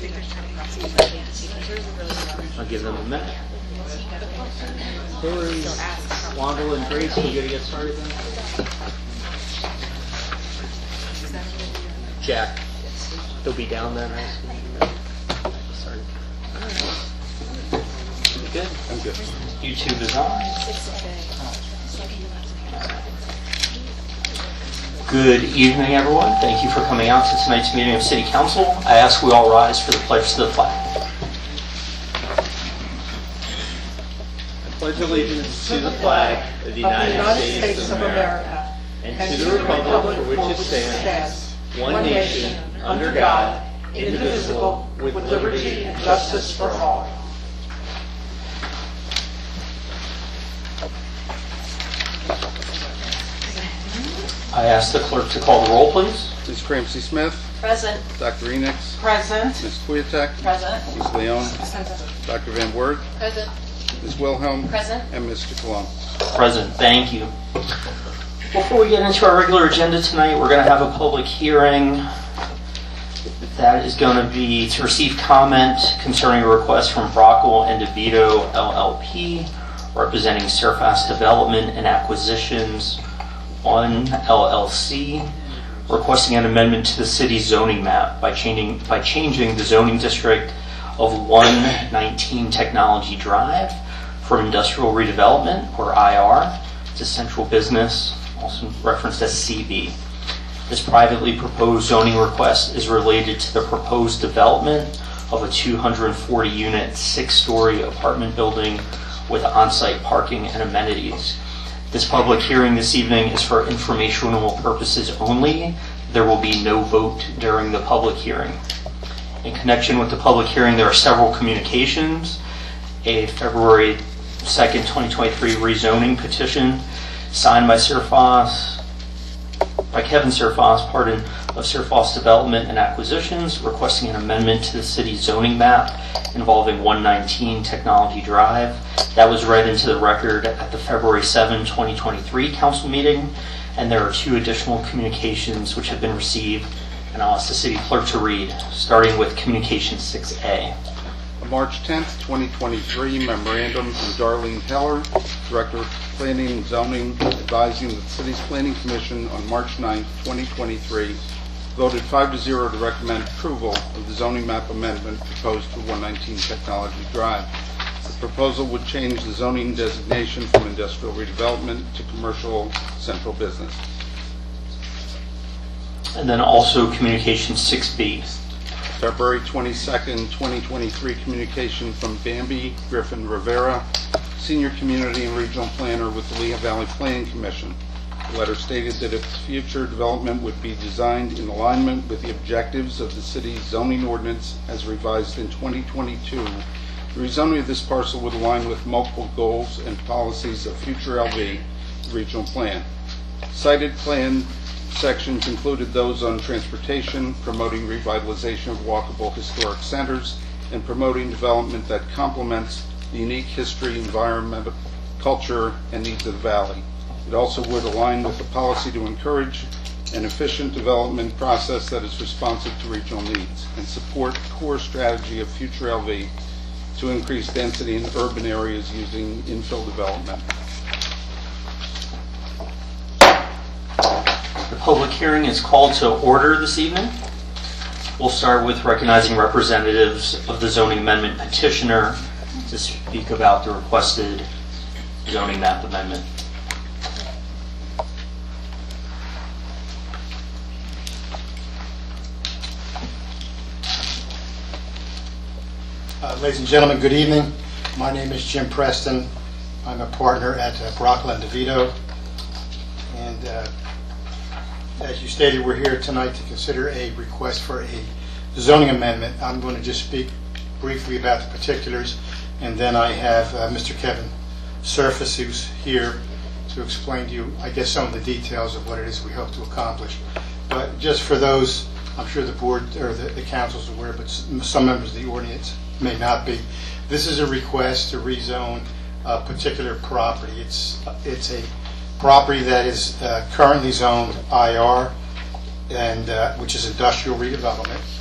I'll give them a minute. Hillary, Wandel, and Grace, we gotta get started then? Jack, they'll be down then, I assume. Sorry. All right. You good? I'm good. YouTube is on. Good evening, everyone. Thank you for coming out to tonight's meeting of City Council. I ask we all rise for the pledge to the flag. I pledge allegiance to the flag of the United States of America and to the republic for which it stands, one nation, under God, indivisible, with liberty and justice for all. I ask the clerk to call the roll, please. Ms. Cramsey Smith. Present. Dr. Enix. Present. Ms. Kwiatek. Present. Ms. Leon. Dr. Van Wert. Present. Ms. Wilhelm. Present. And Mr. Colon. Present. Thank you. Before we get into our regular agenda tonight, we're going to have a public hearing. That is going to be to receive comment concerning a request from Brockle and DeVito LLP, representing Surfast Development and Acquisitions 1 LLC, requesting an amendment to the city's zoning map by changing the zoning district of 119 Technology Drive from Industrial Redevelopment, or IR, to Central Business, also referenced as CB. This privately proposed zoning request is related to the proposed development of a 240-unit, 6-story apartment building with on-site parking and amenities. This public hearing this evening is for informational purposes only. There will be no vote during the public hearing. In connection with the public hearing, there are several communications. A February 2nd, 2023 rezoning petition signed by Kevin Surfas, of Surfas Development and Acquisitions, requesting an amendment to the city's zoning map involving 119 Technology Drive. That was read into the record at the February 7, 2023 council meeting, and there are 2 additional communications which have been received, and I'll ask the city clerk to read, starting with communication 6A. On March 10th, 2023, memorandum from Darlene Heller, Director of Planning and Zoning, advising that the city's Planning Commission on March 9th, 2023, voted 5-0 to recommend approval of the zoning map amendment proposed for 119 Technology Drive. The proposal would change the zoning designation from industrial redevelopment to commercial central business. And then also communication 6B. February 22nd, 2023 communication from Bambi Griffin Rivera, Senior Community and Regional Planner with the Lehigh Valley Planning Commission. The letter stated that if future development would be designed in alignment with the objectives of the city's zoning ordinance as revised in 2022, the rezoning of this parcel would align with multiple goals and policies of future LV regional plan. Cited plan sections included those on transportation, promoting revitalization of walkable historic centers, and promoting development that complements the unique history, environmental, culture, and needs of the valley. It also would align with the policy to encourage an efficient development process that is responsive to regional needs and support the core strategy of future LV to increase density in urban areas using infill development. The public hearing is called to order this evening. We'll start with recognizing representatives of the zoning amendment petitioner to speak about the requested zoning map amendment. Ladies and gentlemen, good evening. My name is Jim Preston. I'm a partner at Brockle and DeVito. And as you stated, we're here tonight to consider a request for a zoning amendment. I'm going to just speak briefly about the particulars, and then I have Mr. Kevin Surfas, who's here to explain to you, I guess, some of the details of what it is we hope to accomplish. But just for those, I'm sure the board or the council's aware, but some members of the audience may not be. This is a request to rezone a particular property. It's a property that is currently zoned IR, and which is industrial redevelopment.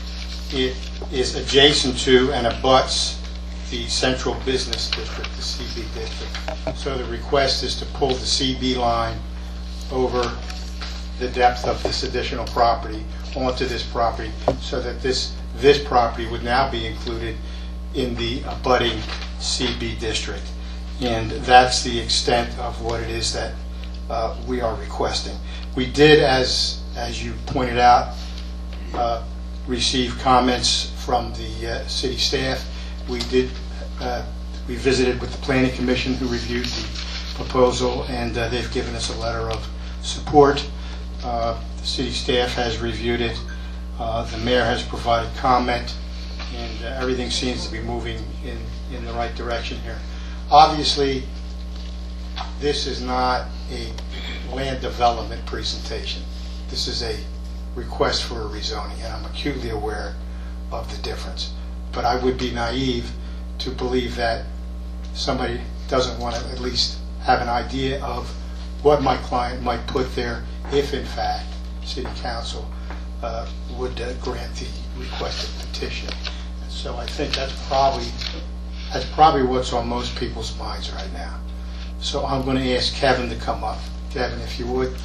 It is adjacent to and abuts the central business district, the CB district. So the request is to pull the CB line over the depth of this additional property onto this property, so that this property would now be included in the abutting CB district. And that's the extent of what it is that we are requesting. We did, as you pointed out, receive comments from the city staff. We visited with the Planning Commission, who reviewed the proposal, and they've given us a letter of support. The city staff has reviewed it. The mayor has provided comment, and everything seems to be moving in the right direction here. Obviously, this is not a land development presentation. This is a request for a rezoning, and I'm acutely aware of the difference. But I would be naive to believe that somebody doesn't want to at least have an idea of what my client might put there if, in fact, City Council would grant the requested petition. And so I think that's probably what's on most people's minds right now. So I'm going to ask Kevin to come up. Kevin, if you would.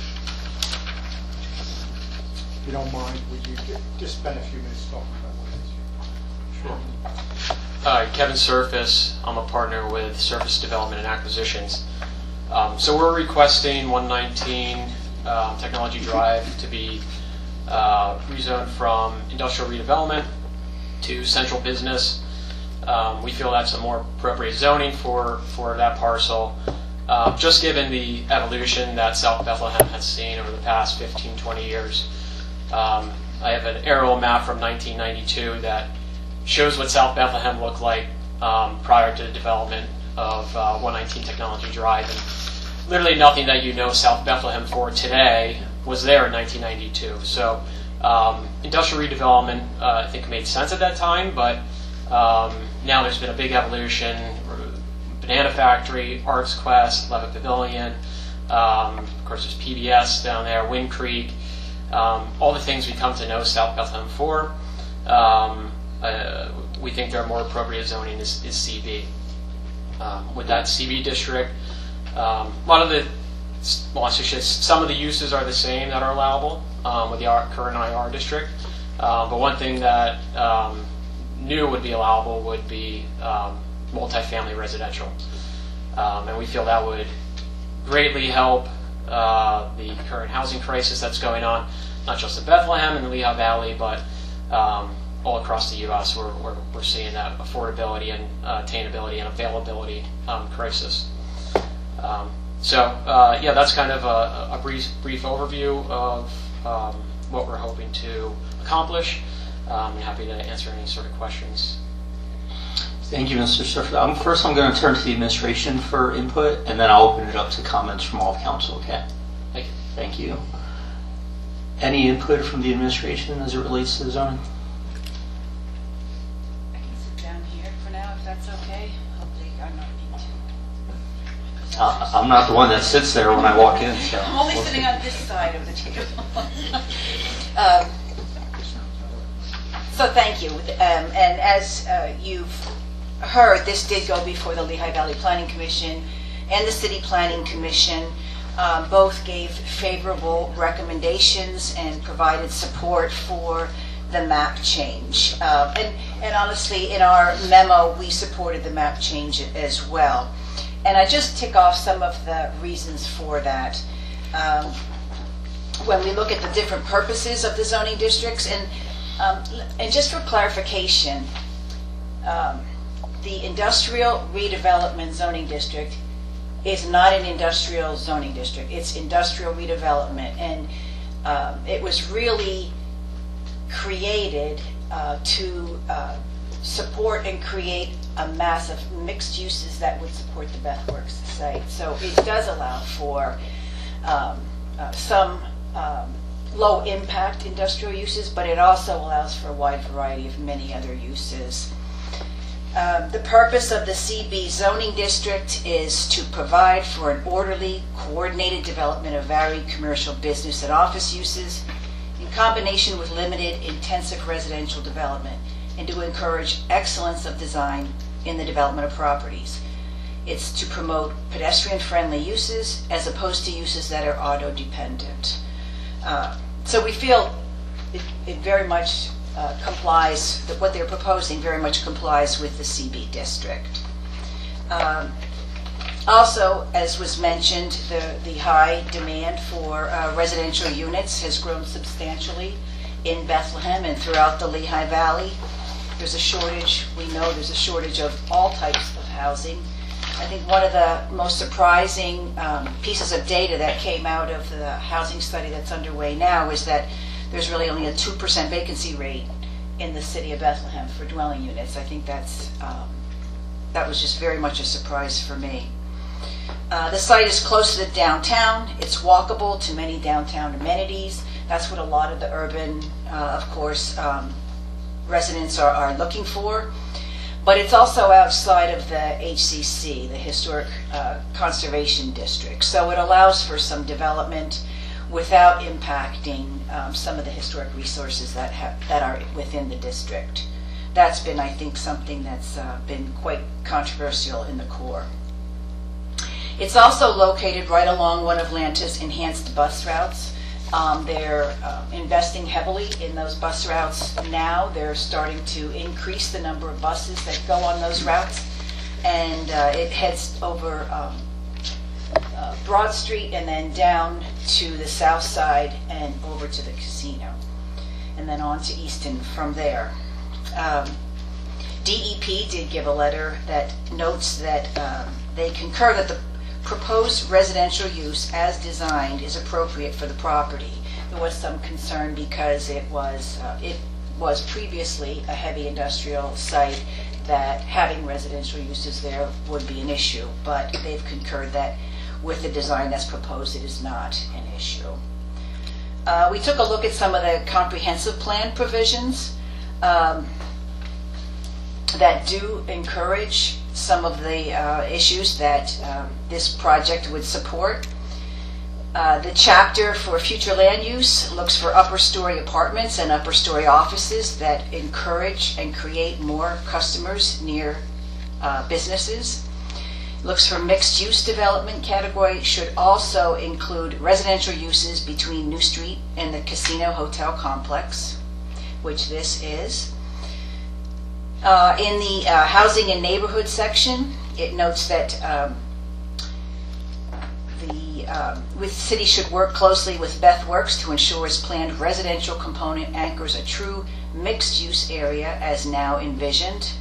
If you don't mind, would you just spend a few minutes talking about what it is? Sure. Hi, Kevin Surface. I'm a partner with Surface Development and Acquisitions. So we're requesting 119 Technology Drive to be rezoned from industrial redevelopment to central business. We feel that's a more appropriate zoning for that parcel. Just given the evolution that South Bethlehem has seen over the past 15, 20 years. I have an aerial map from 1992 that shows what South Bethlehem looked like prior to the development of 119 Technology Drive. And literally nothing that you know South Bethlehem for today was there in 1992. So industrial redevelopment, I think, made sense at that time, but now there's been a big evolution. Banana Factory, Arts Quest, Levitt Pavilion, of course there's PBS down there, Wind Creek, all the things we come to know South Bethlehem for. We think their more appropriate zoning is CB. With that CB district, a lot of the, well, I should say some of the uses are the same that are allowable with the current IR district. But one thing that new would be allowable would be multifamily residential. And we feel that would greatly help the current housing crisis that's going on, not just in Bethlehem and the Lehigh Valley, but all across the U.S. We're seeing that affordability and attainability and availability crisis. Yeah, that's kind of a brief overview of what we're hoping to accomplish. I'm happy to answer any sort of questions. Thank you, Mr. Surfer. First, I'm going to turn to the administration for input, and then I'll open it up to comments from all of council, okay? Thank you. Thank you. Any input from the administration as it relates to the zoning? I can sit down here for now, if that's okay. Hopefully I'm not need to. I'm not the one that sits there when I walk in, so. I'm only sitting on this side of the table. So thank you. And as you've heard, this did go before the Lehigh Valley Planning Commission and the City Planning Commission. Both gave favorable recommendations and provided support for the map change. And honestly, in our memo, we supported the map change as well. And I just tick off some of the reasons for that. When we look at the different purposes of the zoning districts, and just for clarification, the industrial redevelopment zoning district is not an industrial zoning district. It's industrial redevelopment, and it was really created to support and create a mass of mixed uses that would support the Bethworks site. So it does allow for some low impact industrial uses, but it also allows for a wide variety of many other uses. The purpose of the CB zoning district is to provide for an orderly, coordinated development of varied commercial business and office uses in combination with limited intensive residential development, and to encourage excellence of design in the development of properties. It's to promote pedestrian-friendly uses as opposed to uses that are auto-dependent. So we feel it very much complies, that what they're proposing very much complies with the CB district. Also, as was mentioned, the high demand for residential units has grown substantially in Bethlehem and throughout the Lehigh Valley. There's a shortage, we know there's a shortage of all types of housing. I think one of the most surprising pieces of data that came out of the housing study that's underway now is that there's really only a 2% vacancy rate in the city of Bethlehem for dwelling units. I think that was just very much a surprise for me. The site is close to the downtown. It's walkable to many downtown amenities. That's what a lot of the urban, of course, residents are looking for. But it's also outside of the HCC, the Historic Conservation District. So it allows for some development without impacting some of the historic resources that are within the district. That's been, I think, something that's been quite controversial in the core. It's also located right along one of Atlanta's enhanced bus routes. They're investing heavily in those bus routes now. They're starting to increase the number of buses that go on those routes. And it heads over Broad Street and then down to the south side and over to the casino. And then on to Easton from there. DEP did give a letter that notes that they concur that the proposed residential use as designed is appropriate for the property. There was some concern because it was previously a heavy industrial site that having residential uses there would be an issue, but they've concurred that with the design that's proposed it is not an issue. We took a look at some of the comprehensive plan provisions that do encourage some of the issues that this project would support. The chapter for future land use looks for upper story apartments and upper story offices that encourage and create more customers near businesses. Looks for mixed use development category should also include residential uses between New Street and the casino hotel complex, which this is. In the housing and neighborhood section, it notes that the city should work closely with Beth Works to ensure its planned residential component anchors a true mixed-use area as now envisioned.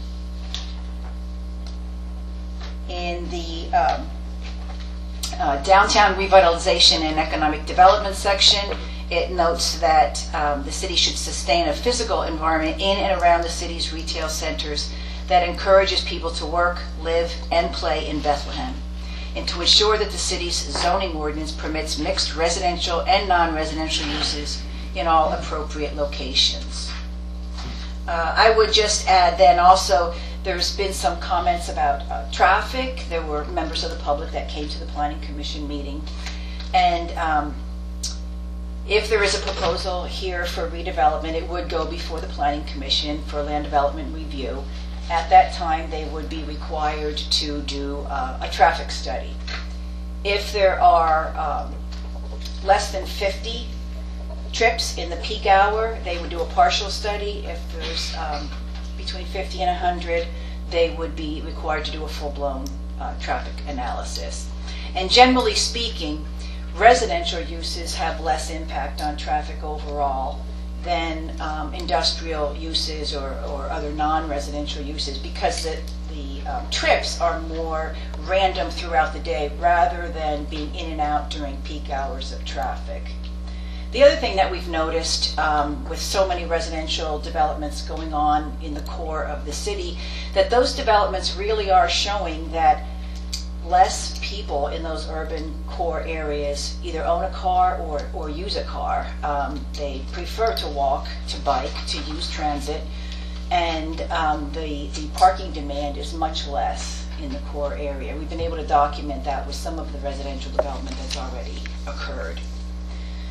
In the downtown revitalization and economic development section, it notes that the city should sustain a physical environment in and around the city's retail centers that encourages people to work, live, and play in Bethlehem, and to ensure that the city's zoning ordinance permits mixed residential and non-residential uses in all appropriate locations. I would just add then also, there's been some comments about traffic. There were members of the public that came to the Planning Commission meeting, and if there is a proposal here for redevelopment, it would go before the Planning Commission for land development review. At that time, they would be required to do a traffic study. If there are less than 50 trips in the peak hour, they would do a partial study. If there's between 50 and 100, they would be required to do a full-blown traffic analysis. And generally speaking, residential uses have less impact on traffic overall than industrial uses or other non-residential uses, because the trips are more random throughout the day rather than being in and out during peak hours of traffic. The other thing that we've noticed with so many residential developments going on in the core of the city, that those developments really are showing that less people in those urban core areas either own a car or use a car. They prefer to walk, to bike, to use transit, and the parking demand is much less in the core area. We've been able to document that with some of the residential development that's already occurred.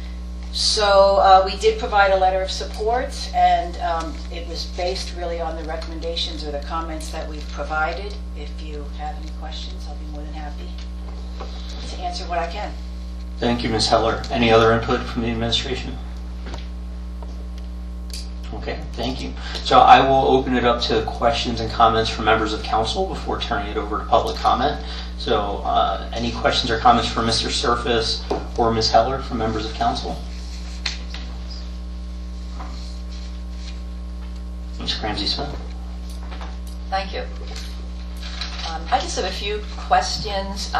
So we did provide a letter of support, and it was based really on the recommendations or the comments that we've provided. If you have any questions, I'll be more than happy to answer what I can. Thank you, Ms. Heller. Any other input from the administration? Okay, thank you. So I will open it up to questions and comments from members of council before turning it over to public comment. So any questions or comments for Mr. Surface or Ms. Heller from members of council? Ms. Ramsey-Smith. Thank you. I just have a few questions.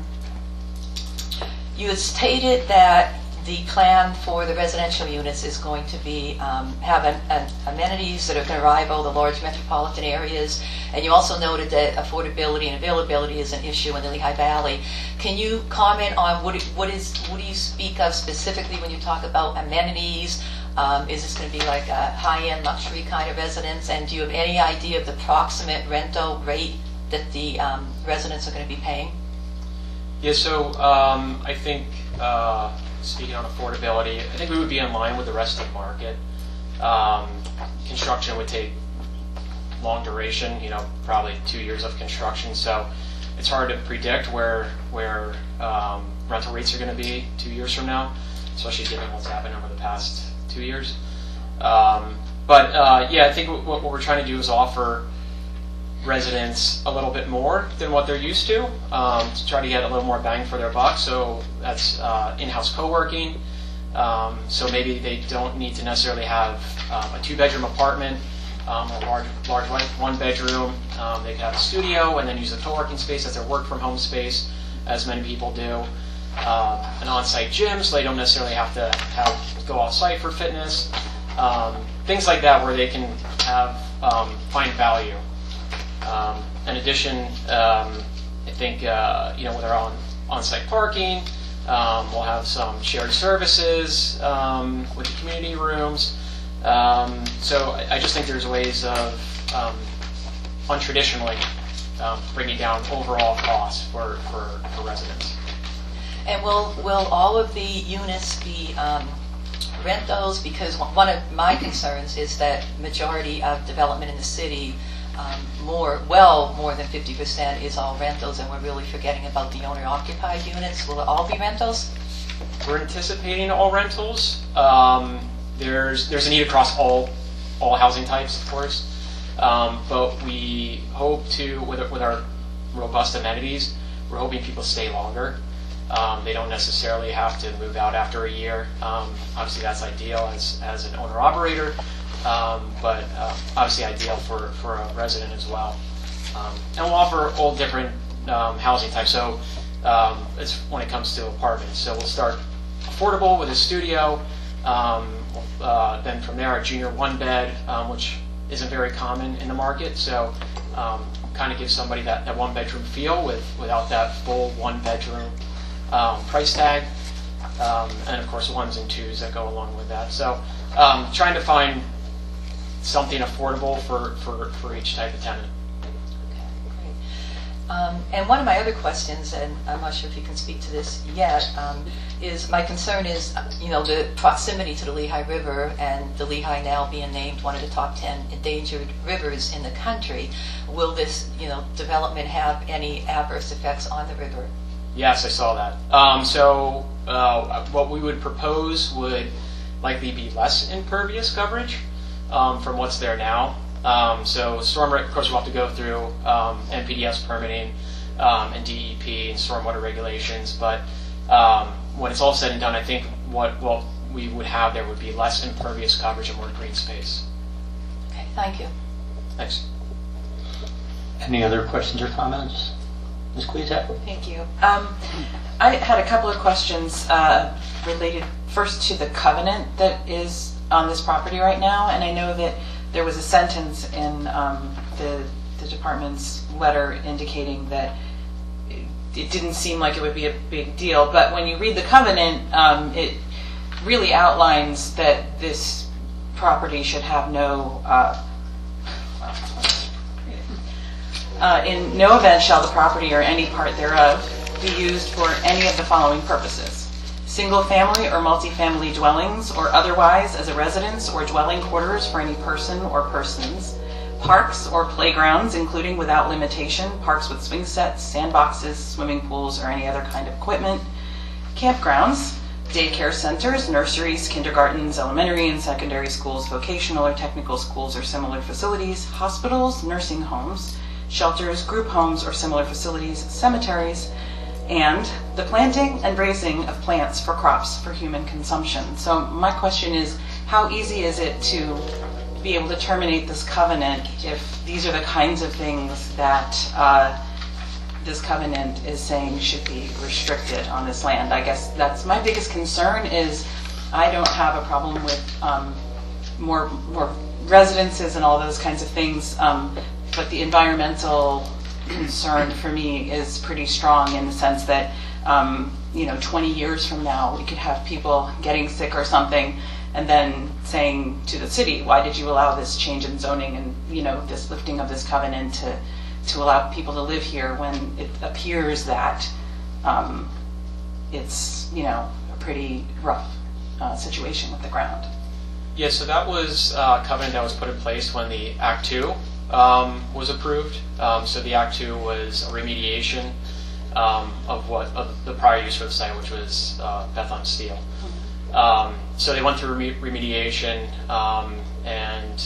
You had stated that the plan for the residential units is going to be have amenities that are going to rival the large metropolitan areas, and you also noted that affordability and availability is an issue in the Lehigh Valley. Can you comment on what do you speak of specifically when you talk about amenities? Is this going to be like a high-end luxury kind of residence? And do you have any idea of the proximate rental rate that the residents are going to be paying? Yeah, so I think, speaking on affordability, I think we would be in line with the rest of the market. Construction would take long duration, probably 2 years of construction, so it's hard to predict where rental rates are going to be 2 years from now, especially given what's happened over the past 2 years. Yeah, I think what we're trying to do is offer residents a little bit more than what they're used to try to get a little more bang for their buck. So that's in-house co-working. So maybe they don't need to necessarily have a 2-bedroom apartment or large one-bedroom. They can have a studio and then use the co-working space as their work-from-home space, as many people do. An on-site gym, so they don't necessarily have to go off-site for fitness. Things like that where they can find value. In addition, I think with our on-site parking, we'll have some shared services with the community rooms. So I just think there's ways of untraditionally bringing down overall costs for residents. And will all of the units be rentos? Because one of my concerns is that majority of development in the city, more than 50% is all rentals, and we're really forgetting about the owner-occupied units. Will it all be rentals? We're anticipating all rentals. There's a need across all housing types, of course, but we hope to, with our robust amenities, we're hoping people stay longer. They don't necessarily have to move out after a year. Obviously, that's ideal as an owner-operator. But obviously ideal for a resident as well. And we'll offer all different housing types. So it's when it comes to apartments. So we'll start affordable with a studio. Then from there, a junior 1-bed, which isn't very common in the market. So kind of gives somebody that 1-bedroom feel without that full 1-bedroom price tag. And of course, 1s and 2s that go along with that. So trying to find something affordable for each type of tenant. Okay, great. And one of my other questions, and I'm not sure if you can speak to this yet, is my concern is, the proximity to the Lehigh River and the Lehigh now being named one of the top 10 endangered rivers in the country. Will this, development have any adverse effects on the river? Yes, I saw that. So what we would propose would likely be less impervious coverage from what's there now. So stormwater, of course, we'll have to go through NPDES permitting and DEP and stormwater regulations. But when it's all said and done, I think what we would have there would be less impervious coverage and more green space. Okay, thank you. Thanks. Any other questions or comments? Ms. Kwiatek? Thank you. I had a couple of questions related first to the covenant that is on this property right now, and I know that there was a sentence in the department's letter indicating that it didn't seem like it would be a big deal, but when you read the covenant, it really outlines that this property should have no in no event shall the property or any part thereof be used for any of the following purposes. single-family or multifamily dwellings or otherwise as a residence or dwelling quarters for any person or persons, parks or playgrounds, including without limitation, parks with swing sets, sandboxes, swimming pools, or any other kind of equipment, campgrounds, daycare centers, nurseries, kindergartens, elementary and secondary schools, vocational or technical schools or similar facilities, hospitals, nursing homes, shelters, group homes or similar facilities, cemeteries, and the planting and raising of plants for crops for human consumption. So my question is, how easy is it to be able to terminate this covenant if these are the kinds of things that this covenant is saying should be restricted on this land? I guess that's my biggest concern. Is I don't have a problem with more residences and all those kinds of things, but the environmental concern for me is pretty strong in the sense that 20 years from now we could have people getting sick or something and then saying to the city, why did you allow this change in zoning and this lifting of this covenant to allow people to live here, when it appears that it's a pretty rough situation with the ground. Yeah, so that was a covenant that was put in place when the Act 2 was approved. So the Act 2 was a remediation of the prior use for the site, which was Bethlehem Steel. So they went through remediation and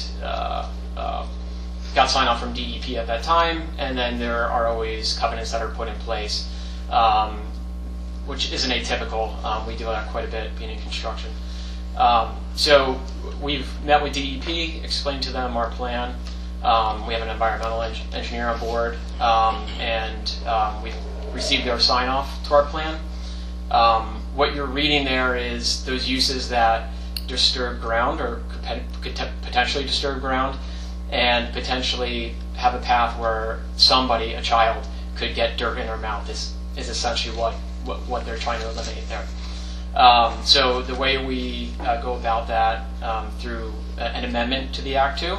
got sign off from DEP at that time, and then there are always covenants that are put in place, which isn't atypical. We do that quite a bit being in construction. So we've met with DEP, explained to them our plan. We have an environmental engineer on board, and we've received their sign off to our plan. What you're reading there is those uses that disturb ground or could potentially disturb ground, and potentially have a path where somebody, a child, could get dirt in their mouth is essentially what they're trying to eliminate there. So the way we go about that through an amendment to the Act 2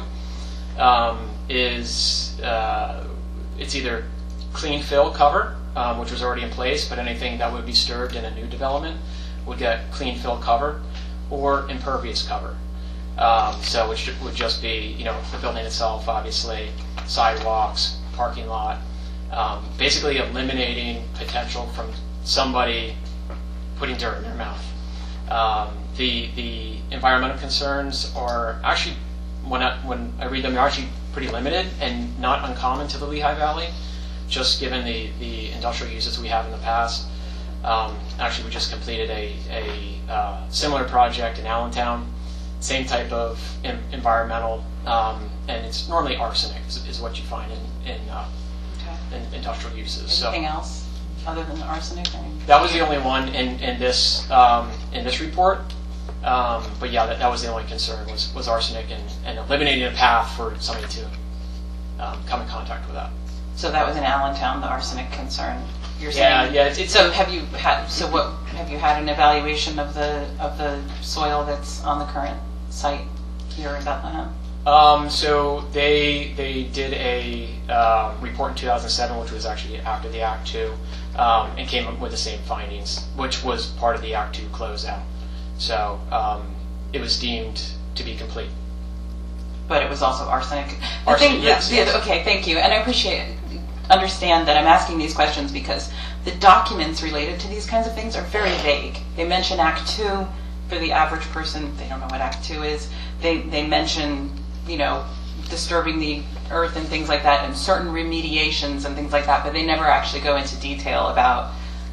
is it's either clean fill cover, which was already in place, but anything that would be disturbed in a new development would get clean fill cover, or impervious cover. So which would just be, the building itself, obviously, sidewalks, parking lot, basically eliminating potential from somebody putting dirt in their mouth. The environmental concerns are actually, when I read them, they're actually pretty limited and not uncommon to the Lehigh Valley, just given the industrial uses we have in the past. Actually, we just completed a similar project in Allentown, same type of environmental, and it's normally arsenic is what you find in industrial uses. Anything else other than arsenic? That was the only one in this report. But yeah, that was the only concern was arsenic and eliminating a path for somebody to come in contact with that. So that was in Allentown, the arsenic concern. You're saying? Yeah. So have you had an evaluation of the soil that's on the current site here in Bethlehem? So they did a report in 2007, which was actually after the Act 2, and came up with the same findings, which was part of the Act 2 closeout. So it was deemed to be complete. But it was also arsenic. Arsenic, yes. Okay, thank you. And I understand that I'm asking these questions because the documents related to these kinds of things are very vague. They mention Act 2 for the average person. They don't know what Act 2 is. They mention, disturbing the earth and things like that, and certain remediations and things like that, but they never actually go into detail about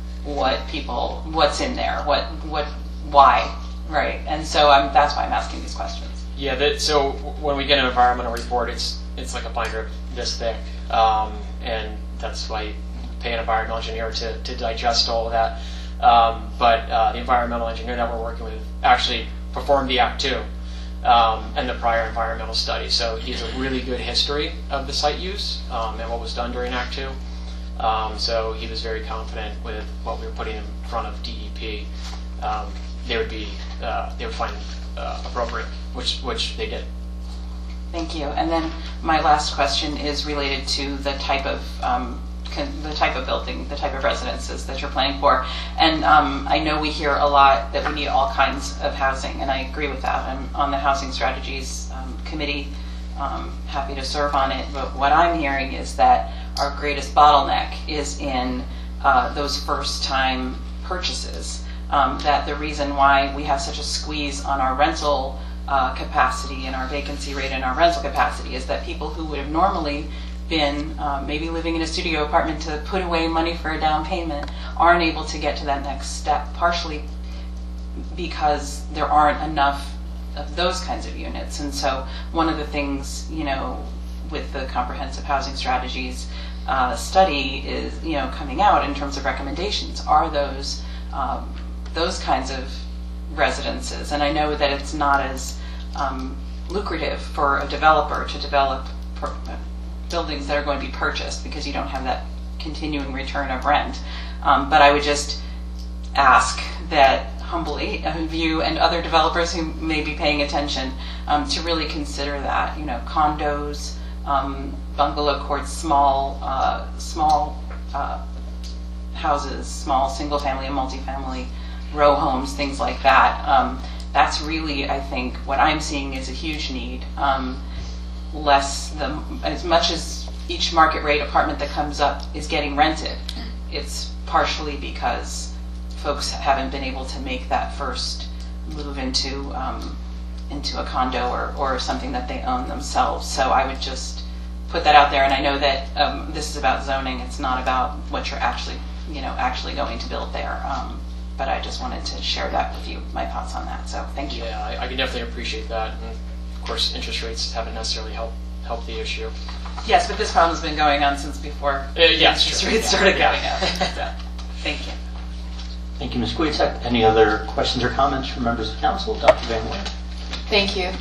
what's in there, why, right? And so that's why I'm asking these questions. Yeah, so when we get an environmental report, it's like a binder this thick, and that's why you pay an environmental engineer to digest all of that. But the environmental engineer that we're working with actually performed the Act 2 and the prior environmental study. So he has a really good history of the site use and what was done during Act 2. So he was very confident with what we were putting in front of DEP. They would find appropriate, which they did. Thank you. And then my last question is related to the type of the type of building, the type of residences that you're planning for. And I know we hear a lot that we need all kinds of housing, and I agree with that. I'm on the Housing Strategies Committee, happy to serve on it. But what I'm hearing is that our greatest bottleneck is in those first-time purchases. That the reason why we have such a squeeze on our rental capacity and our vacancy rate and our rental capacity is that people who would have normally been maybe living in a studio apartment to put away money for a down payment aren't able to get to that next step, partially because there aren't enough of those kinds of units. And so one of the things, with the Comprehensive Housing Strategies study is, coming out in terms of recommendations are those kinds of residences. And I know that it's not as lucrative for a developer to develop buildings that are going to be purchased because you don't have that continuing return of rent. But I would just ask that humbly of you and other developers who may be paying attention to really consider that. Condos, bungalow courts, small houses, small single-family and multifamily row homes, things like that. That's really, I think, what I'm seeing is a huge need. As much as each market rate apartment that comes up is getting rented, it's partially because folks haven't been able to make that first move into a condo or something that they own themselves. So I would just put that out there. And I know that this is about zoning. It's not about what you're actually going to build there. But I just wanted to share that with you, my thoughts on that. So thank you. Yeah, I can definitely appreciate that. And of course, interest rates haven't necessarily helped the issue. Yes, but this problem's been going on since before interest rates started going up. So, thank you. Thank you, Ms. Kwiatek. Any other questions or comments from members of council? Dr. Van Leer. Thank you.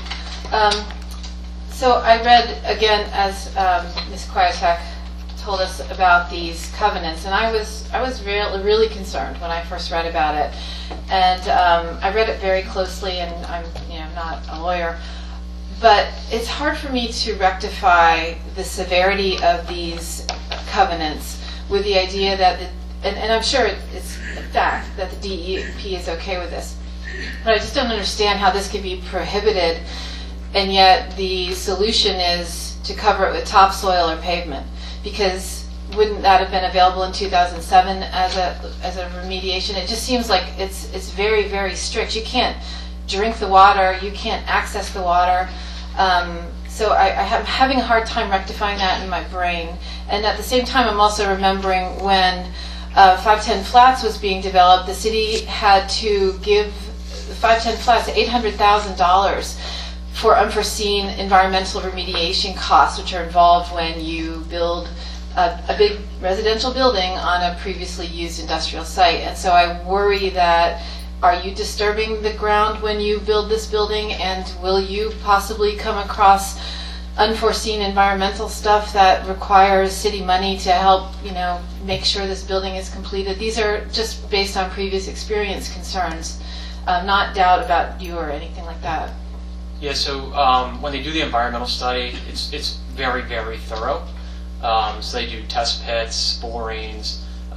So I read again as Ms. Kwiatek told us about these covenants, and I was really concerned when I first read about it, and I read it very closely. And I'm not a lawyer, but it's hard for me to rectify the severity of these covenants with the idea that and I'm sure it's a fact that the DEP is okay with this, but I just don't understand how this could be prohibited, and yet the solution is to cover it with topsoil or pavement. Because wouldn't that have been available in 2007 as a remediation? It just seems like it's very, very strict. You can't drink the water. You can't access the water. So I'm having a hard time rectifying that in my brain. And at the same time, I'm also remembering when 510 Flats was being developed, the city had to give 510 Flats $800,000 for unforeseen environmental remediation costs, which are involved when you build a big residential building on a previously used industrial site. And so I worry that, are you disturbing the ground when you build this building, and will you possibly come across unforeseen environmental stuff that requires city money to help, make sure this building is completed? These are just based on previous experience concerns, not doubt about you or anything like that. Yeah, so when they do the environmental study, it's very, very thorough. So they do test pits, borings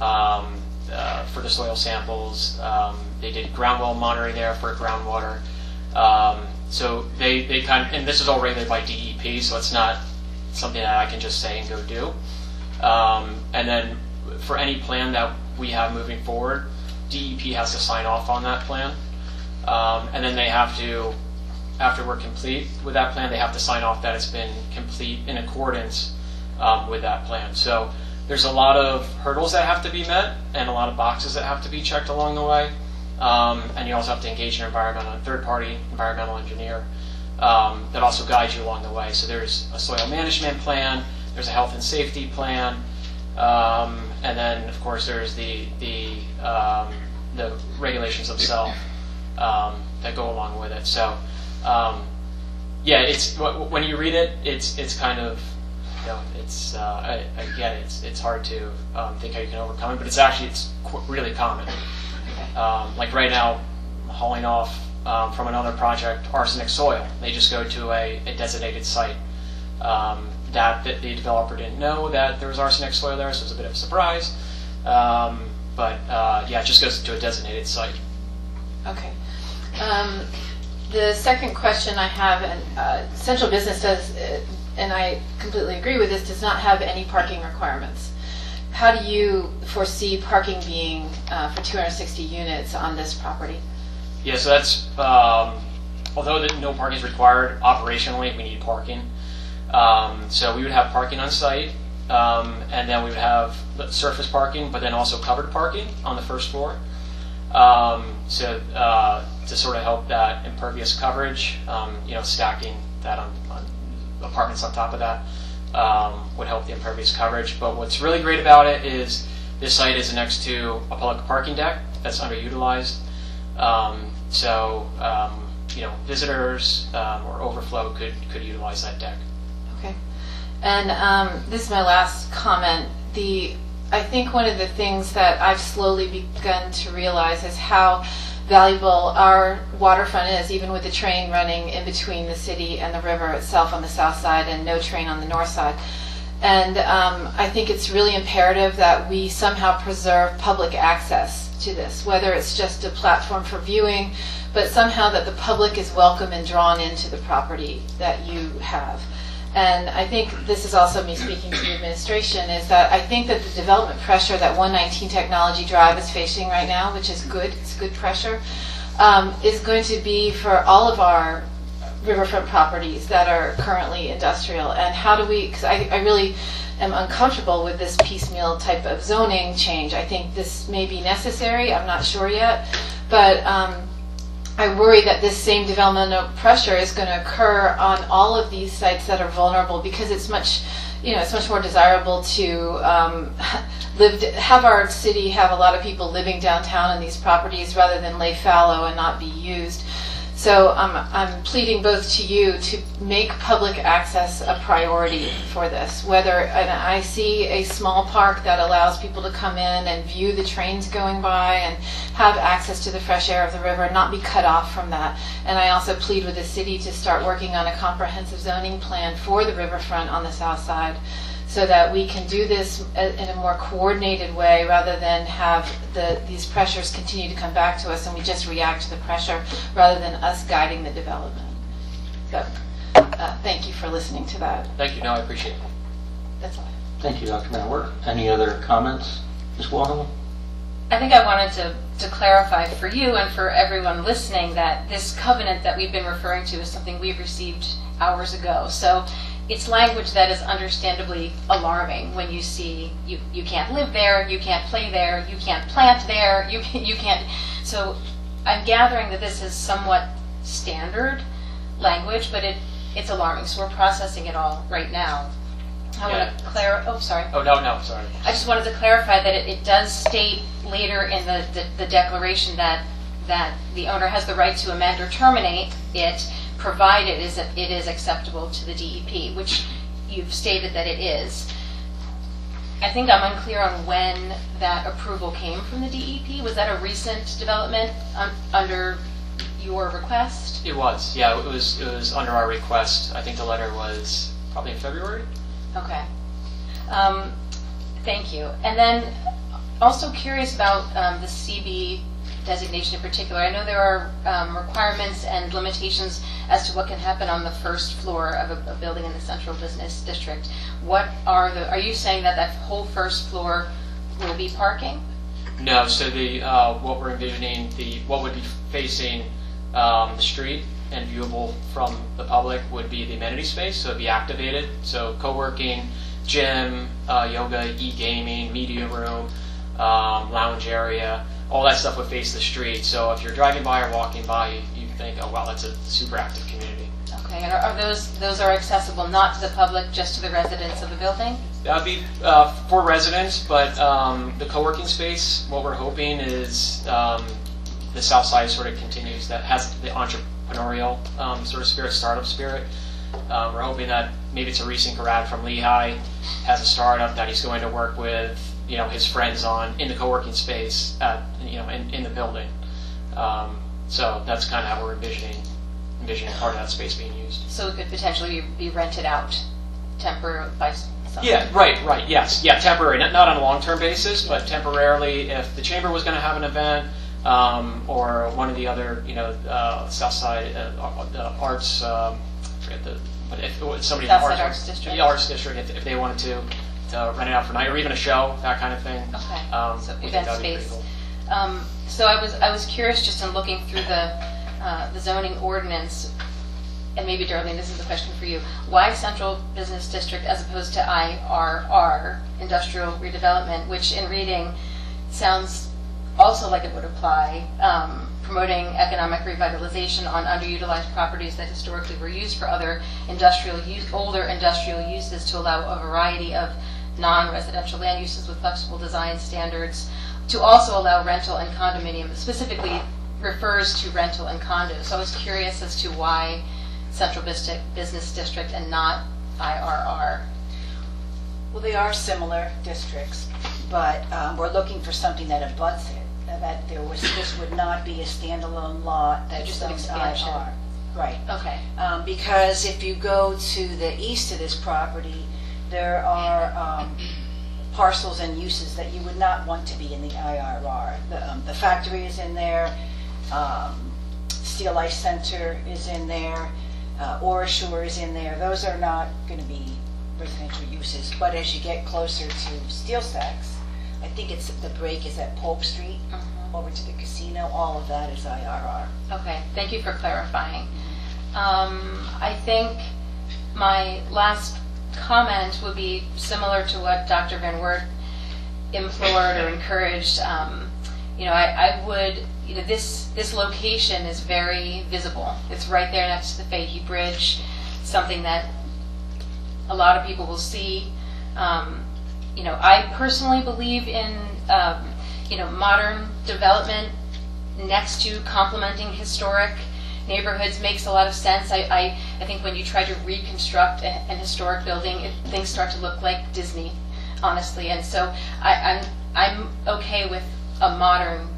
for the soil samples. They did ground well monitoring there for groundwater. So they kind of, and this is all regulated by DEP, so it's not something that I can just say and go do. And then for any plan that we have moving forward, DEP has to sign off on that plan. And then they have to, after we're complete with that plan, they have to sign off that it's been complete in accordance with that plan. So there's a lot of hurdles that have to be met and a lot of boxes that have to be checked along the way. And you also have to engage your third-party environmental engineer that also guides you along the way. So there's a soil management plan, there's a health and safety plan, and then of course there's the regulations themselves that go along with it. So yeah, it's when you read it, it's kind of, it's I get it. It's hard to think how you can overcome it, but it's really common. Like right now, hauling off from another project, arsenic soil. They just go to a designated site That the developer didn't know that there was arsenic soil there, so it was a bit of a surprise. Yeah, it just goes to a designated site. Okay. The second question I have, and Central Business does, and I completely agree with this, does not have any parking requirements. How do you foresee parking being for 260 units on this property? Yeah, so that's, although no parking is required, operationally we need parking. So we would have parking on site, and then we would have surface parking, but then also covered parking on the first floor. To sort of help that impervious coverage, stacking that on apartments on top of that would help the impervious coverage. But what's really great about it is this site is next to a public parking deck that's underutilized. Visitors or overflow could utilize that deck. Okay. And this is my last comment. I think one of the things that I've slowly begun to realize is how valuable our waterfront is, even with the train running in between the city and the river itself on the south side and no train on the north side. And I think it's really imperative that we somehow preserve public access to this, whether it's just a platform for viewing, but somehow that the public is welcome and drawn into the property that you have. And I think this is also me speaking to the administration, is that I think that the development pressure that 119 Technology Drive is facing right now, which is good, it's good pressure, is going to be for all of our riverfront properties that are currently industrial. And how do we, because I really am uncomfortable with this piecemeal type of zoning change. I think this may be necessary, I'm not sure yet, but I worry that this same developmental pressure is going to occur on all of these sites that are vulnerable, because it's much more desirable to have our city have a lot of people living downtown in these properties rather than lay fallow and not be used. So I'm pleading both to you to make public access a priority for this. And I see a small park that allows people to come in and view the trains going by and have access to the fresh air of the river and not be cut off from that. And I also plead with the city to start working on a comprehensive zoning plan for the riverfront on the south side, so that we can do this in a more coordinated way rather than have these pressures continue to come back to us and we just react to the pressure rather than us guiding the development. So thank you for listening to that. Thank you. No, I appreciate it. That's all. Thank you, Dr. Mauer. Any other comments? Ms. Wilhelm? I think I wanted to clarify for you and for everyone listening that this covenant that we've been referring to is something we've received hours ago. So it's language that is understandably alarming when you see you can't live there, you can't play there, you can't plant there, you can't. So I'm gathering that this is somewhat standard language, but it's alarming. So we're processing it all right now. I want to clarify. Oh, sorry. Oh, no, sorry. I just wanted to clarify that it does state later in the declaration that the owner has the right to amend or terminate it, provided it is acceptable to the DEP, which you've stated that it is. I think I'm unclear on when that approval came from the DEP. Was that a recent development under your request? It was, yeah. It was under our request. I think the letter was probably in February. Okay. Thank you. And then also curious about the CB designation in particular. I know there are requirements and limitations as to what can happen on the first floor of a building in the Central Business District. Are you saying that whole first floor will be parking? No, so what we're envisioning, what would be facing the street and viewable from the public would be the amenity space, so it'd be activated. So co-working, gym, yoga, e-gaming, media room, lounge area, all that stuff would face the street. So if you're driving by or walking by, you think, oh wow, that's a super active community. Okay, and are those are accessible not to the public, just to the residents of the building? That would be for residents, but the co-working space, what we're hoping is the south side sort of continues, that has the entrepreneurial sort of spirit, startup spirit. We're hoping that maybe it's a recent grad from Lehigh, has a startup that he's going to work with, his friends in the co-working space in the building. So that's kind of how we're envisioning part of that space being used. So it could potentially be rented out temporary by some. Yeah, right, yes. Yeah, temporary, not on a long-term basis, but temporarily if the chamber was going to have an event, or one of the other, Southside Arts, I forget but if somebody in the Southside Arts District. The Arts District, if they wanted to rent it out for a night, or even a show, that kind of thing. Okay, so we think event that'd be pretty space. cool. So I was curious just in looking through the zoning ordinance, and maybe Darlene, this is a question for you. Why Central Business District as opposed to IRR, Industrial Redevelopment, which in reading sounds also like it would apply, promoting economic revitalization on underutilized properties that historically were used for other older industrial uses to allow a variety of non-residential land uses with flexible design standards, to also allow rental and condominium, specifically refers to rental and condos. So I was curious as to why Central Business District and not IRR. Well, they are similar districts, but we're looking for something that abuts it, that this would not be a standalone lot that's Just an zoned expansion. IR. Right. Okay. Because if you go to the east of this property, there are parcels and uses that you would not want to be in the IRR. The factory is in there, Steel Life Center is in there, Orashore is in there. Those are not going to be residential uses. But as you get closer to Steel Stacks, I think it's the break is at Polk Street over to the casino. All of that is IRR. Okay, thank you for clarifying. I think my last comment would be similar to what Dr. Van Wert implored or encouraged. I would, this location is very visible. It's right there next to the Fahey Bridge, something that a lot of people will see. I personally believe in, modern development next to complementing historic neighborhoods makes a lot of sense. I think when you try to reconstruct an historic building, things start to look like Disney, honestly. And so I'm okay with a modern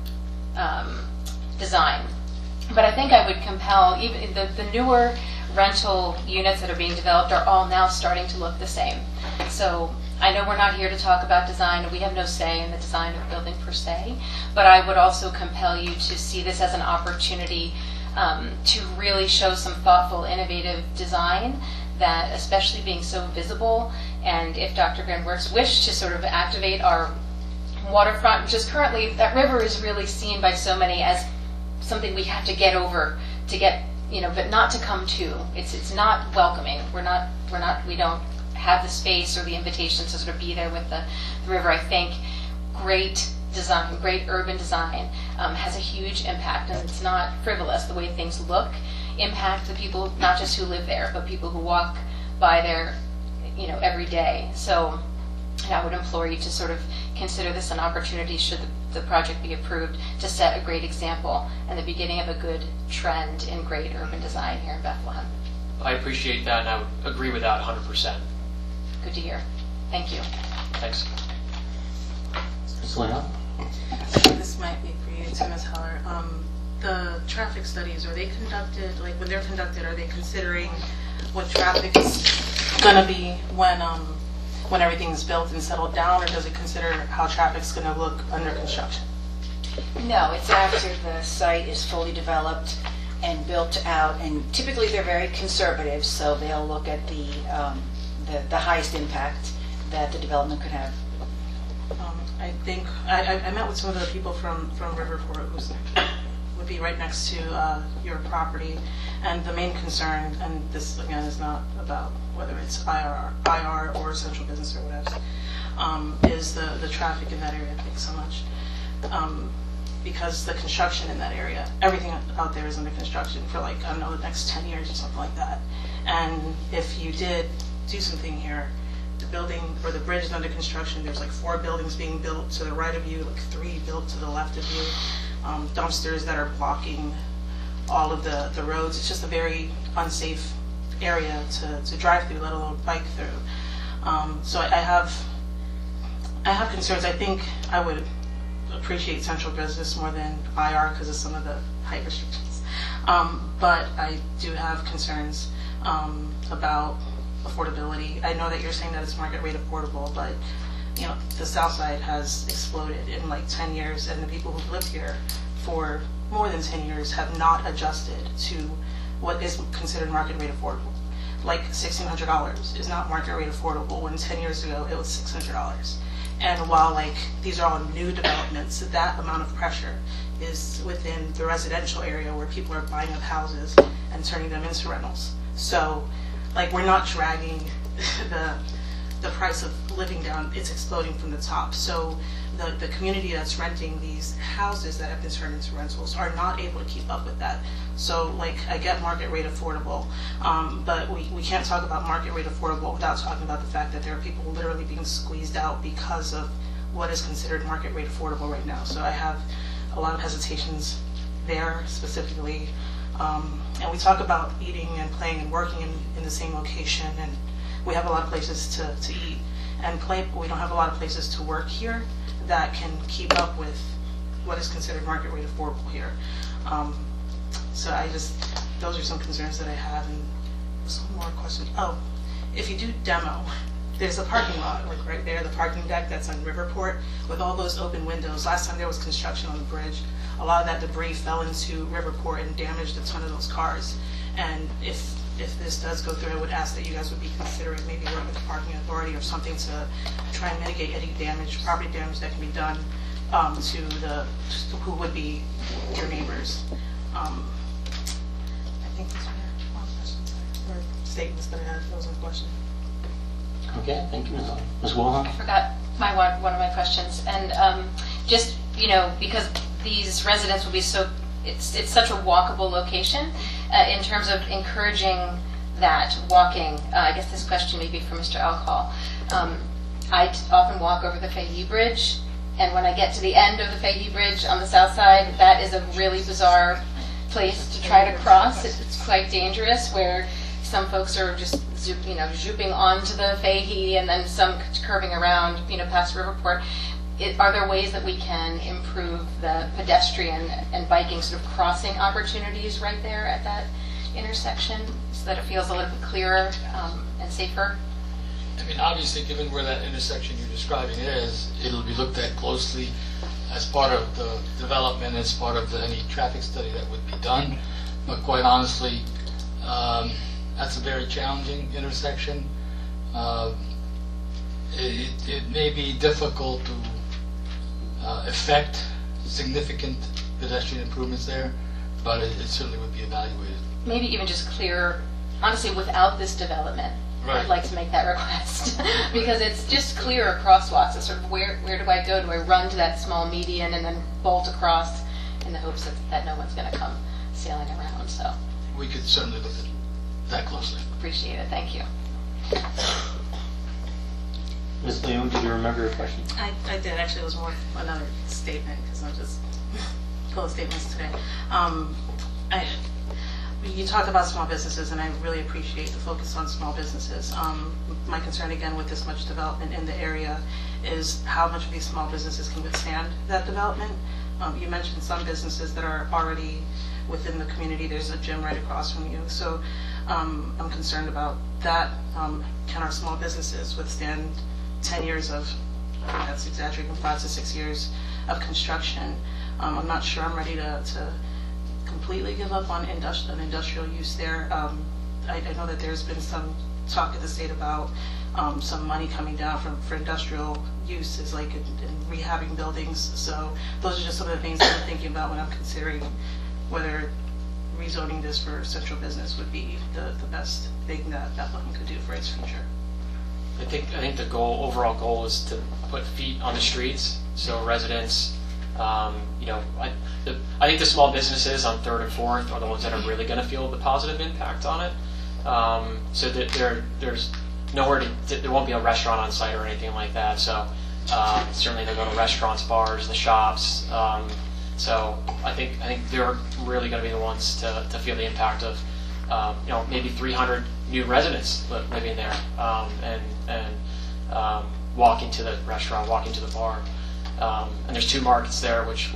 design. But I think I would compel, even the newer rental units that are being developed are all now starting to look the same. So I know we're not here to talk about design, and we have no say in the design of the building per se, but I would also compel you to see this as an opportunity to really show some thoughtful, innovative design that, especially being so visible, and if Dr. Van Wert's wish to sort of activate our waterfront, which is currently, that river is really seen by so many as something we have to get over to get, but not to come to. It's not welcoming. We don't have the space or the invitation to sort of be there with the river. I think great design, great urban design has a huge impact, and it's not frivolous. The way things look impact the people, not just who live there, but people who walk by there, every day. So I would implore you to sort of consider this an opportunity, should the project be approved, to set a great example and the beginning of a good trend in great urban design here in Bethlehem. I appreciate that, and I would agree with that 100%. Good to hear. Thank you. Thanks. Selena? This might be for you too, Ms. Heller. The traffic studies, are they conducted, like when they're conducted, are they considering what traffic is going to be when everything's built and settled down, or does it consider how traffic's going to look under construction? No, it's after the site is fully developed and built out, and typically they're very conservative, so they'll look at the highest impact that the development could have. I think I met with some of the people from Riverport, who would be right next to your property, and the main concern, and this again is not about whether it's IR or Central Business or whatever, is the traffic in that area. Thanks so much. Because the construction in that area, everything out there is under construction for like, I don't know, the next 10 years or something like that. And if you did do something here, the building or the bridge is under construction, there's like 4 buildings being built to the right of you, like 3 built to the left of you, dumpsters that are blocking all of the roads. It's just a very unsafe area to drive through, let alone bike through. So I have concerns. I think I would appreciate Central Business more than IR because of some of the height restrictions. But I do have concerns about affordability. I know that you're saying that it's market rate affordable, but the South Side has exploded in like 10 years, and the people who've lived here for more than 10 years have not adjusted to what is considered market rate affordable. Like $1,600 is not market rate affordable when 10 years ago it was $600. And while like these are all new developments, that amount of pressure is within the residential area where people are buying up houses and turning them into rentals. So like we're not dragging the price of living down, it's exploding from the top. So the community that's renting these houses that have been turned into rentals are not able to keep up with that. So like I get market rate affordable, but we can't talk about market rate affordable without talking about the fact that there are people literally being squeezed out because of what is considered market rate affordable right now. So I have a lot of hesitations there specifically. And we talk about eating and playing and working in the same location, and we have a lot of places to eat and play, but we don't have a lot of places to work here that can keep up with what is considered market rate affordable here. So those are some concerns that I have. And there's one more question. Oh, if you do demo, there's a parking lot like right there, the parking deck that's on Riverport with all those open windows. Last time there was construction on the bridge, a lot of that debris fell into Riverport and damaged a ton of those cars. And if this does go through, I would ask that you guys would be considerate, maybe work with the parking authority or something to try and mitigate any damage, property damage that can be done to who would be your neighbors. I think those were all questions or statements that I had. Those are questions. Okay, thank you, Ms. Wilhelm. I forgot one of my questions, and just because these residents will be it's such a walkable location. In terms of encouraging that walking, I guess this question may be for Mr. Alcohol. I often walk over the Fahey Bridge, and when I get to the end of the Fahey Bridge on the south side, that is a really bizarre place to try to cross. It's quite dangerous, where some folks are just zooping onto the Fahey, and then some curving around past Riverport. Are there ways that we can improve the pedestrian and biking sort of crossing opportunities right there at that intersection so that it feels a little bit clearer and safer? I mean, obviously, given where that intersection you're describing is, it'll be looked at closely as part of the development, as part of any traffic study that would be done. But quite honestly, that's a very challenging intersection. It may be difficult to affect significant pedestrian improvements there, but it certainly would be evaluated. Maybe even just clear, honestly, without this development. Right. I'd like to make that request because it's just clearer crosswalks. It's sort of where do I go? Do I run to that small median and then bolt across in the hopes that no one's going to come sailing around? So We could certainly look at that closely. Appreciate it. Thank you. Ms. Leung, did you remember your question? I did. Actually, it was more another statement because I'm just full of statements today. You talked about small businesses, and I really appreciate the focus on small businesses. My concern, again, with this much development in the area is how much of these small businesses can withstand that development. You mentioned some businesses that are already within the community. There's a gym right across from you. So I'm concerned about that. Can our small businesses withstand 10 years of, that's exaggerating, 5 to 6 years of construction? I'm not sure I'm ready to completely give up on industrial use there. I know that there's been some talk in the state about some money coming down for industrial uses, like in rehabbing buildings. So those are just some of the things that I'm thinking about when I'm considering whether rezoning this for central business would be the best thing that Bethlehem could do for its future. I think the overall goal is to put feet on the streets, so residents, I think the small businesses on 3rd and 4th are the ones that are really going to feel the positive impact on it. So that there's nowhere there won't be a restaurant on site or anything like that. So certainly they'll go to restaurants, bars, the shops. So I think they're really going to be the ones to feel the impact of maybe 300 new residents living there and walking to the restaurant, walking to the bar. And there's 2 markets there, which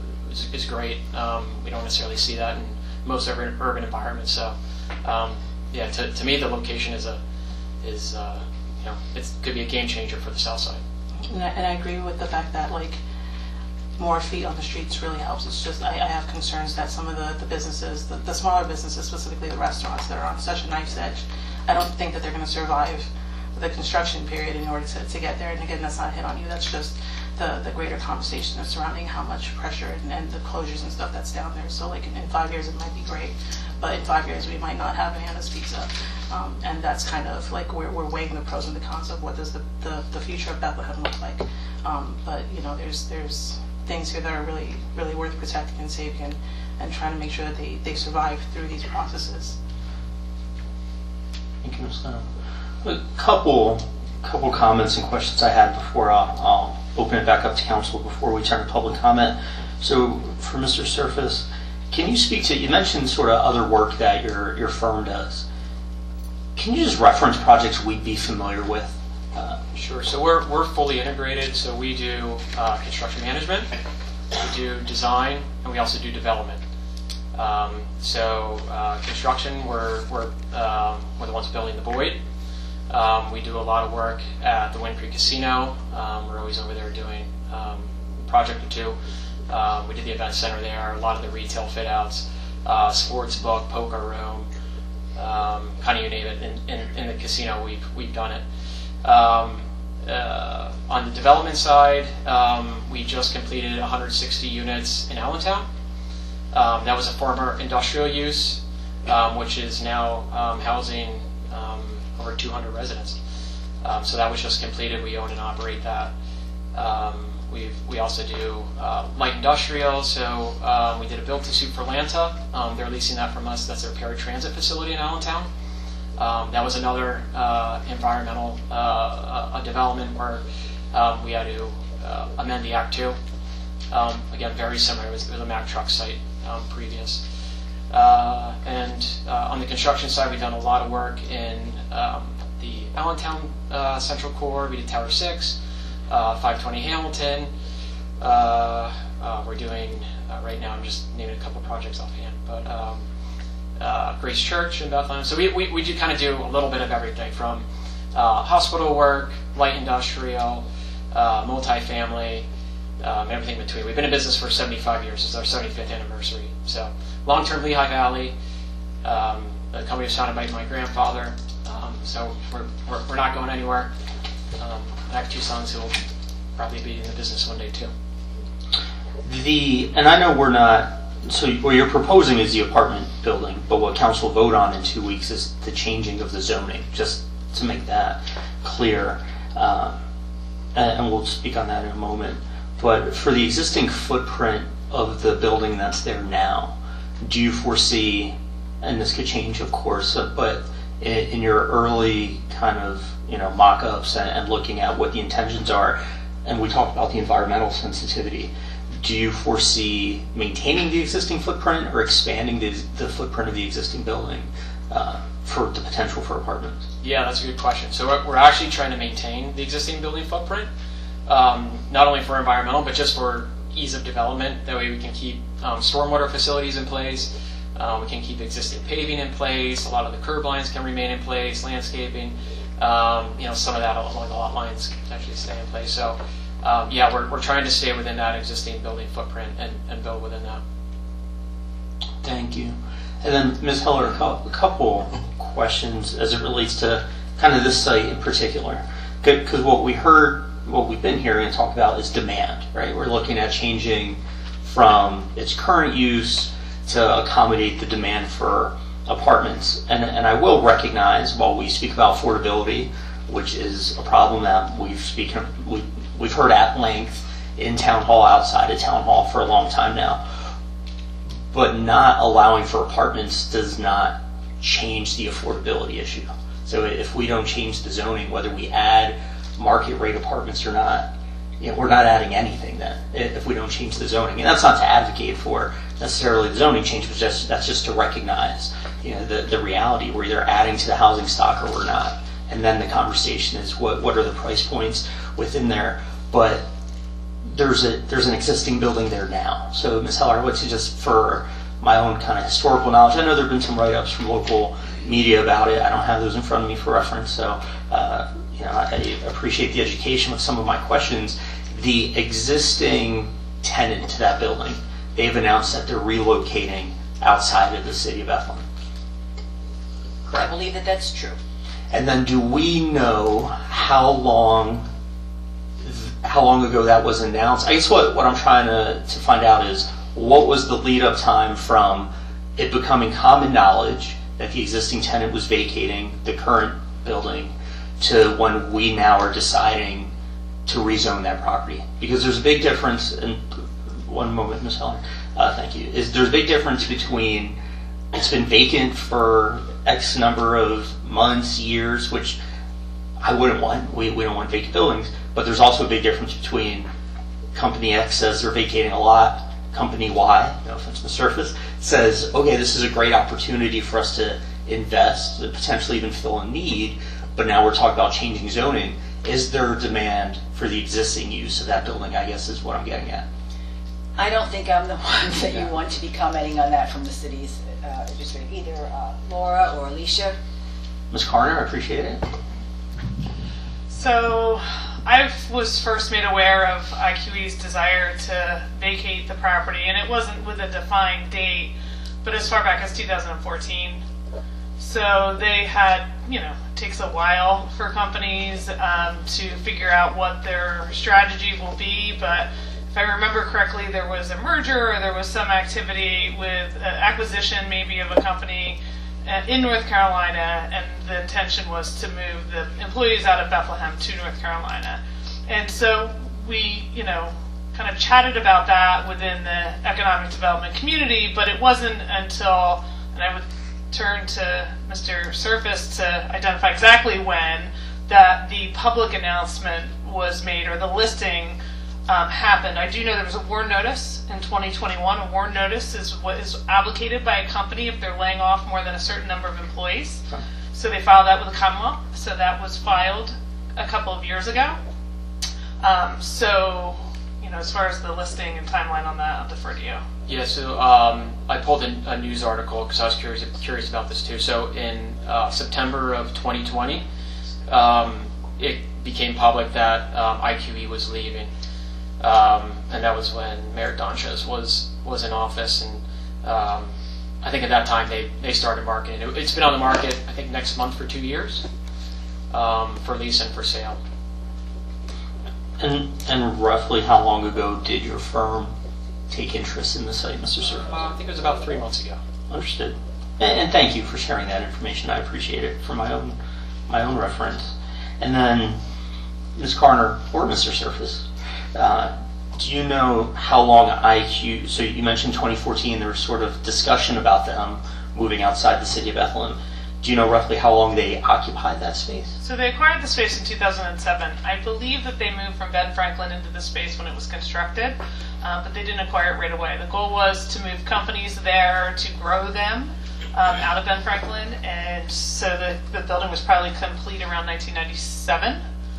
is great. We don't necessarily see that in most urban environments. So yeah, to me, the location is it could be a game changer for the south side. And I agree with the fact that like more feet on the streets really helps. It's just I have concerns that some of the businesses, the smaller businesses, specifically the restaurants that are on such a knife's edge, I don't think that they're going to survive the construction period in order to get there. And again, that's not a hit on you. That's just the greater conversation surrounding how much pressure and the closures and stuff that's down there. So like in 5 years it might be great, but in 5 years we might not have Hannah's Pizza. And that's kind of like we're weighing the pros and the cons of what does the future of Bethlehem look like. But you know, there's things here that are really, really worth protecting and saving and trying to make sure that they survive through these processes. Thank you, Ms. Leno. A couple comments and questions I had before I'll open it back up to council before we turn to public comment. So for Mr. Surface, can you speak to, you mentioned sort of other work that your firm does. Can you just reference projects we'd be familiar with? Sure. So we're fully integrated. So we do construction management, we do design, and we also do development. Construction, we're the ones building the Boyd. We do a lot of work at the Wind Creek Casino. We're always over there doing a project or two. We did the event center there, a lot of the retail fit outs, sports book, poker room, kind of you name it. In the casino, we've done it. On the development side, we just completed 160 units in Allentown. That was a former industrial use, which is now housing over 200 residents. So that was just completed. We own and operate that. We also do light industrial. So we did a build-to-suit for Lanta. They're leasing that from us. That's their paratransit facility in Allentown. That was another environmental development where we had to amend the Act 2. Again, very similar. It was a Mack truck site previous. And on the construction side, we've done a lot of work in the Allentown Central Core. We did Tower 6, 520 Hamilton. We're doing, right now, I'm just naming a couple projects offhand, but Grace Church in Bethlehem. So we do kind of do a little bit of everything from hospital work, light industrial, multifamily, everything in between. We've been in business for 75 years. This is our 75th anniversary. So long-term Lehigh Valley. The company was founded by my grandfather. So we're not going anywhere. I have two sons who will probably be in the business one day too. And I know we're not, so what you're proposing is the apartment building, but what council will vote on in 2 weeks is the changing of the zoning, just to make that clear. And we'll speak on that in a moment. But for the existing footprint of the building that's there now, do you foresee, and this could change of course, but in your early kind of mock-ups and looking at what the intentions are, and we talked about the environmental sensitivity, do you foresee maintaining the existing footprint or expanding the footprint of the existing building for the potential for apartments? Yeah, that's a good question. So we're actually trying to maintain the existing building footprint, not only for environmental, but just for ease of development. That way we can keep stormwater facilities in place. We can keep existing paving in place. A lot of the curb lines can remain in place, landscaping. Some of that along the lot lines can actually stay in place. So we're trying to stay within that existing building footprint and build within that. Thank you. And then Ms. Heller, a couple questions as it relates to kind of this site in particular. Because what we've been hearing and talked about is demand, right? We're looking at changing from its current use to accommodate the demand for apartments. And I will recognize, while we speak about affordability, which is a problem that we've heard at length in town hall, outside of town hall for a long time now, but not allowing for apartments does not change the affordability issue. So if we don't change the zoning, whether we add market rate apartments or not, we're not adding anything then if we don't change the zoning. And that's not to advocate for necessarily the zoning change, but that's just to recognize the reality. We're either adding to the housing stock or we're not. And then the conversation is what are the price points within there. But there's an existing building there now. So Ms. Heller, I would say, just for my own kind of historical knowledge, I know there have been some write-ups from local media about it. I don't have those in front of me for reference, so I appreciate the education with some of my questions. The existing tenant to that building, they've announced that they're relocating outside of the city of Bethlehem. I believe that that's true. And then do we know how long ago that was announced? I guess what I'm trying to find out is what was the lead up time from it becoming common knowledge that the existing tenant was vacating the current building to when we now are deciding to rezone that property? Because there's a big difference, and one moment, Ms. Heller, thank you, there's a big difference between it's been vacant for X number of months, years, which I wouldn't want. We don't want vacant buildings, but there's also a big difference between company X says they're vacating a lot, company Y, no offense to the surface, says, okay, this is a great opportunity for us to invest, to potentially even fill a need, but now we're talking about changing zoning. Is there demand for the existing use of that building, I guess is what I'm getting at. I don't think I'm the one that you want to be commenting on that from the city's administrative, either Laura or Alicia. Ms. Carner, I appreciate it. So I was first made aware of IQE's desire to vacate the property, and it wasn't with a defined date, but as far back as 2014. So they had, it takes a while for companies to figure out what their strategy will be, but if I remember correctly, there was a merger or there was some activity with acquisition maybe of a company in North Carolina, and the intention was to move the employees out of Bethlehem to North Carolina. And so we, kind of chatted about that within the economic development community, but it wasn't until, and I would turn to Mr. Surface to identify exactly when, that the public announcement was made, or the listing happened. I do know there was a WARN notice in 2021. A WARN notice is what is obligated by a company if they're laying off more than a certain number of employees. So they filed that with the Commonwealth. So that was filed a couple of years ago. As far as the listing and timeline on that, I'll defer to you. Yeah, so I pulled a news article because I was curious about this too. So in September of 2020, it became public that IQE was leaving. And that was when Mayor Donchez was in office, and I think at that time they started marketing. It's been on the market, I think, next month for 2 years, for lease and for sale. And roughly how long ago did your firm take interest in the site, Mr. Surface? I think it was about 3 months ago. Understood. And thank you for sharing that information. I appreciate it for my own reference. And then, Ms. Carner or Mr. Surface, do you know how long IQ, so you mentioned 2014, there was sort of discussion about them moving outside the city of Bethlehem. Do you know roughly how long they occupied that space? So they acquired the space in 2007. I believe that they moved from Ben Franklin into the space when it was constructed, but they didn't acquire it right away. The goal was to move companies there to grow them out of Ben Franklin, and so the building was probably complete around 1997,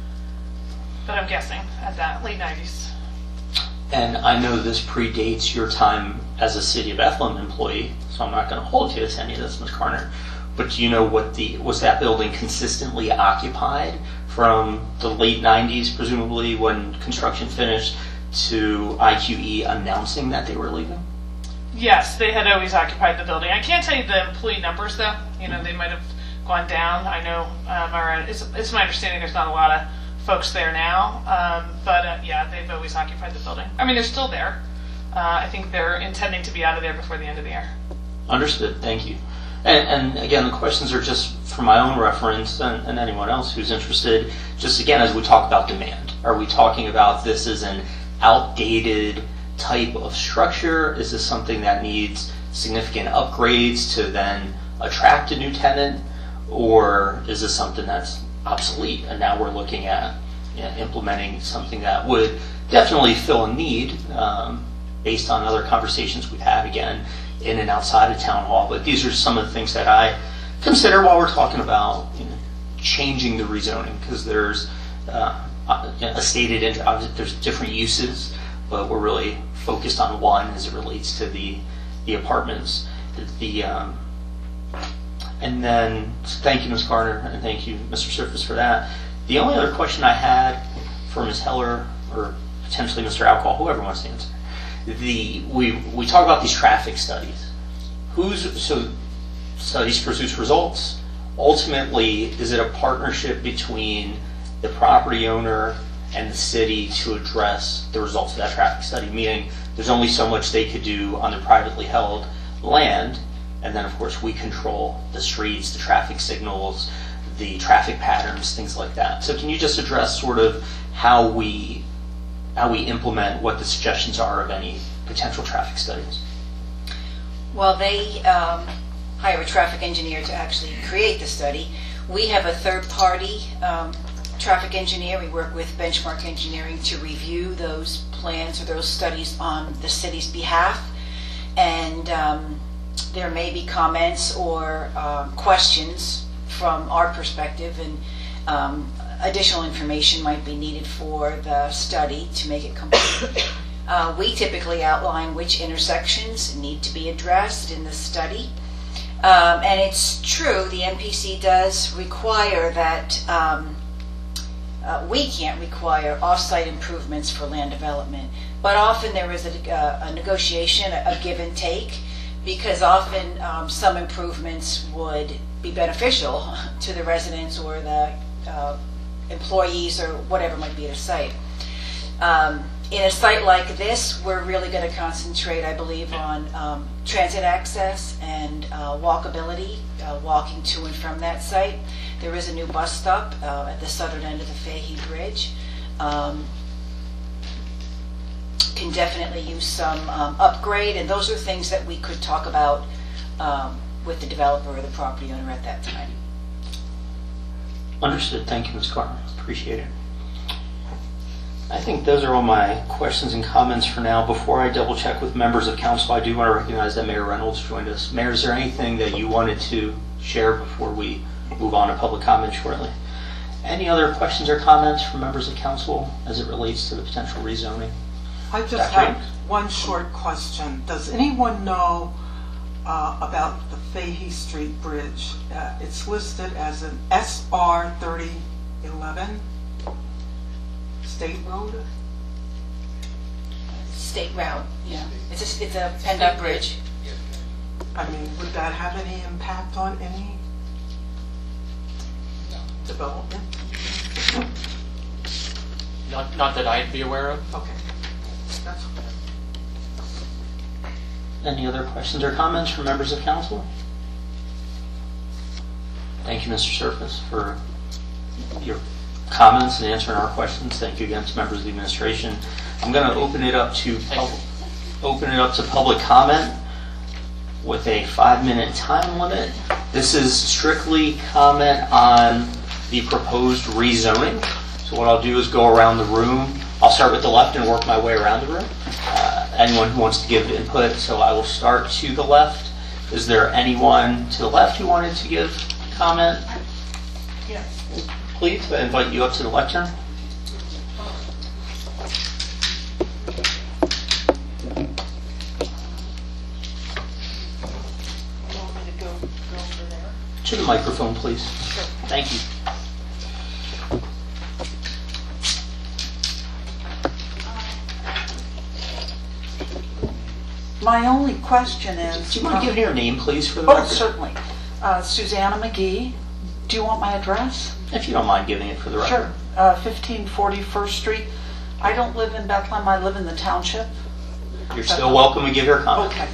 but I'm guessing at that, late 90s. And I know this predates your time as a City of Bethlehem employee, so I'm not going to hold you to any of this, Ms. Carner. But do you know was that building consistently occupied from the late 90s, presumably when construction finished, to IQE announcing that they were leaving? Yes, they had always occupied the building. I can't tell you the employee numbers, though. They might have gone down. I know, it's my understanding there's not a lot of folks there now, but yeah, they've always occupied the building. I mean, they're still there. I think they're intending to be out of there before the end of the year. Understood. Thank you. And again, the questions are just for my own reference and anyone else who's interested. Just again, as we talk about demand, are we talking about this as an outdated type of structure? Is this something that needs significant upgrades to then attract a new tenant? Or is this something that's obsolete and now we're looking at implementing something that would definitely fill a need based on other conversations we've had, again, in and outside of town hall? But these are some of the things that I consider while we're talking about changing the rezoning, because there's a stated interest. There's different uses, but we're really focused on one as it relates to the apartments. And then, thank you, Ms. Garner, and thank you, Mr. Surface, for that. The only other question I had for Ms. Heller, or potentially Mr. Alcohol, whoever wants to answer, we talk about these traffic studies. So studies produce results. Ultimately, is it a partnership between the property owner and the city to address the results of that traffic study? Meaning, there's only so much they could do on their privately held land, and then of course we control the streets, the traffic signals, the traffic patterns, things like that. So can you just address sort of how we implement what the suggestions are of any potential traffic studies? Well, they hire a traffic engineer to actually create the study. We have a third-party traffic engineer. We work with Benchmark Engineering to review those plans or those studies on the city's behalf. And there may be comments or questions from our perspective, and additional information might be needed for the study to make it complete. We typically outline which intersections need to be addressed in the study. And it's true, the MPC does require that we can't require off-site improvements for land development, but often there is a negotiation, a give and take, because often some improvements would be beneficial to the residents or the employees or whatever might be at a site. In a site like this, we're really going to concentrate, I believe, on transit access and walkability, walking to and from that site. There is a new bus stop at the southern end of the Fahey Bridge. Can definitely use some upgrade, and those are things that we could talk about with the developer or the property owner at that time. Understood. Thank you, Ms. Garner. Appreciate it. I think those are all my questions and comments for now. Before I double check with members of council, I do want to recognize that Mayor Reynolds joined us. Mayor, is there anything that you wanted to share before we move on to public comment shortly? Any other questions or comments from members of council as it relates to the potential rezoning? I just have one short question. Does anyone know about the Fahey Street Bridge? It's listed as an SR 3011 State Road? State route, yeah. It's a PennDOT bridge. I mean, would that have any impact on any development? Not that I'd be aware of. Okay. That's okay. Any other questions or comments from members of council? Thank you, Mr. Surface, for your comments and answering our questions. Thank you again to members of the administration. I'm going to open it up to public comment with a 5-minute time limit. This is strictly comment on the proposed rezoning. So what I'll do is go around the room. I'll start with the left and work my way around the room. Anyone who wants to give input, so I will start to the left. Is there anyone to the left who wanted to give comment? Yes. Please, I invite you up to the lectern. You want me to go over there? To the microphone, please. Sure. Thank you. My only question is... Do you want to give your name, please, for the record? Oh, certainly. Susanna McGee. Do you want my address? If you don't mind giving it for the record. Sure. 1540 First Street. I don't live in Bethlehem. I live in the township. You're still welcome to give your comment. Okay.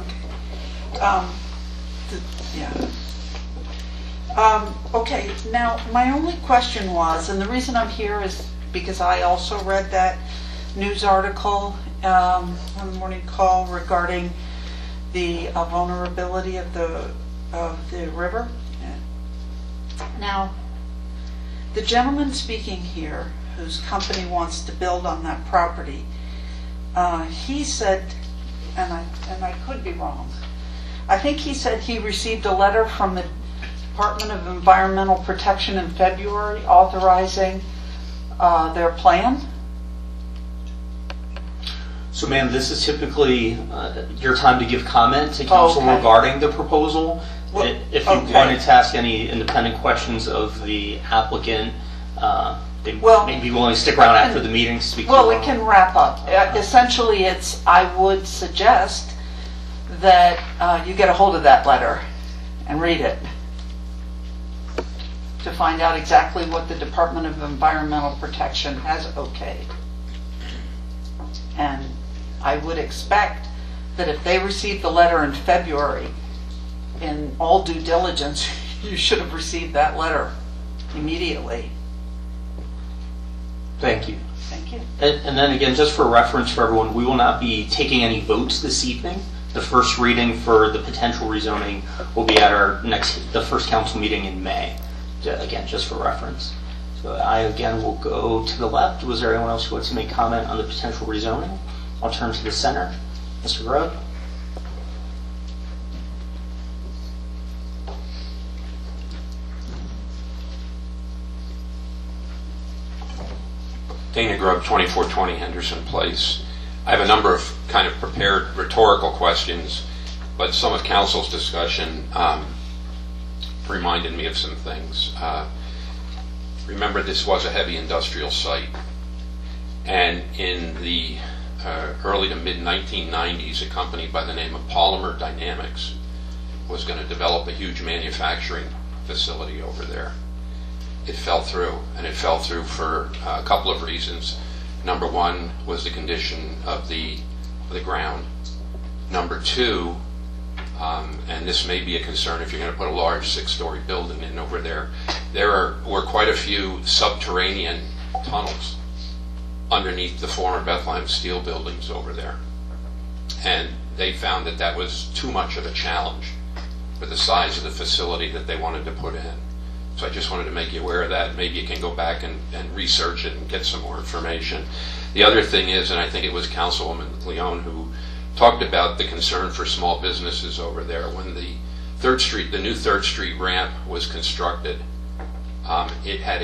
Okay. Now, my only question was, and the reason I'm here is because I also read that news article on the morning call regarding the vulnerability of the river. Now, the gentleman speaking here, whose company wants to build on that property, he said, and I could be wrong, I think he said he received a letter from the Department of Environmental Protection in February authorizing their plan. So, ma'am, this is typically your time to give comment to council regarding the proposal. If you okay. wanted to ask any independent questions of the applicant, they may be willing to stick around after the meeting to speak to Well, you. we can wrap up. Essentially, I would suggest that you get a hold of that letter and read it to find out exactly what the Department of Environmental Protection has okayed. And I would expect that if they received the letter in February, in all due diligence, you should have received that letter immediately. Thank you. Thank you. And then again, just for reference for everyone, we will not be taking any votes this evening. The first reading for the potential rezoning will be at the first council meeting in May. Again, just for reference. So I again will go to the left. Was there anyone else who wants to make comment on the potential rezoning? I'll turn to the center. Mr. Grubb. Dana Grubb, 2420 Henderson Place. I have a number of kind of prepared rhetorical questions, but some of council's discussion reminded me of some things. Remember, this was a heavy industrial site, and in the early to mid 1990s, a company by the name of Polymer Dynamics was going to develop a huge manufacturing facility over there. It fell through, and it fell through for a couple of reasons. Number one was the condition of the ground. Number two, and this may be a concern if you're going to put a large 6-story building in over there, were quite a few subterranean tunnels underneath the former Bethlehem Steel buildings over there. And they found that that was too much of a challenge for the size of the facility that they wanted to put in. So I just wanted to make you aware of that. Maybe you can go back and research it and get some more information. The other thing is, and I think it was Councilwoman Leone who talked about the concern for small businesses over there. When the new 3rd Street ramp was constructed, it had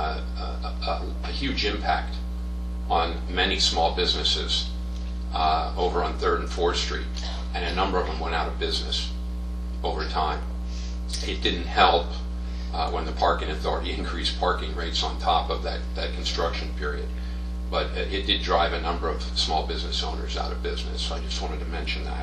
a huge impact on many small businesses over on 3rd and 4th Street, and a number of them went out of business over time. It didn't help when the parking authority increased parking rates on top of that construction period. But it did drive a number of small business owners out of business, so I just wanted to mention that.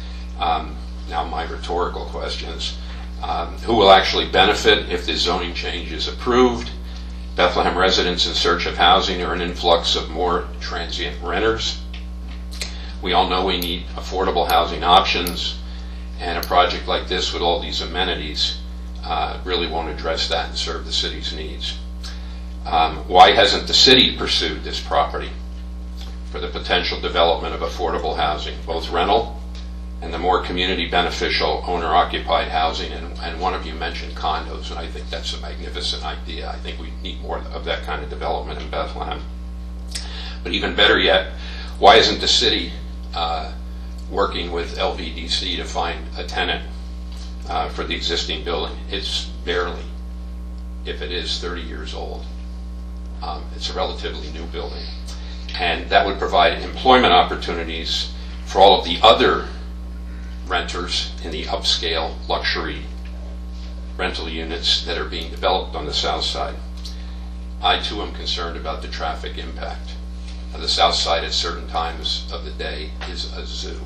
Now my rhetorical questions. Who will actually benefit if this zoning change is approved? Bethlehem residents in search of housing or an influx of more transient renters. We all know we need affordable housing options, and a project like this with all these amenities really won't address that and serve the city's needs. Why hasn't the city pursued this property for the potential development of affordable housing, both rental and the more community beneficial owner-occupied housing? And one of you mentioned condos, and I think that's a magnificent idea. I think we need more of that kind of development in Bethlehem. But even better yet, why isn't the city working with LVDC to find a tenant for the existing building? It's barely, if it is, 30 years old. It's a relatively new building. And that would provide employment opportunities for all of the other renters in the upscale luxury rental units that are being developed on the south side. I too am concerned about the traffic impact. The south side at certain times of the day is a zoo.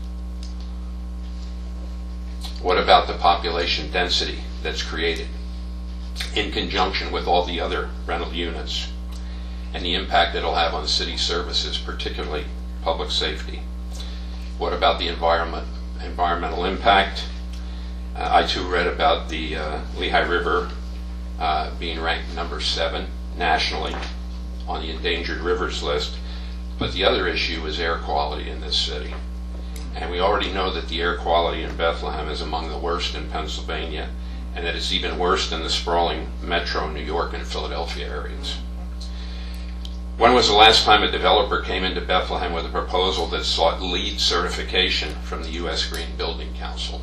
What about the population density that's created in conjunction with all the other rental units, and the impact it'll have on city services, particularly public safety? What about the environmental impact? I too read about the Lehigh River being ranked number 7 nationally on the endangered rivers list, but the other issue is air quality in this city. And we already know that the air quality in Bethlehem is among the worst in Pennsylvania, and that it's even worse than the sprawling metro New York and Philadelphia areas. When was the last time a developer came into Bethlehem with a proposal that sought LEED certification from the U.S. Green Building Council?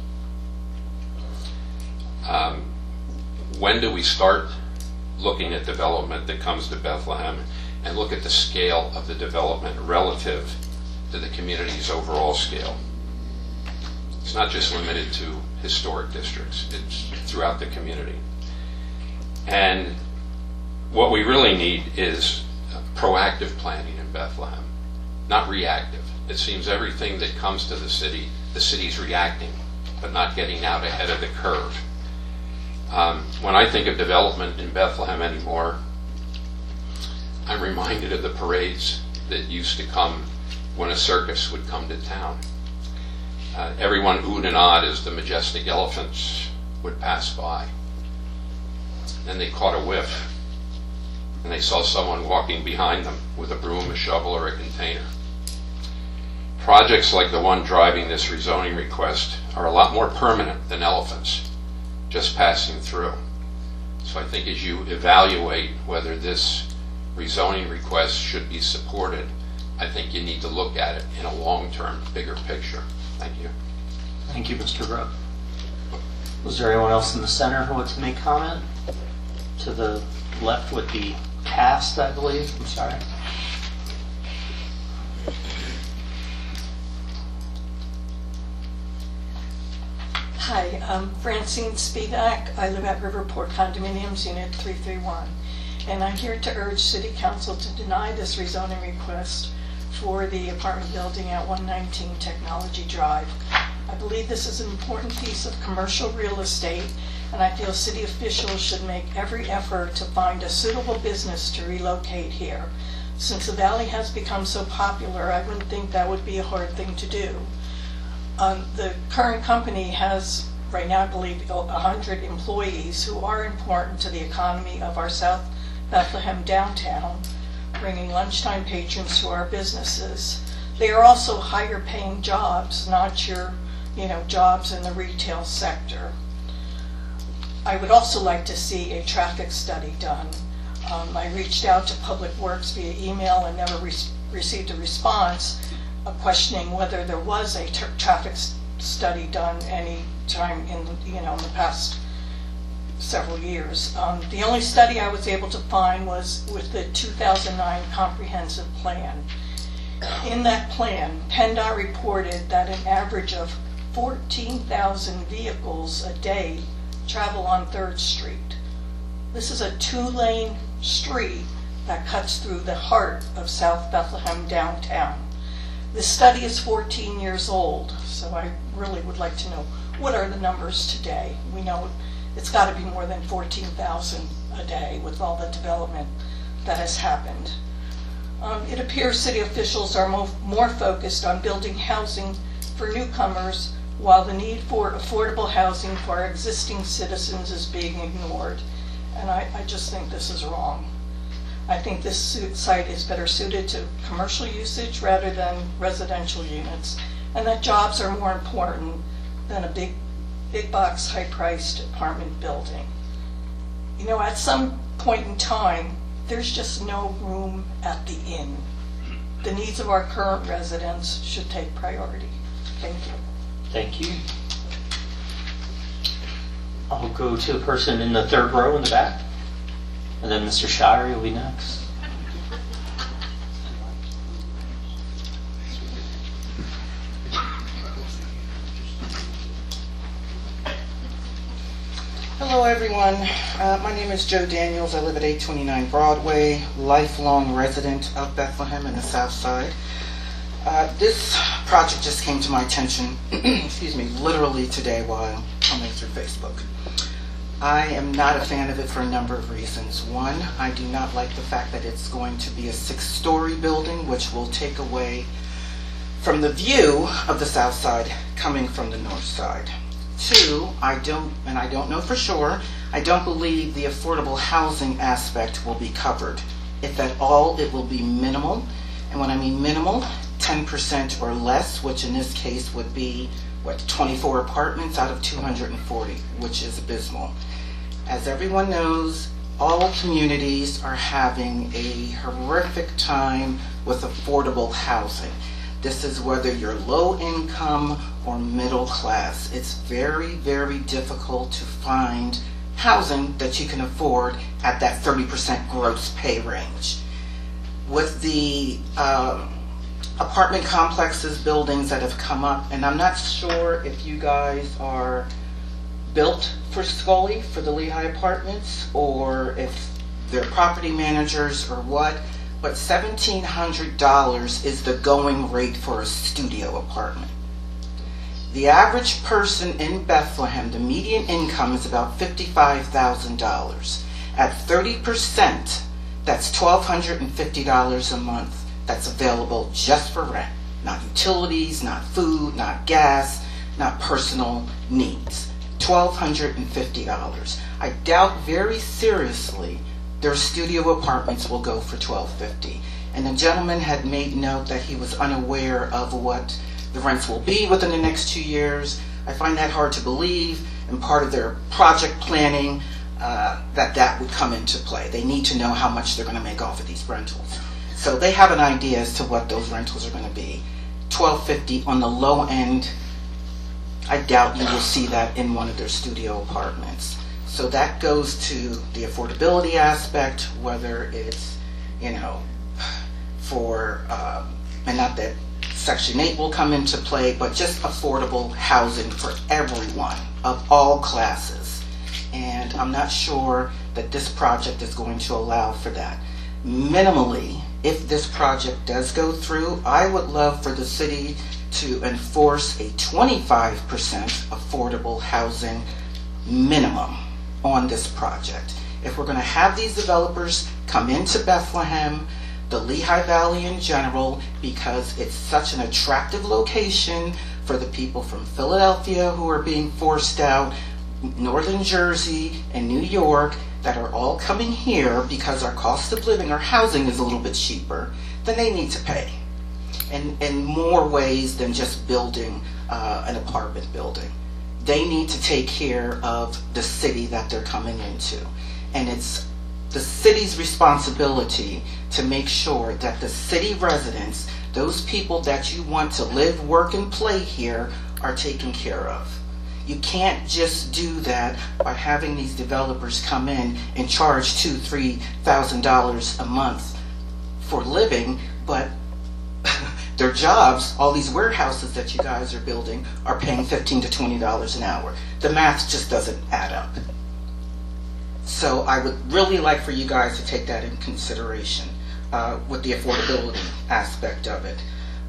When do we start looking at development that comes to Bethlehem and look at the scale of the development relative to the community's overall scale? It's not just limited to historic districts. It's throughout the community. And what we really need is proactive planning in Bethlehem, not reactive. It seems everything that comes to the city's reacting, but not getting out ahead of the curve. When I think of development in Bethlehem anymore, I'm reminded of the parades that used to come when a circus would come to town. Everyone oohed and awed as the majestic elephants would pass by. Then they caught a whiff, and they saw someone walking behind them with a broom, a shovel, or a container. Projects like the one driving this rezoning request are a lot more permanent than elephants just passing through. So I think as you evaluate whether this rezoning request should be supported, I think you need to look at it in a long-term, bigger picture. Thank you. Thank you, Mr. Grubb. Was there anyone else in the center who wanted to make comment? To the left would be Cast, I believe. I'm sorry. Hi, I'm Francine Spivak. I live at Riverport Condominiums, Unit 331. And I'm here to urge City Council to deny this rezoning request for the apartment building at 119 Technology Drive. I believe this is an important piece of commercial real estate, and I feel city officials should make every effort to find a suitable business to relocate here. Since the valley has become so popular, I wouldn't think that would be a hard thing to do. The current company has, right now I believe, 100 employees who are important to the economy of our South Bethlehem downtown, bringing lunchtime patrons to our businesses. They are also higher paying jobs, not your, jobs in the retail sector. I would also like to see a traffic study done. I reached out to Public Works via email and never received a response questioning whether there was a traffic study done any time in the past several years. The only study I was able to find was with the 2009 comprehensive plan. In that plan, PennDOT reported that an average of 14,000 vehicles a day travel on 3rd Street. This is a 2-lane street that cuts through the heart of South Bethlehem downtown. This study is 14 years old, so I really would like to know what are the numbers today. We know it's got to be more than 14,000 a day with all the development that has happened. It appears city officials are more focused on building housing for newcomers while the need for affordable housing for our existing citizens is being ignored. And I just think this is wrong. I think this site is better suited to commercial usage rather than residential units, and that jobs are more important than a big box, high-priced apartment building. At some point in time, there's just no room at the inn. The needs of our current residents should take priority. Thank you. Thank you. I'll go to the person in the 3rd row in the back, and then Mr. Shire will be next. Hello everyone, my name is Joe Daniels. I live at 829 Broadway, lifelong resident of Bethlehem in the South Side. This project just came to my attention, excuse me, literally today while coming through Facebook. I am not a fan of it for a number of reasons. One, I do not like the fact that it's going to be a 6-story building, which will take away from the view of the South Side coming from the North Side. Two, I don't know for sure, I don't believe the affordable housing aspect will be covered. If at all, it will be minimal. And when I mean minimal, 10% or less, which in this case would be, 24 apartments out of 240, which is abysmal. As everyone knows, all communities are having a horrific time with affordable housing. This is whether you're low income or middle class. It's very, very difficult to find housing that you can afford at that 30% gross pay range. With the apartment complexes, buildings that have come up, and I'm not sure if you guys are built for Scully, for the Lehigh Apartments, or if they're property managers or what, but $1,700 is the going rate for a studio apartment. The average person in Bethlehem, the median income is about $55,000. At 30%, that's $1,250 a month that's available just for rent. Not utilities, not food, not gas, not personal needs. $1,250. I doubt very seriously their studio apartments will go for $1,250. And the gentleman had made note that he was unaware of what the rents will be within the next 2 years. I find that hard to believe, and part of their project planning, that would come into play. They need to know how much they're going to make off of these rentals. So they have an idea as to what those rentals are going to be. $1,250 on the low end. I doubt you will see that in one of their studio apartments. So that goes to the affordability aspect, whether it's, for, and not that Section 8 will come into play, but just affordable housing for everyone of all classes. And I'm not sure that this project is going to allow for that. Minimally, if this project does go through, I would love for the city to enforce a 25% affordable housing minimum on this project. If we're going to have these developers come into Bethlehem, the Lehigh Valley in general, because it's such an attractive location for the people from Philadelphia who are being forced out, Northern Jersey and New York, that are all coming here because our cost of living, our housing is a little bit cheaper, then they need to pay. In more ways than just building an apartment building. They need to take care of the city that they're coming into. And it's the city's responsibility to make sure that the city residents, those people that you want to live, work, and play here, are taken care of. You can't just do that by having these developers come in and charge $2,000, $3,000 a month for living, but their jobs, all these warehouses that you guys are building, are paying $15 to $20 an hour. The math just doesn't add up. So I would really like for you guys to take that in consideration with the affordability aspect of it.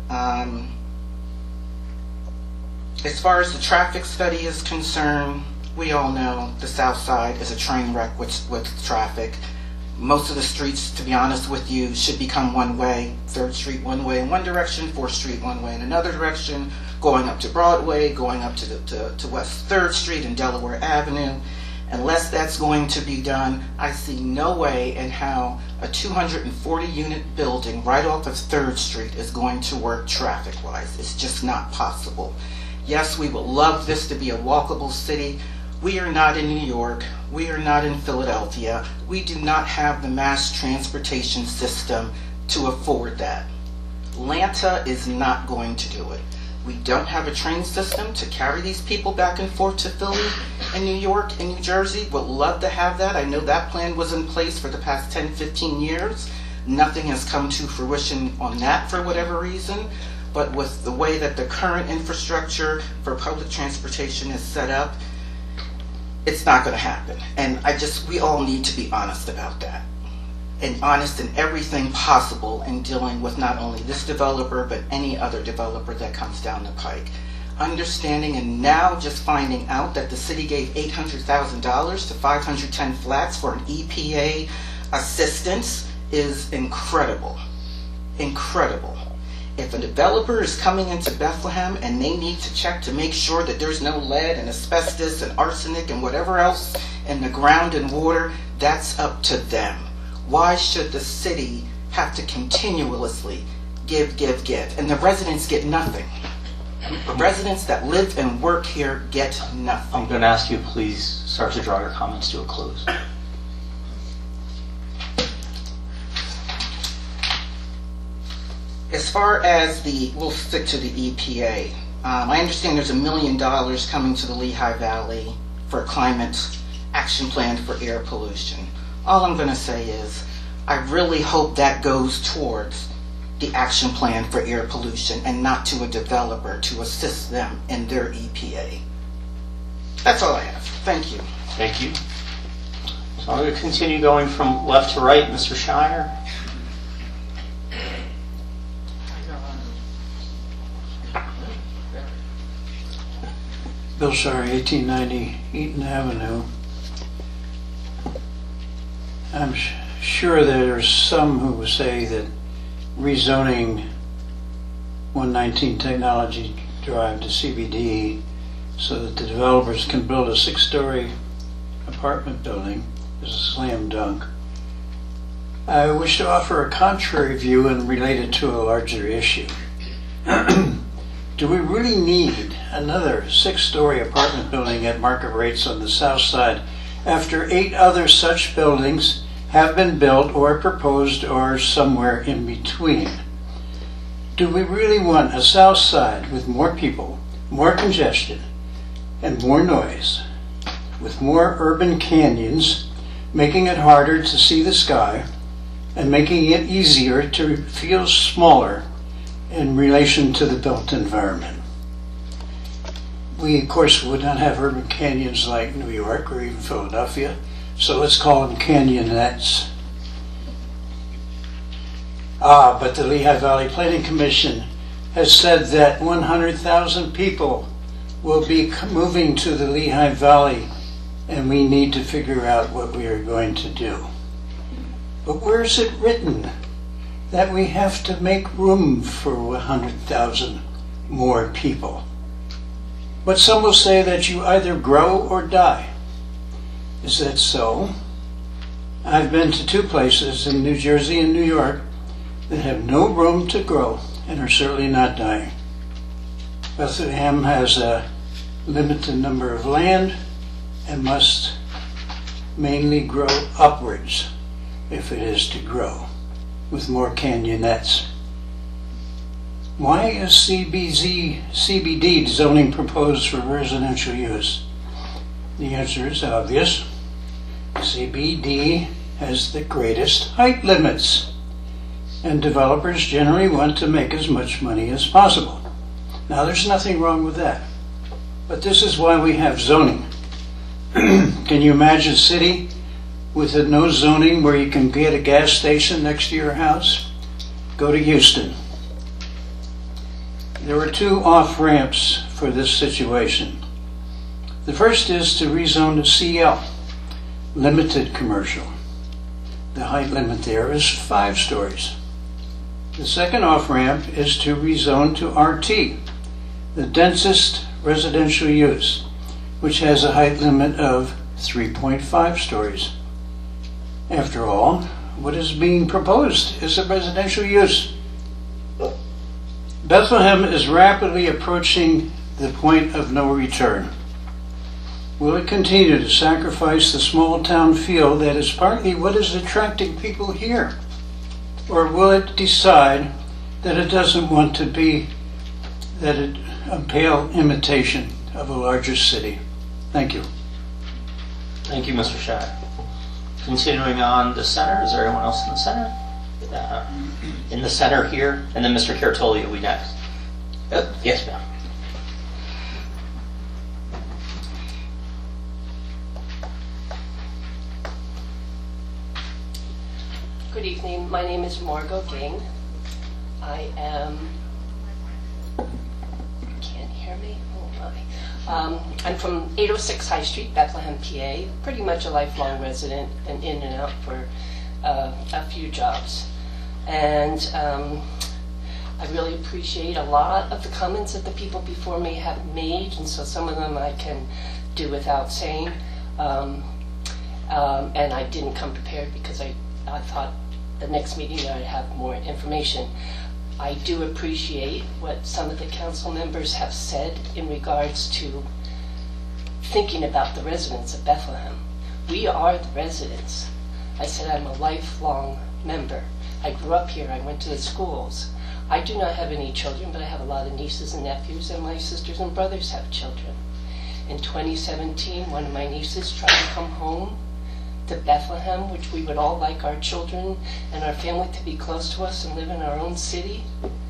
As far as the traffic study is concerned, we all know the South Side is a train wreck with traffic. Most of the streets, to be honest with you, should become one way. 3rd Street one way in one direction, 4th Street one way in another direction, going up to Broadway, going up to West 3rd Street and Delaware Avenue. Unless that's going to be done, I see no way in how a 240-unit building right off of 3rd Street is going to work traffic-wise. It's just not possible. Yes, we would love this to be a walkable city. We are not in New York. We are not in Philadelphia. We do not have the mass transportation system to afford that. Atlanta is not going to do it. We don't have a train system to carry these people back and forth to Philly and New York and New Jersey. Would love to have that. I know that plan was in place for the past 10, 15 years. Nothing has come to fruition on that for whatever reason. But with the way that the current infrastructure for public transportation is set up, it's not going to happen. And we all need to be honest about that. And honest in everything possible in dealing with not only this developer, but any other developer that comes down the pike. Understanding and now just finding out that the city gave $800,000 to 510 flats for an EPA assistance is incredible. Incredible. If a developer is coming into Bethlehem and they need to check to make sure that there's no lead and asbestos and arsenic and whatever else in the ground and water, that's up to them. Why should the city have to continuously give, and the residents get nothing? The residents that live and work here get nothing. I'm going to ask you, please, start to draw your comments to a close. As far as we'll stick to the EPA. I understand there's $1 million coming to the Lehigh Valley for a climate action plan for air pollution. All I'm going to say is I really hope that goes towards the action plan for air pollution and not to a developer to assist them in their EPA. That's all I have. Thank you. Thank you. So I'm going to continue going from left to right. Mr. Shire. Bill Shire, 1890 Eaton Avenue. I'm sure there's some who say that rezoning 119 Technology Drive to CBD so that the developers can build a 6-story apartment building is a slam dunk. I wish to offer a contrary view and relate it to a larger issue. Do we really need another 6-story apartment building at market rates on the south side after 8 other such buildings have been built or proposed or somewhere in between? Do we really want a south side with more people, more congestion, and more noise, with more urban canyons, making it harder to see the sky and making it easier to feel smaller in relation to the built environment? We, of course, would not have urban canyons like New York or even Philadelphia, so let's call them canyonettes. But the Lehigh Valley Planning Commission has said that 100,000 people will be moving to the Lehigh Valley, and we need to figure out what we are going to do. But where is it written that we have to make room for 100,000 more people? But some will say that you either grow or die. Is that so? I've been to 2 places in New Jersey and New York that have no room to grow and are certainly not dying. Bethlehem has a limited number of land and must mainly grow upwards if it is to grow, with more canyonettes. Why is CBD zoning proposed for residential use? The answer is obvious. CBD has the greatest height limits, and developers generally want to make as much money as possible. Now, there's nothing wrong with that, but this is why we have zoning. Can you imagine a city with no zoning where you can get a gas station next to your house? Go to Houston. There were 2 off-ramps for this situation. The first is to rezone to CL, limited commercial. The height limit there is 5 stories. The second off-ramp is to rezone to RT, the densest residential use, which has a height limit of 3.5 stories. After all, what is being proposed is a residential use. Bethlehem is rapidly approaching the point of no return. Will it continue to sacrifice the small town feel that is partly what is attracting people here? Or will it decide that it doesn't want to be a pale imitation of a larger city? Thank you. Thank you, Mr. Shire. Continuing on the center, is there anyone else in the center? In the center here, and then Mr. Cartoli will be next. Yes, ma'am. Good evening. My name is Margot Ging. I am. Can't hear me? Oh my. I'm from 806 High Street, Bethlehem, PA. Pretty much a lifelong resident and in and out for a few jobs. And I really appreciate a lot of the comments that the people before me have made, and so some of them I can do without saying. And I didn't come prepared because I thought the next meeting I'd have more information. I do appreciate what some of the council members have said in regards to thinking about the residents of Bethlehem. We are the residents. I said I'm a lifelong member. I grew up here. I went to the schools. I do not have any children, but I have a lot of nieces and nephews, and my sisters and brothers have children. In 2017, one of my nieces tried to come home to Bethlehem, which we would all like our children and our family to be close to us and live in our own city.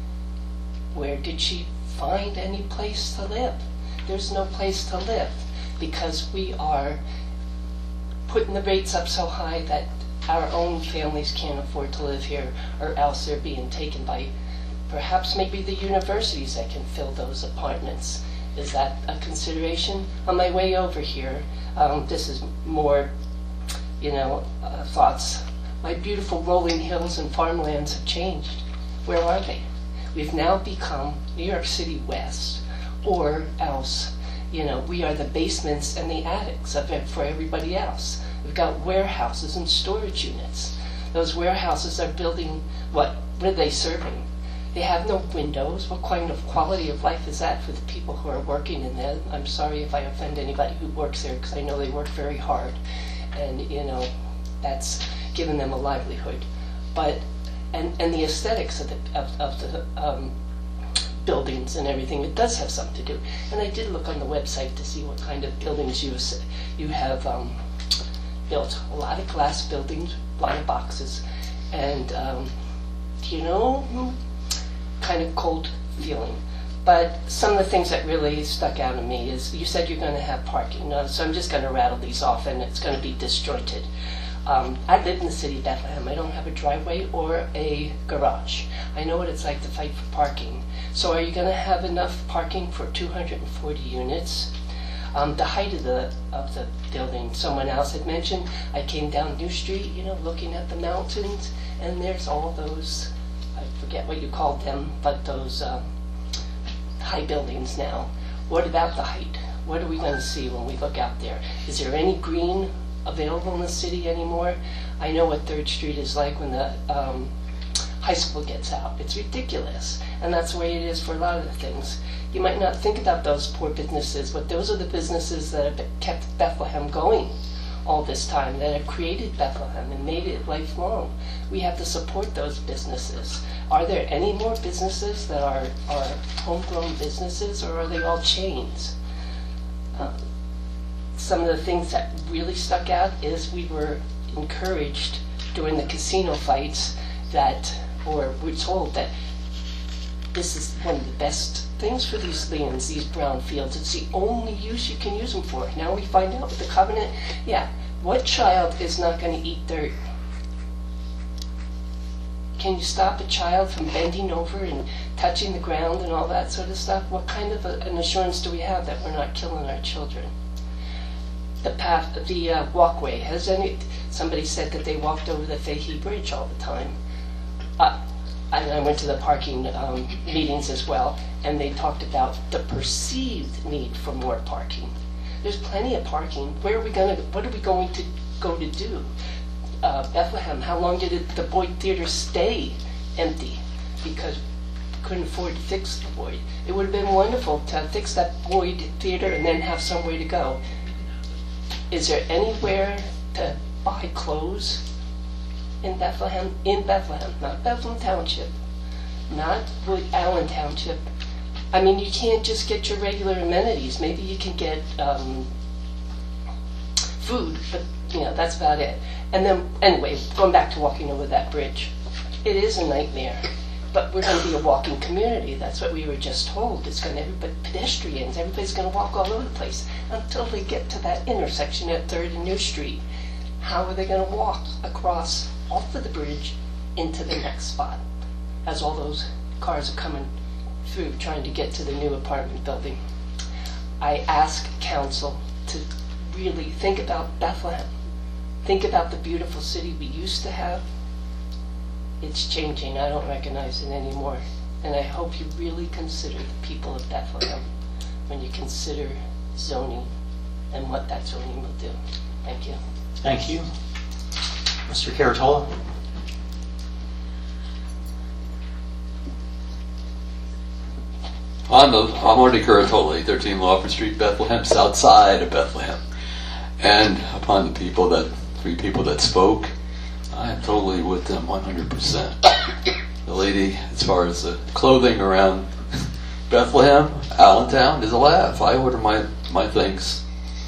Where did she find any place to live? There's no place to live. because we are putting the rates up so high that our own families can't afford to live here, or else they're being taken by perhaps maybe the universities that can fill those apartments. Is that a consideration? On my way over here, this is more, thoughts. My beautiful rolling hills and farmlands have changed. Where are they? We've now become New York City West, or else, we are the basements and the attics of it for everybody else. We've got warehouses and storage units. Those warehouses are building, what are they serving? They have no windows. What kind of quality of life is that for the people who are working in them? I'm sorry if I offend anybody who works there, because I know they work very hard, and that's given them a livelihood. But and the aesthetics of the buildings and everything, it does have something to do. And I did look on the website to see what kind of buildings you have built. A lot of glass buildings, a lot of boxes, and kind of cold feeling. But some of the things that really stuck out to me is, you said you're going to have parking. So I'm just going to rattle these off, and it's going to be disjointed. I live in the city of Bethlehem. I don't have a driveway or a garage. I know what it's like to fight for parking. So are you going to have enough parking for 240 units? The height of the building, someone else had mentioned, I came down New Street, looking at the mountains, and there's all those, I forget what you called them, but those high buildings now. What about the height? What are we going to see when we look out there? Is there any green available in the city anymore? I know what 3rd Street is like when the high school gets out. It's ridiculous, and that's the way it is for a lot of the things. You might not think about those poor businesses, but those are the businesses that have kept Bethlehem going all this time, that have created Bethlehem and made it lifelong. We have to support those businesses. Are there any more businesses that are homegrown businesses, or are they all chains? Some of the things that really stuck out is we were encouraged during the casino fights or we're told that this is one of the best things for these lands, these brown fields. It's the only use you can use them for. Now we find out with the covenant, what child is not going to eat dirt? Can you stop a child from bending over and touching the ground and all that sort of stuff? What kind of an assurance do we have that we're not killing our children? The path, the walkway, somebody said that they walked over the Fahey Bridge all the time. And I went to the parking meetings as well, and they talked about the perceived need for more parking. There's plenty of parking. What are we going to go to do? Bethlehem, how long did the Boyd Theater stay empty? Because we couldn't afford to fix the Boyd. It would have been wonderful to fix that Boyd Theater and then have somewhere to go. Is there anywhere to buy clothes in Bethlehem? In Bethlehem, not Bethlehem Township, not Wood Allen Township. I mean, you can't just get your regular amenities. Maybe you can get food, but that's about it. And then, anyway, going back to walking over that bridge, it is a nightmare. But we're going to be a walking community. That's what we were just told. It's going to be pedestrians. Everybody's going to walk all over the place until they get to that intersection at 3rd and New Street. How are they going to walk across off of the bridge into the next spot as all those cars are coming through trying to get to the new apartment building? I ask council to really think about Bethlehem. Think about the beautiful city we used to have. It's changing. I don't recognize it anymore. And I hope you really consider the people of Bethlehem when you consider zoning and what that zoning will do. Thank you. Thank you. Mr. Caratola? I'm Marty Caratola, 13 Lawford Street, Bethlehem, south side of Bethlehem. And upon the three people that spoke, I am totally with them 100%. The lady, as far as the clothing around Bethlehem, Allentown, is a laugh. I order my things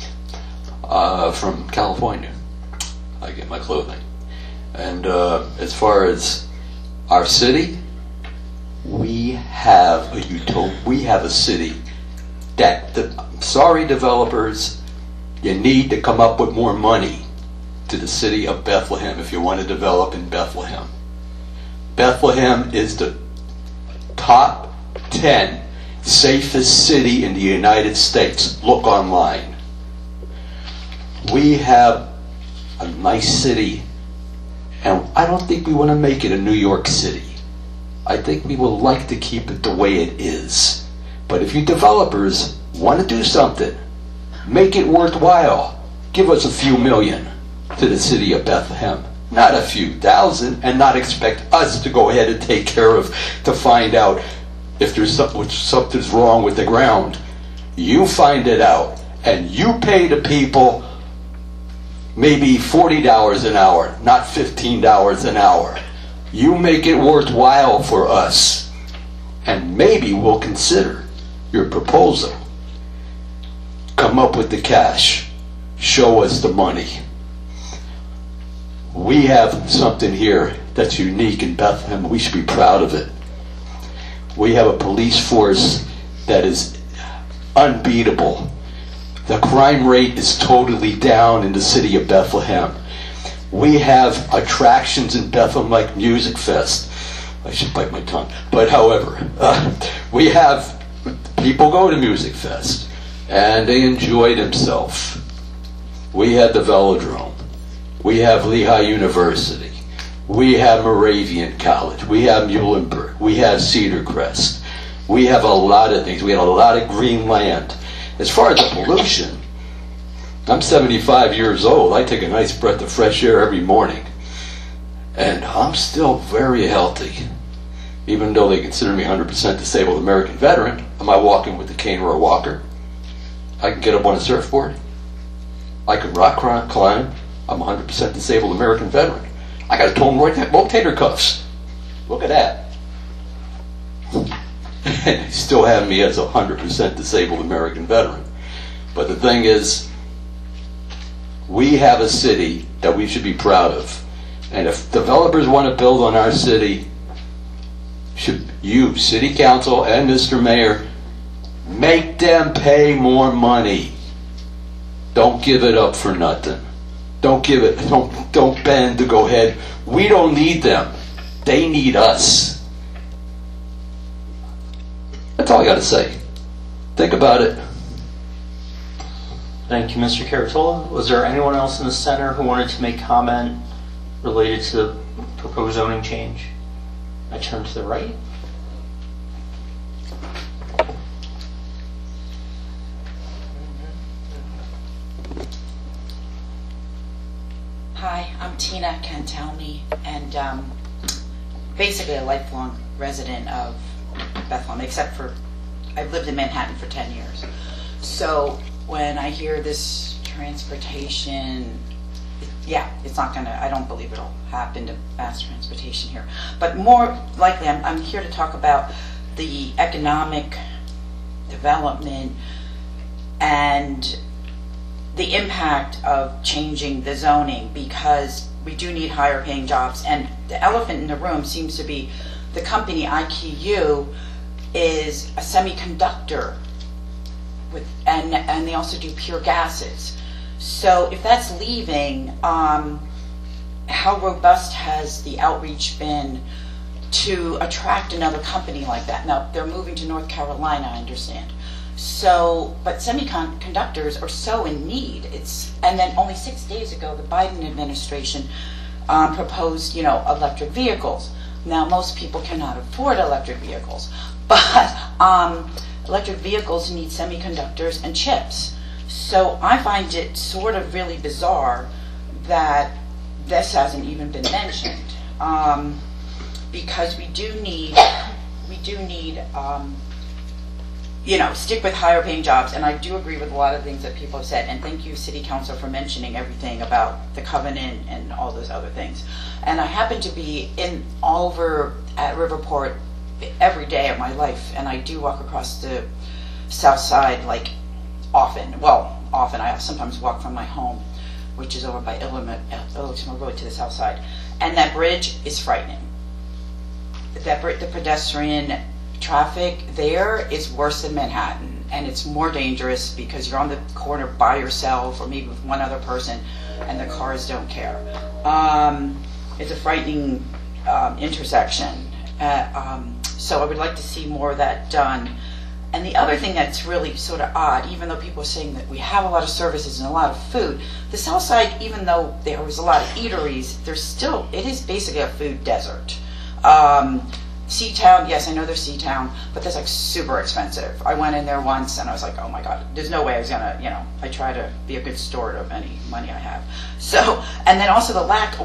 from California. I get my clothing. And as far as our city, we have a city that, sorry developers, You need to come up with more money to the city of Bethlehem if you want to develop in Bethlehem. Bethlehem is the top 10 safest city in the United States. Look online. We have a nice city, and I don't think we want to make it a New York City. I think we would like to keep it the way it is. But if you developers want to do something, make it worthwhile. Give us a few million to the city of Bethlehem, not a few thousand, and not expect us to go ahead and take care of, to find out if there's something's wrong with the ground. You find it out, and you pay the people maybe $40 an hour, not $15 an hour. You make it worthwhile for us, and maybe we'll consider your proposal. Come up with the cash. Show us the money. We have something here that's unique in Bethlehem. We should be proud of it. We have a police force that is unbeatable. The crime rate is totally down in the city of Bethlehem. We have attractions in Bethlehem like Music Fest. I should bite my tongue. But however, we have people go to Music Fest and they enjoy themselves. We have the Velodrome. We have Lehigh University. We have Moravian College. We have Muhlenberg. We have Cedar Crest. We have a lot of things. We have a lot of green land. As far as the pollution, I'm 75 years old. I take a nice breath of fresh air every morning. And I'm still very healthy. Even though they consider me 100% disabled American veteran, am I walking with a cane or a walker? I can get up on a surfboard. I can rock climb. I'm 100% disabled American veteran. I got a tone rotator cuffs. Look at that. And they still have me as a 100% disabled American veteran. But the thing is, we have a city that we should be proud of. And if developers want to build on our city, should you, City Council and Mr. Mayor, make them pay more money. Don't give it up for nothing. Don't bend to go ahead. We don't need them. They need us. That's all I got to say. Think about it. Thank you, Mr. Caratola. Was there anyone else in the center who wanted to make comment related to the proposed zoning change? I turn to the right. Hi, I'm Tina Cantelmi, and basically a lifelong resident of Bethlehem, except for I've lived in Manhattan for 10 years. So when I hear this transportation, yeah, it's not gonna, I don't believe it'll happen to mass transportation here. But more likely, I'm here to talk about the economic development and the impact of changing the zoning, because we do need higher paying jobs. And the elephant in the room seems to be the company IQU is a semiconductor and they also do pure gases. So if that's leaving, how robust has the outreach been to attract another company like that? Now, they're moving to North Carolina, I understand. So, but semiconductors are so in need. And then only 6 days ago, the Biden administration proposed, electric vehicles. Now, most people cannot afford electric vehicles, but electric vehicles need semiconductors and chips. So I find it sort of really bizarre that this hasn't even been mentioned, because we do need, stick with higher paying jobs. And I do agree with a lot of things that people have said. And thank you, City Council, for mentioning everything about the covenant and all those other things. And I happen to be all over at Riverport every day of my life, and I do walk across the south side often. Well, often. I sometimes walk from my home, which is over by Illichmore Road, to the south side. And that bridge is frightening. The pedestrian traffic there is worse than Manhattan. and it's more dangerous because you're on the corner by yourself or maybe with one other person, and the cars don't care. It's a frightening intersection. So I would like to see more of that done. And the other thing that's really sort of odd, even though people are saying that we have a lot of services and a lot of food, the South Side, even though there was a lot of eateries, it is basically a food desert. Seatown, yes, I know there's Seatown, but that's like super expensive. I went in there once and I was like, oh my God, there's no way I was gonna, I try to be a good steward of any money I have. So, and then also the lack,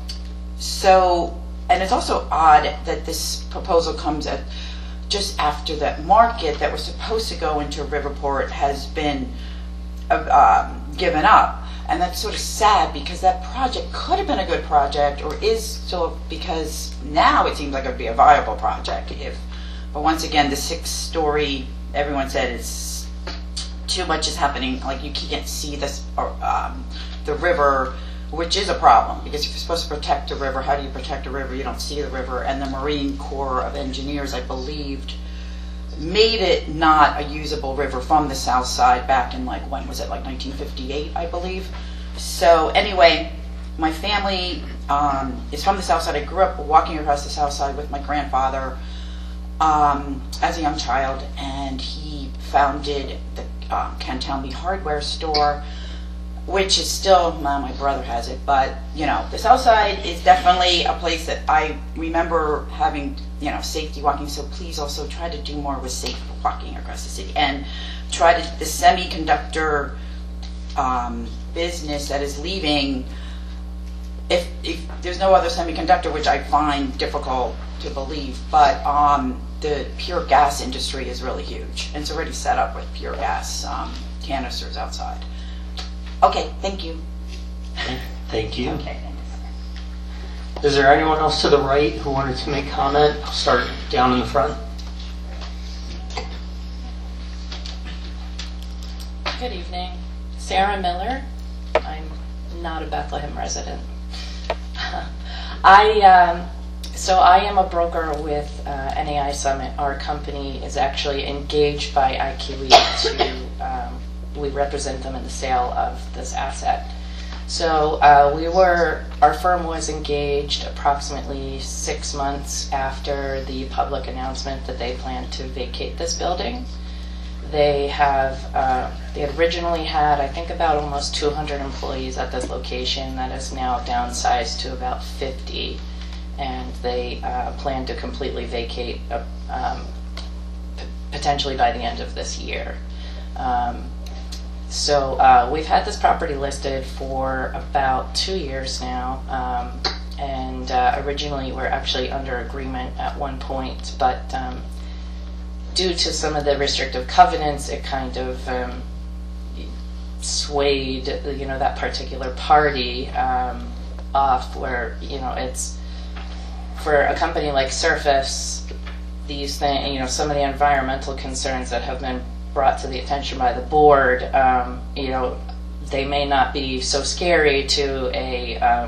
and it's also odd that this proposal comes at just after that market that was supposed to go into Riverport has been given up. And that's sort of sad because that project could have been a good project, or is still, because now it seems like it would be a viable project. But once again, the 6-story, everyone said it's too much is happening. Like you can't see this, the river, which is a problem because if you're supposed to protect a river, how do you protect a river? You don't see the river. And the Marine Corps of Engineers, I believed, made it not a usable river from the south side back in when was it, 1958, I believe. So anyway, my family is from the south side. I grew up walking across the south side with my grandfather as a young child, and he founded the Cantelme hardware store, which is still, my brother has it, but the south side is definitely a place that I remember having safety walking. So please also try to do more with safe walking across the city, and try to, the semiconductor business that is leaving, if there's no other semiconductor, which I find difficult to believe, but the pure gas industry is really huge, and it's already set up with pure gas canisters outside. Okay, thank you. Thank you. Okay. Is there anyone else to the right who wanted to make comment? I'll start down in the front. Good evening. Sarah Miller. I'm not a Bethlehem resident. So I am a broker with NAI Summit. Our company is actually engaged by IQE to, we represent them in the sale of this asset. So our firm was engaged approximately 6 months after the public announcement that they planned to vacate this building. They had originally had, I think, about almost 200 employees at this location. That is now downsized to about 50, and they plan to completely vacate potentially by the end of this year. So we've had this property listed for about 2 years now, and originally we're actually under agreement at one point, but due to some of the restrictive covenants, it kind of swayed, that particular party off. Where it's for a company like Surface, these things, some of the environmental concerns that have been brought to the attention by the board, they may not be so scary to a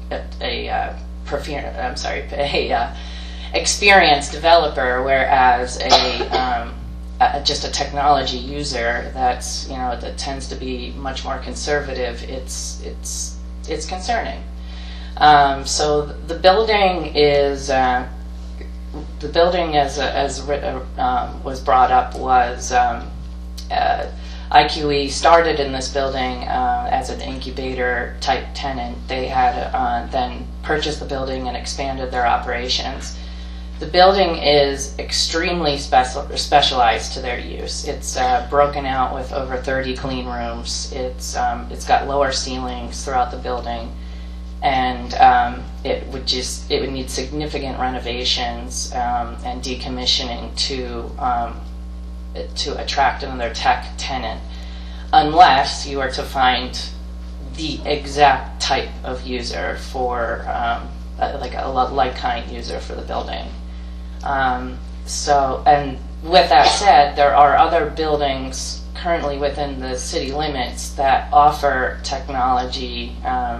experienced developer, whereas just a technology user that's that tends to be much more conservative, it's concerning. So the building is as was brought up was IQE started in this building as an incubator type tenant. They had then purchased the building and expanded their operations. The building is extremely specialized to their use. It's broken out with over 30 clean rooms. It's got lower ceilings throughout the building, and it would need significant renovations and decommissioning to attract another tech tenant, unless you are to find the exact type of user for like a like-kind user for the building. And with that said, there are other buildings currently within the city limits that offer technology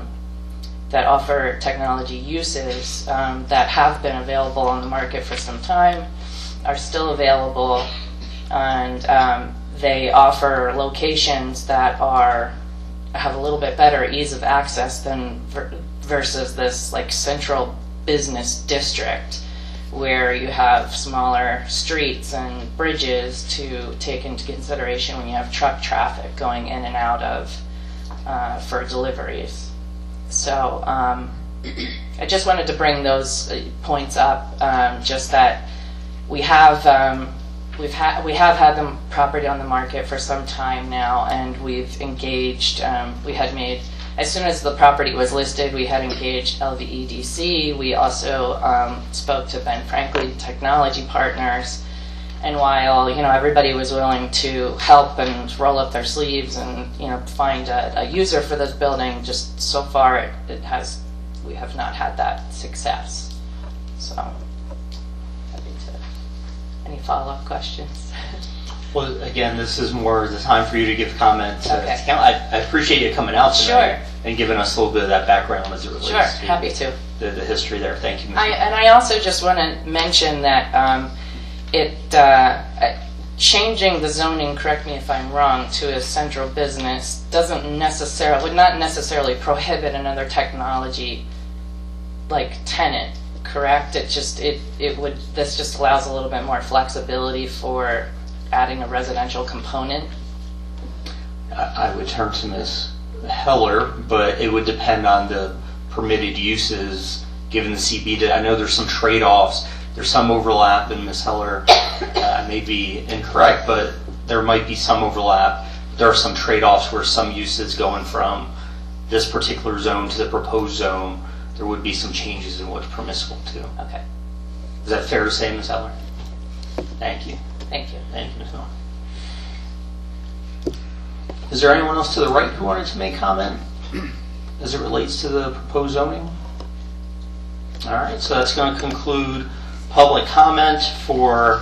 uses that have been available on the market for some time, are still available, and they offer locations that have a little bit better ease of access than versus this like central business district where you have smaller streets and bridges to take into consideration when you have truck traffic going in and out of for deliveries. So I just wanted to bring those points up, just that we have had the property on the market for some time now, and we've engaged. We had made, as soon as the property was listed, we had engaged LVEDC. We also spoke to Ben Franklin Technology Partners, and while everybody was willing to help and roll up their sleeves and find a user for this building, just so far we have not had that success. So, any follow-up questions? Well, again, this is more the time for you to give comments. Okay. I appreciate you coming out tonight Sure. and giving us a little bit of that background as it relates Sure, to happy to. The history there. Thank you, Ms. And I also just want to mention that changing the zoning, correct me if I'm wrong, to a central business would not necessarily prohibit another technology like tenant, correct? This just allows a little bit more flexibility for adding a residential component. I would turn to Ms. Heller, but it would depend on the permitted uses given the CB. I know there's some trade-offs. There's some overlap, and Ms. Heller, I may be incorrect, but there might be some overlap. There are some trade-offs where some uses going from this particular zone to the proposed zone, there would be some changes in what's permissible too. Okay. Is that fair to say, Ms. Heller? Thank you. Thank you. Thank you, Ms. Heller. Is there anyone else to the right who wanted to make comment as it relates to the proposed zoning? All right, so that's going to conclude public comment for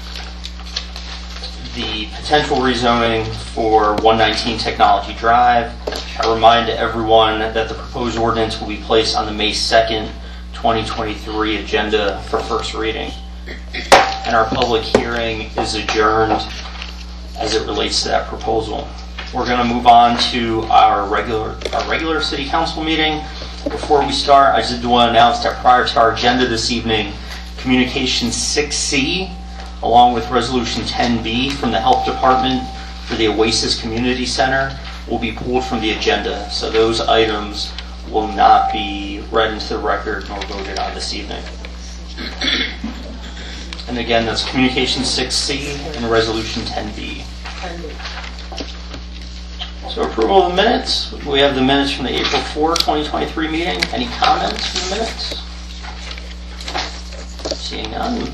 the potential rezoning for 119 Technology Drive. I remind everyone that the proposed ordinance will be placed on the May 2nd, 2023 agenda for first reading. And our public hearing is adjourned as it relates to that proposal. We're going to move on to our regular city council meeting. Before we start, I just want to announce that prior to our agenda this evening, Communication 6C, along with Resolution 10B from the Health Department for the Oasis Community Center, will be pulled from the agenda. So those items will not be read into the record nor voted on this evening. And again, that's Communication 6C and Resolution 10B. So approval of the minutes. We have the minutes from the April 4, 2023 meeting. Any comments from the minutes? Seeing none.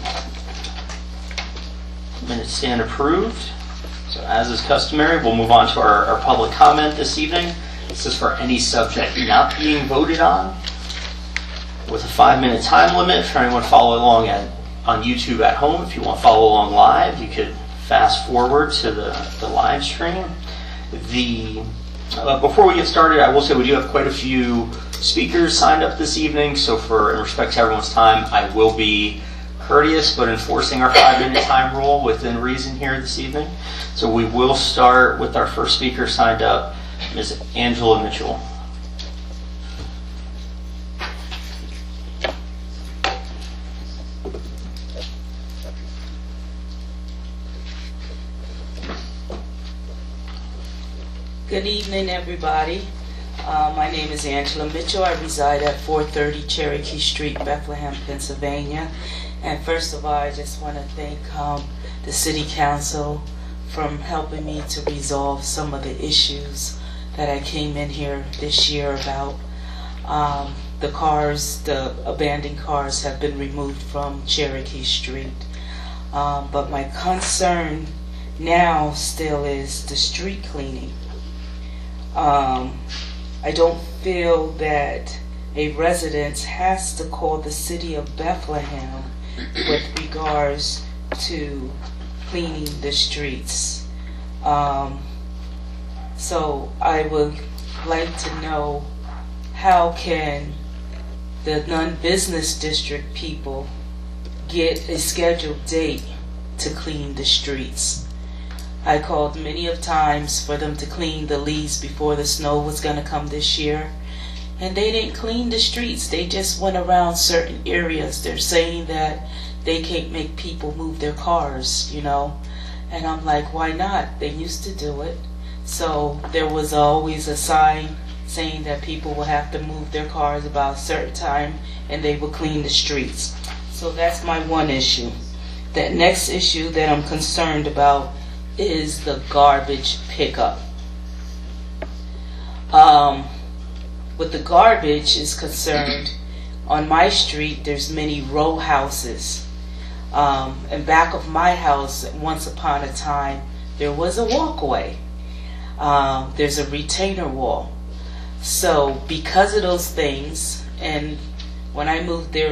Minutes stand approved. So as is customary, we'll move on to our public comment this evening. This is for any subject not being voted on, with a 5-minute time limit for anyone following along on YouTube at home. If you want to follow along live, you could fast forward to the live stream. Before we get started, I will say we do have quite a few speakers signed up this evening, so in respect to everyone's time, I will be courteous but enforcing our 5-minute time rule within reason here this evening. So we will start with our first speaker signed up, Ms. Angela Mitchell. Good evening, everybody. My name is Angela Mitchell. I reside at 430 Cherokee Street, Bethlehem, Pennsylvania. And first of all, I just want to thank the City Council for helping me to resolve some of the issues that I came in here this year about. The abandoned cars have been removed from Cherokee Street. But my concern now still is the street cleaning. I don't feel that a resident has to call the city of Bethlehem with regards to cleaning the streets. So I would like to know, how can the non-business district people get a scheduled date to clean the streets? I called many of times for them to clean the leaves before the snow was going to come this year. And they didn't clean the streets. They just went around certain areas. They're saying that they can't make people move their cars, you know. And I'm like, why not? They used to do it. So there was always a sign saying that people will have to move their cars about a certain time and they will clean the streets. So that's my one issue. That next issue that I'm concerned about is the garbage pickup. With the garbage is concerned, on my street there's many row houses. And back of my house, once upon a time, there was a walkway. There's a retainer wall. So because of those things, and when I moved there in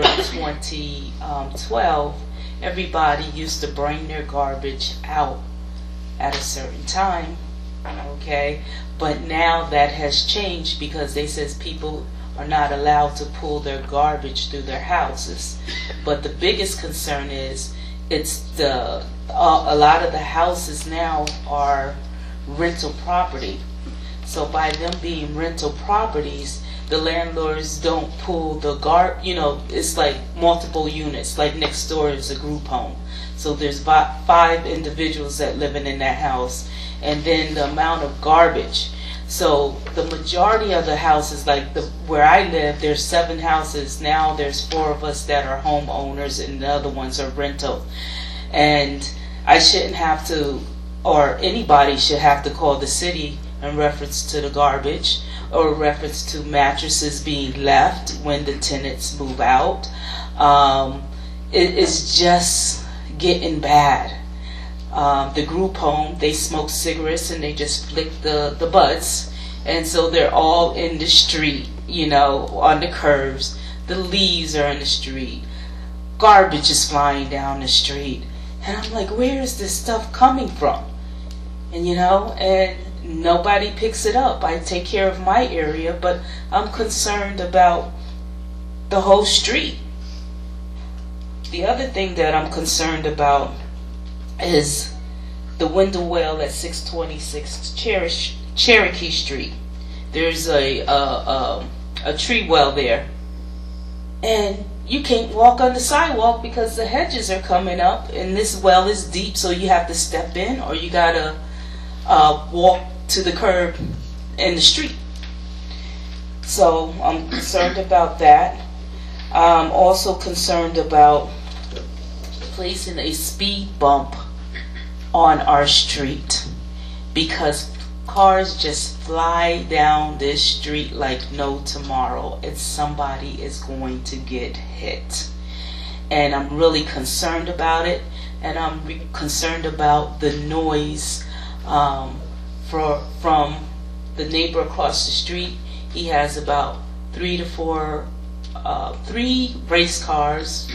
2012, everybody used to bring their garbage out at a certain time, okay? But now that has changed because they says people are not allowed to pull their garbage through their houses. But the biggest concern is a lot of the houses now are rental property. So by them being rental properties, the landlords don't pull the it's like multiple units, like next door is a group home. So there's 5 individuals that living in that house, and then the amount of garbage. So the majority of the houses, like where I live, there's 7 houses. Now there's 4 of us that are homeowners and the other ones are rental. And I shouldn't have to, or anybody should have to call the city in reference to the garbage or reference to mattresses being left when the tenants move out. It is just getting bad. The group home, they smoke cigarettes and they just flick the butts, and so they're all in the street, you know, on the curves. The leaves are in the street. Garbage is flying down the street. And I'm like, where is this stuff coming from? And you know, and nobody picks it up. I take care of my area, but I'm concerned about the whole street. The other thing that I'm concerned about is the window well at 626 Cherokee Street. There's a tree well there, and you can't walk on the sidewalk because the hedges are coming up, and this well is deep, so you have to step in or you gotta walk to the curb in the street. So I'm concerned about that. I'm also concerned about placing a speed bump on our street because cars just fly down this street like no tomorrow, and somebody is going to get hit. And I'm really concerned about it, and I'm concerned about the noise from the neighbor across the street. He has about 3 to 4 3 race cars,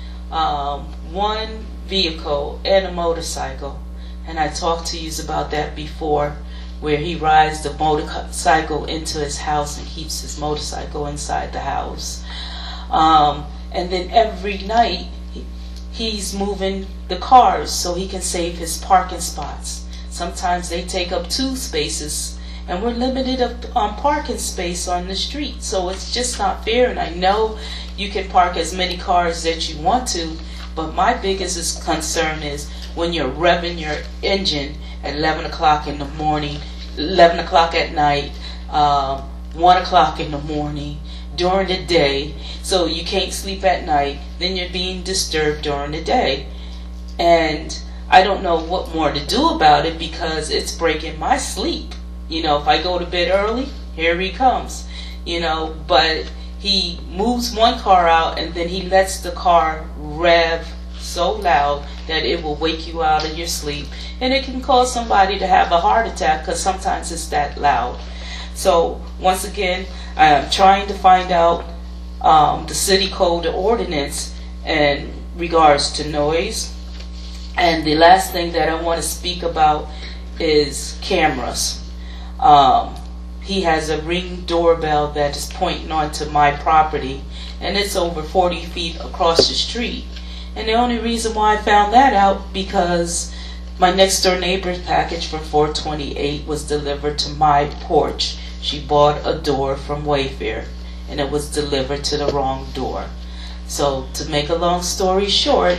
1 vehicle, and a motorcycle. And I talked to you about that before, where he rides the motorcycle into his house and keeps his motorcycle inside the house. And then every night he's moving the cars so he can save his parking spots. Sometimes they take up 2 spaces, and we're limited on parking space on the street. So it's just not fair, and I know you can park as many cars that you want to, but my biggest concern is when you're revving your engine at 11 o'clock in the morning, 11 o'clock at night, 1 o'clock in the morning, during the day, so you can't sleep at night, then you're being disturbed during the day. And I don't know what more to do about it because it's breaking my sleep. You know, if I go to bed early, here he comes. You know, but he moves one car out and then he lets the car rev so loud that it will wake you out of your sleep, and it can cause somebody to have a heart attack because sometimes it's that loud. So once again, I am trying to find out the city code ordinance in regards to noise. And the last thing that I want to speak about is cameras. He has a Ring doorbell that is pointing onto my property, and it's over 40 feet across the street. And the only reason why I found that out because My next door neighbor's package for 428 was delivered to my porch. She bought a door from Wayfair, and it was delivered to the wrong door. So to make a long story short,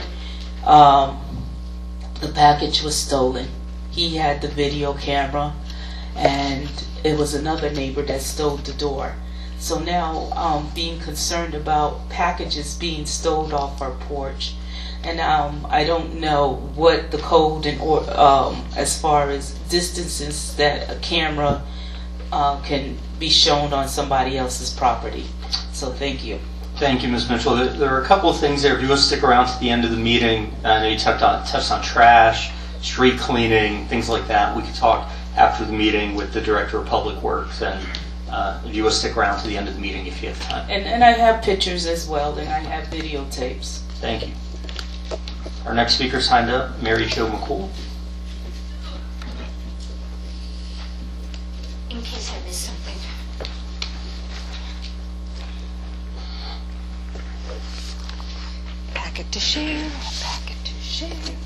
the package was stolen. He had the video camera, and it was another neighbor that stole the door. So now I'm being concerned about packages being stolen off our porch. And I don't know what the code and as far as distances that a camera can be shown on somebody else's property. So thank you. Thank you, Ms. Mitchell. There are a couple of things there. If you want to stick around to the end of the meeting, I know you touched on trash, street cleaning, things like that. We could talk after the meeting with the Director of Public Works, and if you want to stick around to the end of the meeting if you have time. And I have pictures as well, and I have videotapes. Thank you. Our next speaker signed up, Mary Jo McCool. In case I missed something. Packet to share, packet to share.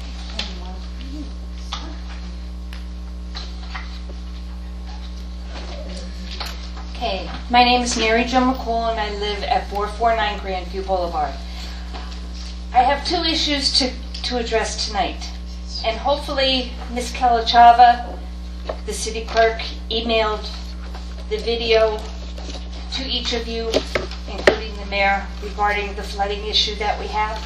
Okay, my name is Mary Jo McCool, and I live at 449 Grandview Boulevard. I have two issues to address tonight, and hopefully Ms. Kalachava, the city clerk, emailed the video to each of you, including the mayor, regarding the flooding issue that we have.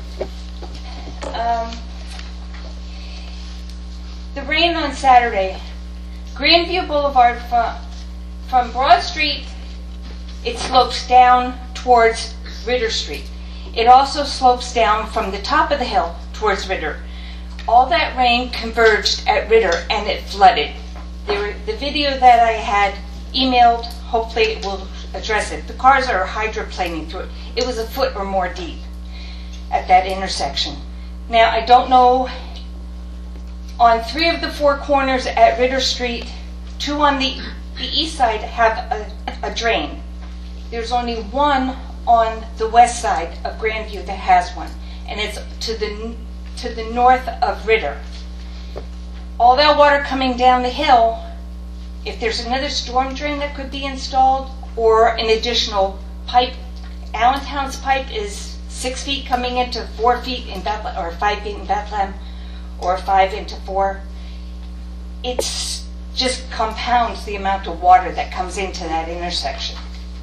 The rain on Saturday, Grandview Boulevard from Broad Street, it slopes down towards Ritter Street. It also slopes down from the top of the hill towards Ritter. All that rain converged at Ritter and it flooded. The video that I had emailed, hopefully it will address it. The cars are hydroplaning through it. It was a foot or more deep at that intersection. Now, I don't know, on 3 of the 4 corners at Ritter Street, 2 on the east side have a drain. There's only 1 on the west side of Grandview that has one, and it's to the north of Ritter. All that water coming down the hill, if there's another storm drain that could be installed or an additional pipe, Allentown's pipe is 6 feet coming into 4 feet in Bethlehem, or 5 feet in Bethlehem, or 5 into 4. It's just compounds the amount of water that comes into that intersection.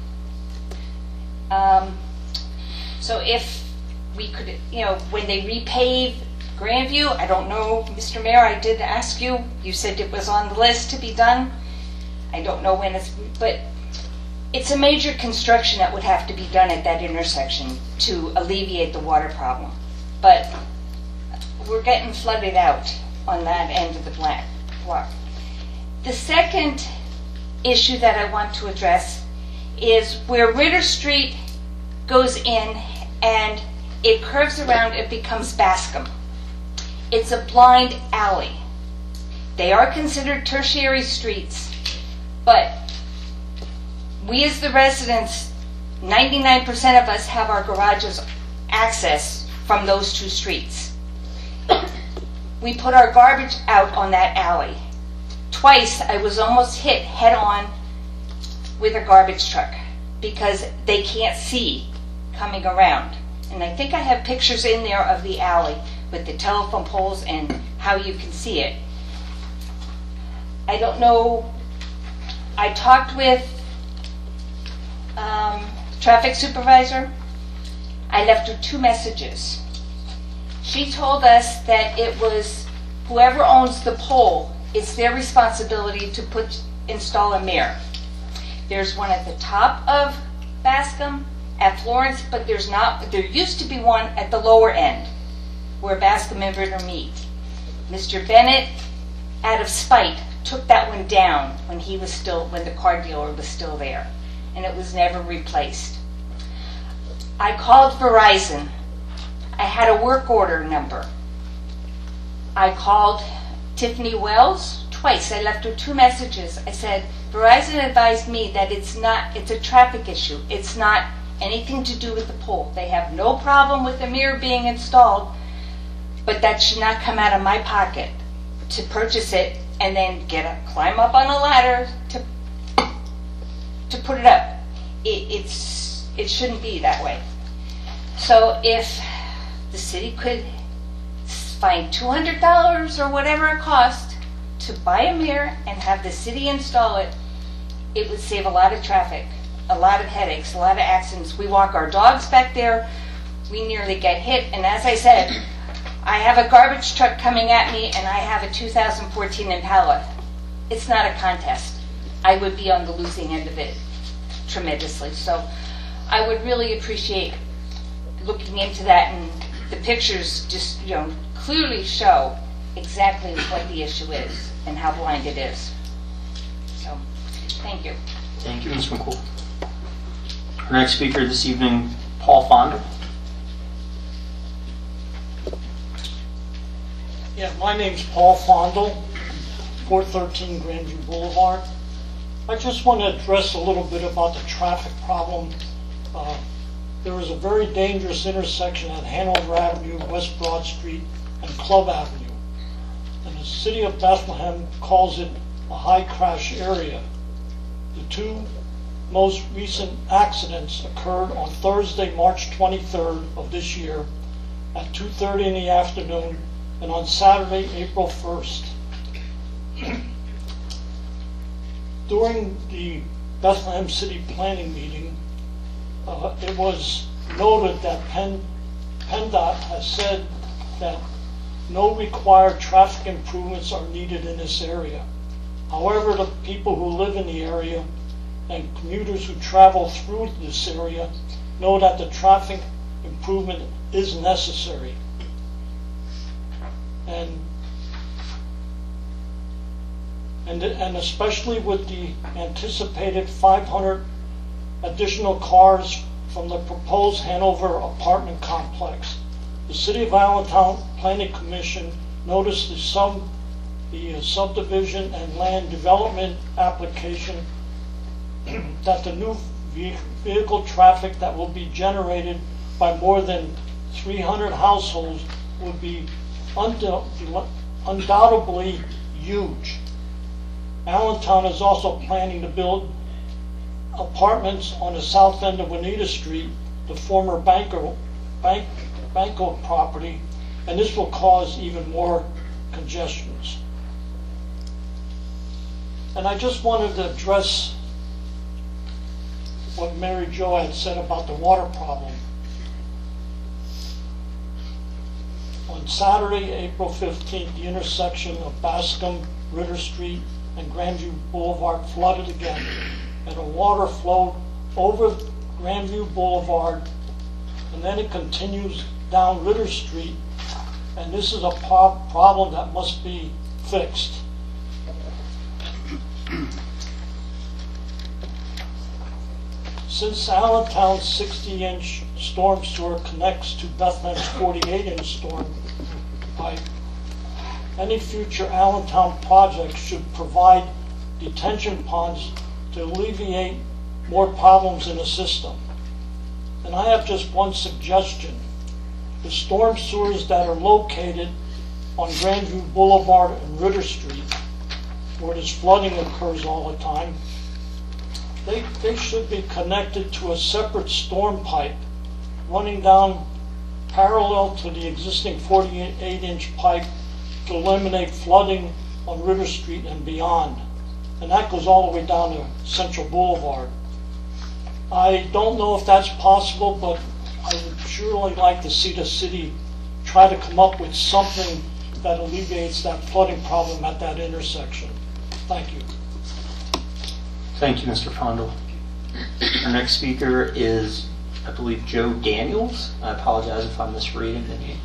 So if we could, when they repave Grandview, I don't know, Mr. Mayor, I did ask you, you said it was on the list to be done. I don't know when but it's a major construction that would have to be done at that intersection to alleviate the water problem. But we're getting flooded out on that end of the block. The second issue that I want to address is where Ritter Street goes in and it curves around, it becomes Bascom. It's a blind alley. They are considered tertiary streets, but we as the residents, 99% of us have our garages access from those 2 streets. We put our garbage out on that alley. Twice I was almost hit head on with a garbage truck because they can't see coming around. And I think I have pictures in there of the alley with the telephone poles and how you can see it. I don't know. I talked with traffic supervisor. I left her 2 messages. She told us that it was whoever owns the pole, it's their responsibility to install a mirror. There's one at the top of Bascom at Florence, but there used to be one at the lower end where Bascom and Ritter meet. Mr. Bennett, out of spite, took that one down when the car dealer was still there, and it was never replaced. I called Verizon. I had a work order number. I called Tiffany Wells twice. I left her 2 messages. I said, Verizon advised me that it's a traffic issue. It's not anything to do with the pole. They have no problem with the mirror being installed, but that should not come out of my pocket to purchase it and then climb up on a ladder to put it up. It shouldn't be that way. So if the city could find $200 or whatever it costs to buy a mirror and have the city install it, it would save a lot of traffic, a lot of headaches, a lot of accidents. We walk our dogs back there, we nearly get hit, and as I said, I have a garbage truck coming at me and I have a 2014 Impala. It's not a contest. I would be on the losing end of it tremendously. So I would really appreciate looking into that, and the pictures just, clearly show exactly what the issue is and how blind it is. So, thank you. Thank you, Ms. McCool. Our next speaker this evening, Paul Fondle. Yeah, my name's Paul Fondle, 413 Grandview Boulevard. I just want to address a little bit about the traffic problem. There is a very dangerous intersection at Hanover Avenue, West Broad Street, and Club Avenue. And the city of Bethlehem calls it a high crash area. The two most recent accidents occurred on Thursday, March 23rd of this year at 2:30 in the afternoon, and on Saturday, April 1st. During the Bethlehem City Planning meeting, it was noted that PennDOT has said that no required traffic improvements are needed in this area. However, the people who live in the area and commuters who travel through this area know that the traffic improvement is necessary. And especially with the anticipated 500 additional cars from the proposed Hanover apartment complex, the City of Allentown Planning Commission noticed the subdivision and land development application that the new vehicle traffic that will be generated by more than 300 households would be undoubtedly huge. Allentown is also planning to build apartments on the south end of Juanita Street, the former Banco property, and this will cause even more congestions. And I just wanted to address what Mary Jo had said about the water problem. On Saturday, April 15th, the intersection of Bascom, Ritter Street, and Grandview Boulevard flooded again, and the water flowed over Grandview Boulevard, and then it continues down Ritter Street, and this is a problem that must be fixed. Since Allentown's 60-inch storm sewer connects to Bethlehem's 48-inch storm pipe, any future Allentown project should provide detention ponds to alleviate more problems in the system. And I have just one suggestion. The storm sewers that are located on Grandview Boulevard and Ritter Street, where this flooding occurs all the time, they should be connected to a separate storm pipe running down parallel to the existing 48-inch pipe to eliminate flooding on Ritter Street and beyond. And that goes all the way down to Central Boulevard. I don't know if that's possible, but I would surely like to see the city try to come up with something that alleviates that flooding problem at that intersection. Thank you. Thank you, Mr. Fondle. Our next speaker is, I believe, Joe Daniels. I apologize if I'm misreading the name.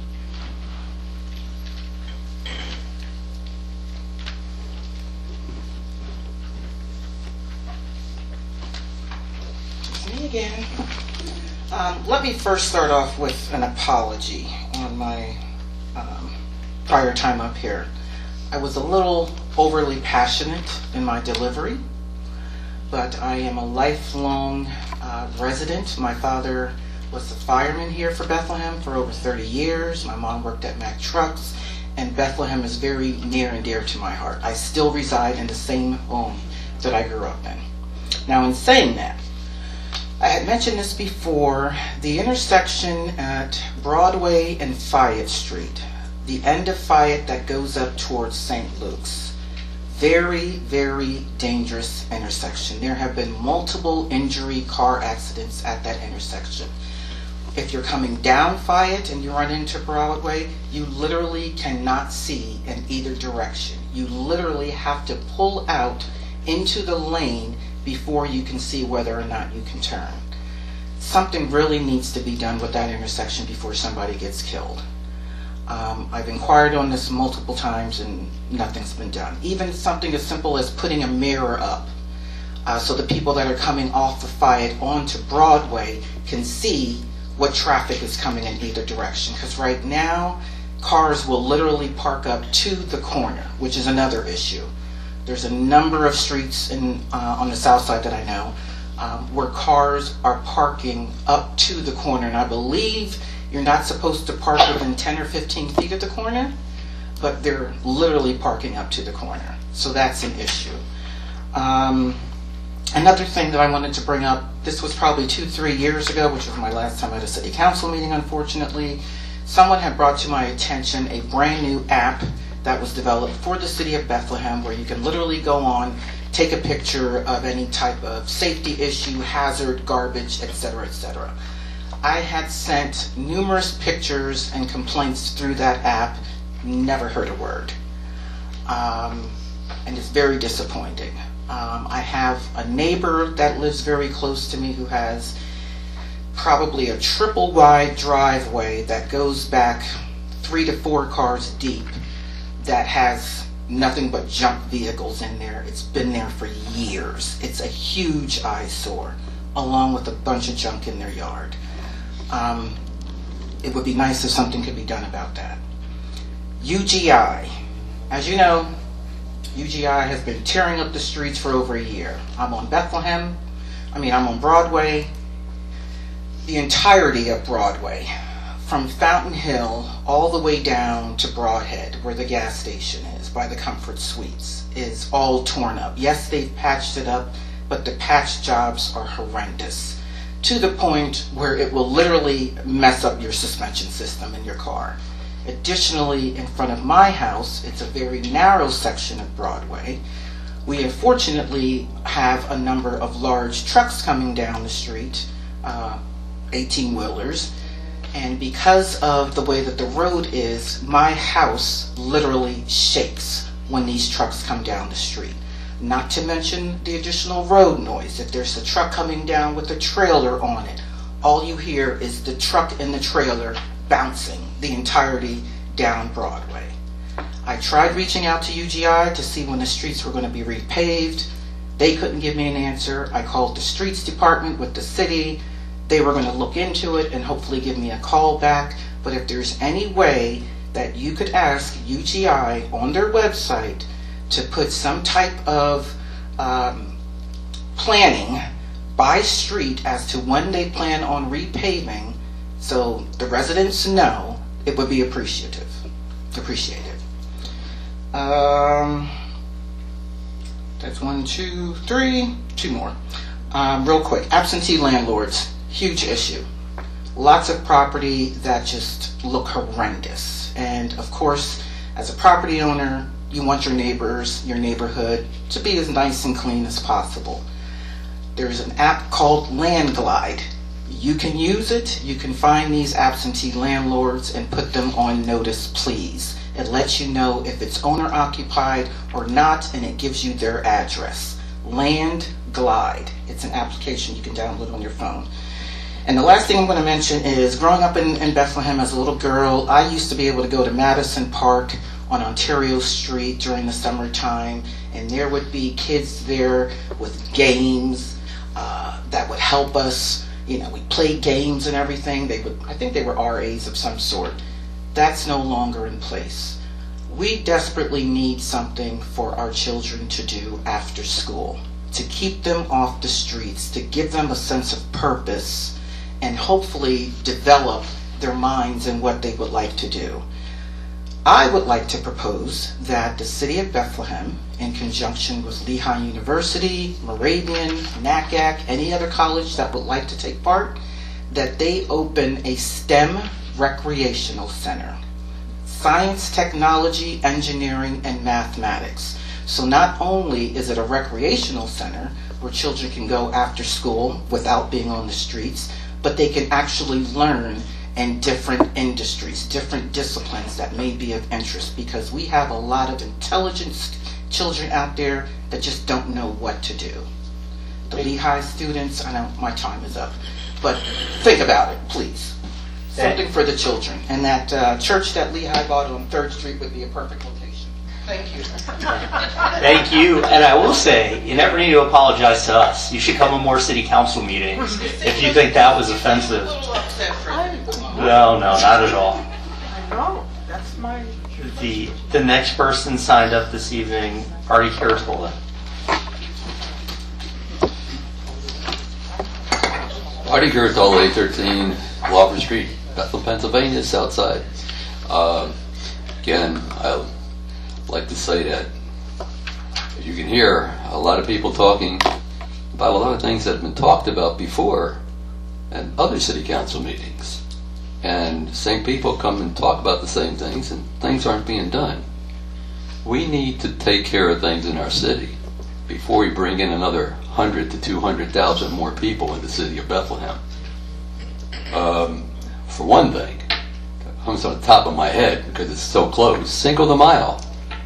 It's me again. Let me first start off with an apology on my prior time up here. I was a little overly passionate in my delivery, but I am a lifelong resident. My father was a fireman here for Bethlehem for over 30 years. My mom worked at Mack Trucks, and Bethlehem is very near and dear to my heart. I still reside in the same home that I grew up in. Now, in saying that, I had mentioned this before, the intersection at Broadway and Fayette Street, the end of Fayette that goes up towards St. Luke's, very, very dangerous intersection. There have been multiple injury car accidents at that intersection. If you're coming down Fayette and you run into Broadway, you literally cannot see in either direction. You literally have to pull out into the lane before you can see whether or not you can turn. Something really needs to be done with that intersection before somebody gets killed. I've inquired on this multiple times and nothing's been done. Even something as simple as putting a mirror up so the people that are coming off of Fayette onto Broadway can see what traffic is coming in either direction. Because right now, cars will literally park up to the corner, which is another issue. There's a number of streets on the south side that I know where cars are parking up to the corner. And I believe you're not supposed to park within 10 or 15 feet of the corner, but they're literally parking up to the corner. So that's an issue. Another thing that I wanted to bring up, this was probably 2-3 years ago, which was my last time at a city council meeting, unfortunately. Someone had brought to my attention a brand new app that was developed for the city of Bethlehem, where you can literally go on, take a picture of any type of safety issue, hazard, garbage, etc., etc. I had sent numerous pictures and complaints through that app, never heard a word. And it's very disappointing. I have a neighbor that lives very close to me who has probably a triple wide driveway that goes back 3 to 4 cars deep, that has nothing but junk vehicles in there. It's been there for years. It's a huge eyesore, along with a bunch of junk in their yard. It would be nice if something could be done about that. UGI. As you know, UGI has been tearing up the streets for over a year. I'm on Broadway, the entirety of Broadway, from Fountain Hill all the way down to Broadhead, where the gas station is, by the Comfort Suites, is all torn up. Yes, they've patched it up, but the patch jobs are horrendous, to the point where it will literally mess up your suspension system in your car. Additionally, in front of my house, it's a very narrow section of Broadway. We unfortunately have a number of large trucks coming down the street, 18-wheelers, and because of the way that the road is, my house literally shakes when these trucks come down the street. Not to mention the additional road noise. If there's a truck coming down with a trailer on it, all you hear is the truck and the trailer bouncing the entirety down Broadway. I tried reaching out to UGI to see when the streets were going to be repaved. They couldn't give me an answer. I called the streets department with the city. They were going to look into it and hopefully give me a call back. But if there's any way that you could ask UGI on their website to put some type of planning by street as to when they plan on repaving, so the residents know, it would be appreciated. That's 1, 2, 3, 2 more. Real quick, absentee landlords, huge issue. Lots of property that just look horrendous. And of course, as a property owner, you want your neighbors, your neighborhood to be as nice and clean as possible. There's an app called Landglide. You can use it. You can find these absentee landlords and put them on notice, please. It lets you know if it's owner occupied or not, and it gives you their address. Landglide. It's an application you can download on your phone. And the last thing I'm going to mention is, growing up in Bethlehem as a little girl, I used to be able to go to Madison Park on Ontario Street during the summertime, and there would be kids there with games that would help us. You know, we played games and everything. I think they were RAs of some sort. That's no longer in place. We desperately need something for our children to do after school, to keep them off the streets, to give them a sense of purpose, and hopefully develop their minds in what they would like to do. I would like to propose that the City of Bethlehem, in conjunction with Lehigh University, Moravian, NACAC, any other college that would like to take part, that they open a STEM recreational center. Science, technology, engineering, and mathematics. So not only is it a recreational center where children can go after school without being on the streets, but they can actually learn in different industries, different disciplines that may be of interest, because we have a lot of intelligent children out there that just don't know what to do. The Lehigh students, I know my time is up, but think about it, please. Something for the children. And that church that Lehigh bought on 3rd Street would be a perfect location. Thank you. Thank you. And I will say, you never need to apologize to us. You should come to more city council meetings if you think that was offensive. No, not at all. I know, that's my... The next person signed up this evening, Artie Kiritola. Artie Kiritola, 813 Wofford Street, Bethlehem, Pennsylvania, South Side. Again, I like to say that, as you can hear, a lot of people talking about a lot of things that have been talked about before in other city council meetings. And same people come and talk about the same things, and things aren't being done. We need to take care of things in our city before we bring in another 100 to 200,000 more people in the city of Bethlehem. For one thing, it comes on the top of my head because it's so close, Cinco de Mayo.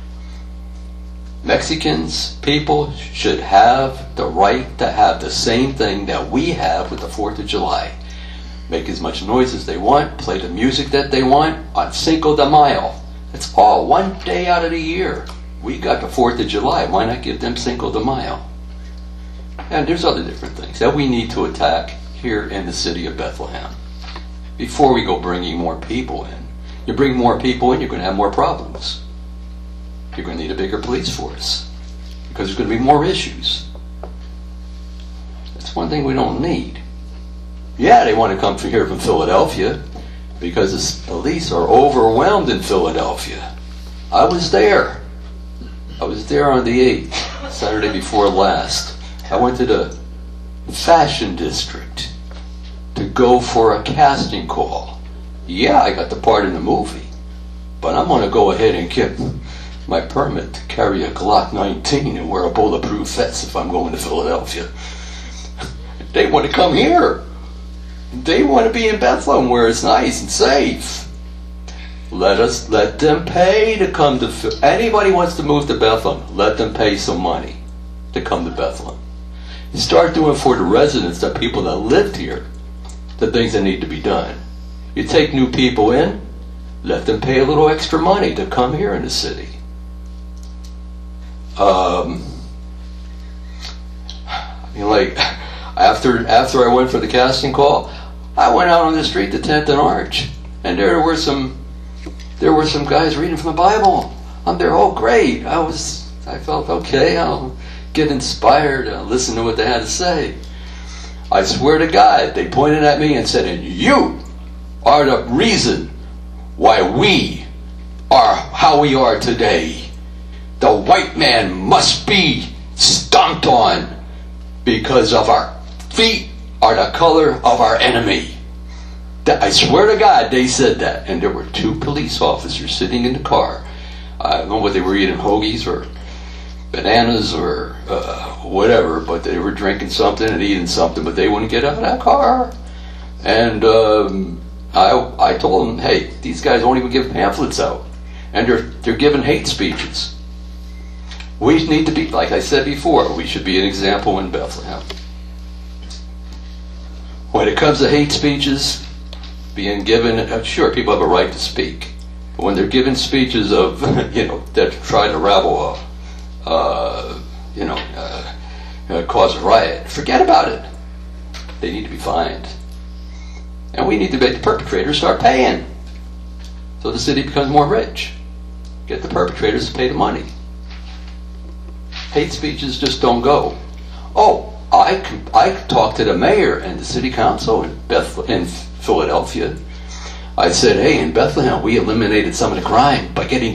Mexicans, people should have the right to have the same thing that we have with the 4th of July. Make as much noise as they want, play the music that they want on Cinco de Mayo. It's all one day out of the year. We got the 4th of July. Why not give them Cinco de Mayo? And there's other different things that we need to attack here in the city of Bethlehem before we go bringing more people in. You bring more people in, you're going to have more problems. You're going to need a bigger police force because there's going to be more issues. That's one thing we don't need. Yeah, they want to come from here from Philadelphia because the police are overwhelmed in Philadelphia. I was there. I was there on the 8th, Saturday before last. I went to the Fashion District to go for a casting call. Yeah, I got the part in the movie, but I'm going to go ahead and get my permit to carry a Glock 19 and wear a bulletproof vest if I'm going to Philadelphia. They want to come here. They want to be in Bethlehem where it's nice and safe. Let them pay to come to anybody wants to move to Bethlehem, let them pay some money to come to Bethlehem. You start doing for the residents, the people that lived here, the things that need to be done. You take new people in, let them pay a little extra money to come here in the city. Like after I went for the casting call, I went out on the street to 10th and Arch, and there were some guys reading from the Bible. I'm there, oh great! I felt okay. I'll get inspired and listen to what they had to say. I swear to God, they pointed at me and said, "And you are the reason why we are how we are today. The white man must be stomped on because of our feet are the color of our enemy." I swear to God, they said that. And there were 2 police officers sitting in the car. I don't know what they were eating, hoagies or bananas or whatever, but they were drinking something and eating something, but they wouldn't get out of that car. And I told them, hey, these guys won't even give pamphlets out. And they're giving hate speeches. We need to be, like I said before, we should be an example in Bethlehem. When it comes to hate speeches being given, sure, people have a right to speak. But when they're given speeches of, that try to rabble cause a riot, forget about it. They need to be fined. And we need to make the perpetrators start paying. So the city becomes more rich. Get the perpetrators to pay the money. Hate speeches just don't go. Oh, I talked to the mayor and the city council in Philadelphia. I said, hey, in Bethlehem, we eliminated some of the crime by getting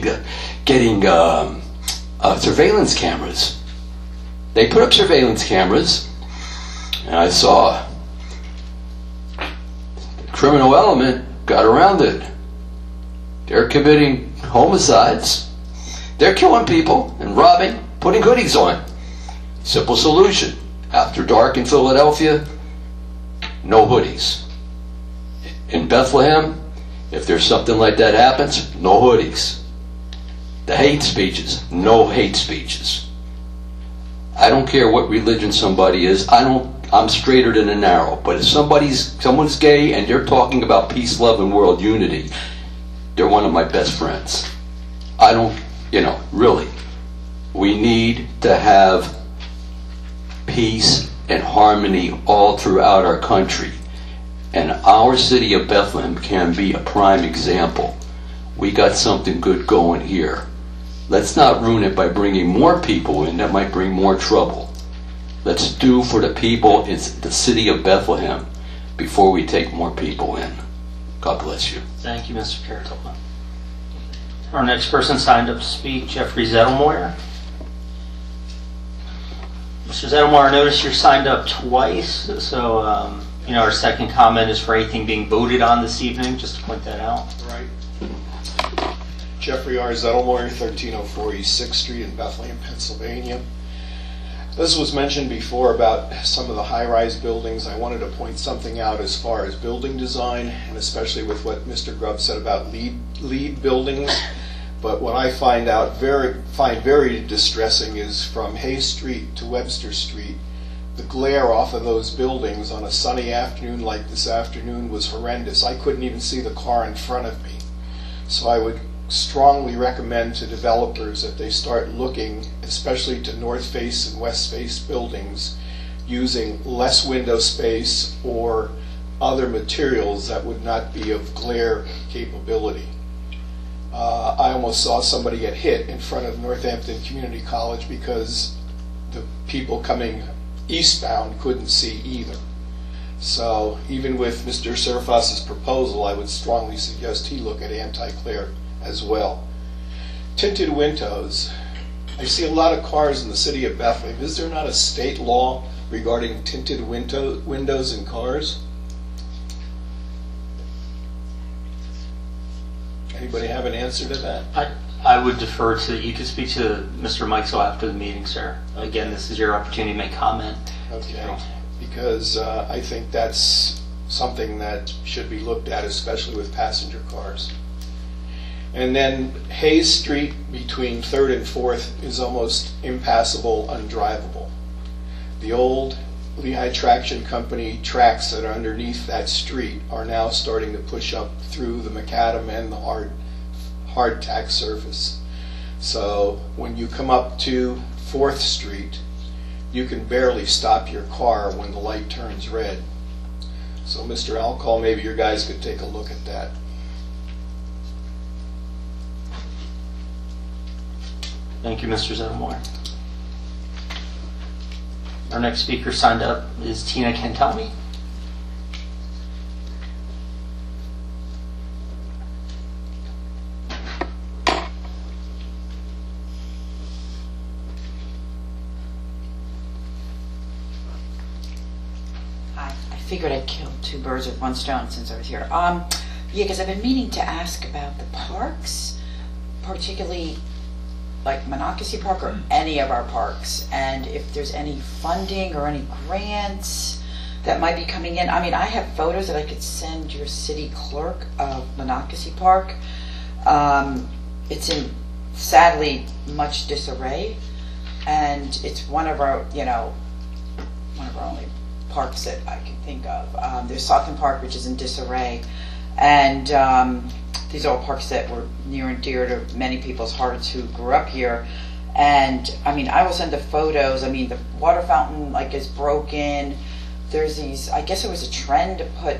surveillance cameras. They put up surveillance cameras, and I saw the criminal element got around it. They're committing homicides. They're killing people and robbing, putting hoodies on. Simple solution. After dark in Philadelphia, no hoodies. In Bethlehem, if there's something like that happens, no hoodies. The hate speeches, no hate speeches. I don't care what religion somebody is. I'm straighter than a narrow. But if someone's gay and they're talking about peace, love, and world unity, they're one of my best friends. Really. We need to have peace and harmony all throughout our country. And our city of Bethlehem can be a prime example. We got something good going here. Let's not ruin it by bringing more people in. That might bring more trouble. Let's do for the people in the city of Bethlehem before we take more people in. God bless you. Thank you, Mr. Caratola. Our next person signed up to speak, Jeffrey Zettelmoyer. Mr. Zettelmoyer, I noticed you're signed up twice, so our second comment is for anything being voted on this evening, just to point that out. Right. Jeffrey R. Zettelmoyer, 1304 East 6th Street in Bethlehem, Pennsylvania. This was mentioned before about some of the high-rise buildings. I wanted to point something out as far as building design, and especially with what Mr. Grubb said about lead buildings. But what I find very distressing is from Hayes Street to Webster Street, the glare off of those buildings on a sunny afternoon like this afternoon was horrendous. I couldn't even see the car in front of me. So I would strongly recommend to developers that they start looking, especially to north face and west face buildings, using less window space or other materials that would not be of glare capability. I almost saw somebody get hit in front of Northampton Community College because the people coming eastbound couldn't see either. So even with Mr. Surface's proposal, I would strongly suggest he look at anti-glare as well. Tinted windows. I see a lot of cars in the city of Bethlehem. Is there not a state law regarding tinted windows in cars? Anybody have an answer to that? I would defer to, you could speak to Mr. Mikesell after the meeting, sir. Again, this is your opportunity to make comment. Okay, because I think that's something that should be looked at, especially with passenger cars. And then Hayes Street between 3rd and 4th is almost impassable, undrivable. The old Lehigh Traction Company tracks that are underneath that street are now starting to push up through the macadam and the hardtack surface. So when you come up to 4th Street, you can barely stop your car when the light turns red. So Mr. Alcall, maybe your guys could take a look at that. Thank you, Mr. Zettelmoyer. Our next speaker signed up is Tina Cantoni. Hi, I figured I'd kill two birds with one stone since I was here. Yeah, because I've been meaning to ask about the parks, particularly like Monocacy Park or any of our parks, and if there's any funding or any grants that might be coming in. I mean, I have photos that I could send your city clerk of Monocacy Park. It's in, sadly, much disarray, and it's one of our, one of our only parks that I can think of. There's Saucon Park, which is in disarray, and these are all parks that were near and dear to many people's hearts who grew up here. And I mean, I will send the photos. I mean, the water fountain is broken. There's these, I guess it was a trend to put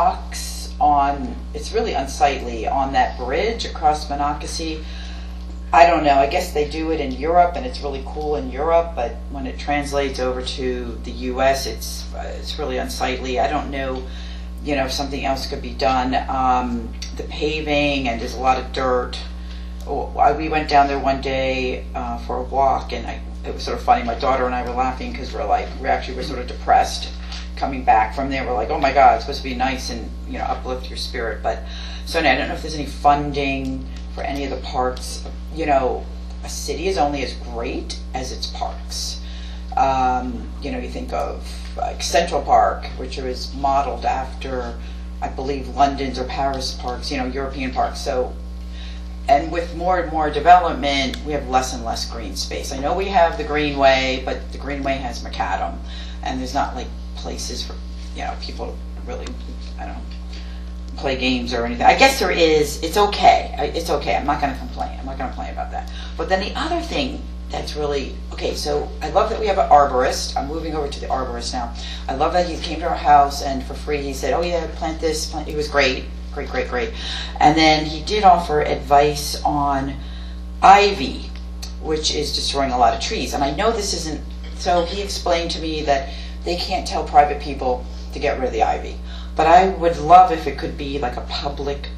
locks on, it's really unsightly, on that bridge across Monocacy. I don't know, I guess they do it in Europe and it's really cool in Europe, but when it translates over to the US, it's really unsightly. I don't know, if something else could be done. The paving, and there's a lot of dirt. We went down there one day for a walk, and it was sort of funny. My daughter and I were laughing because we actually were sort of depressed coming back from there. We're like, oh my God, it's supposed to be nice and uplift your spirit. But so now I don't know if there's any funding for any of the parks. A city is only as great as its parks. You think of Central Park, which was modeled after, I believe, London's or Paris parks, European parks. So, and with more and more development, we have less and less green space. I know we have the Greenway, but the Greenway has macadam, and there's not places for people to really, play games or anything. I guess there is. It's okay. It's okay. I'm not going to complain. I'm not going to complain about that. But then the other thing that's really okay. So I love that we have an arborist. I'm moving over to the arborist now. I love that he came to our house and for free he said, "Oh yeah, plant this." He was great. And then he did offer advice on ivy, which is destroying a lot of trees. And I know this isn't. So he explained to me that they can't tell private people to get rid of the ivy. But I would love if it could be like a public,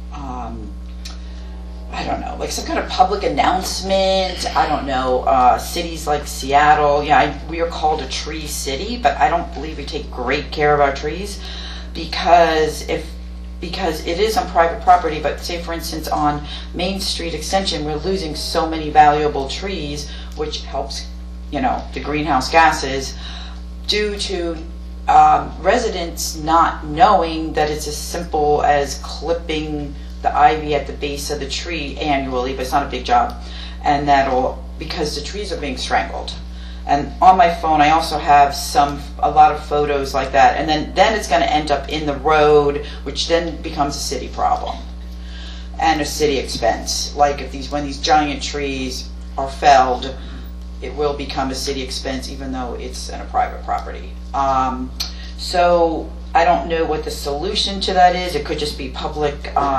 I don't know, some kind of public announcement. I don't know, cities like Seattle. We are called a tree city, but I don't believe we take great care of our trees because it is on private property. But say, for instance, on Main Street Extension, we're losing so many valuable trees, which helps, the greenhouse gases due to residents not knowing that it's as simple as clipping the ivy at the base of the tree annually, but it's not a big job, and because the trees are being strangled. And on my phone I also have a lot of photos like that, and then it's going to end up in the road, which then becomes a city problem and a city expense. When these giant trees are felled, it will become a city expense even though it's in a private property. So I don't know what the solution to that is. It could just be public,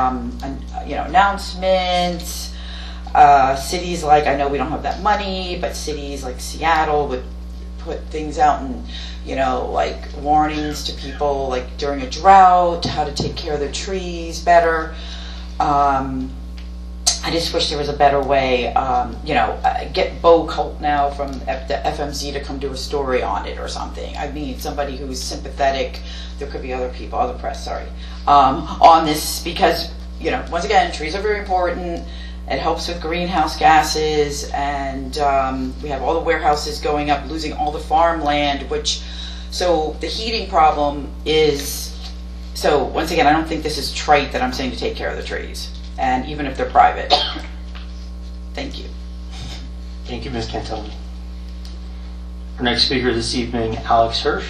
announcements. Cities I know we don't have that money, but cities like Seattle would put things out and, warnings to people, during a drought, how to take care of their trees better. I just wish there was a better way. Get Bo Colt now from the FMZ to come do a story on it or something. I mean, somebody who's sympathetic. There could be other people, other press, sorry, on this because, once again, trees are very important. It helps with greenhouse gases, and we have all the warehouses going up, losing all the farmland, so the heating problem is, so once again, I don't think this is trite that I'm saying to take care of the trees. And even if they're private. Thank you. Thank you, Ms. Cantoni. Our next speaker this evening, Alex Hirsch.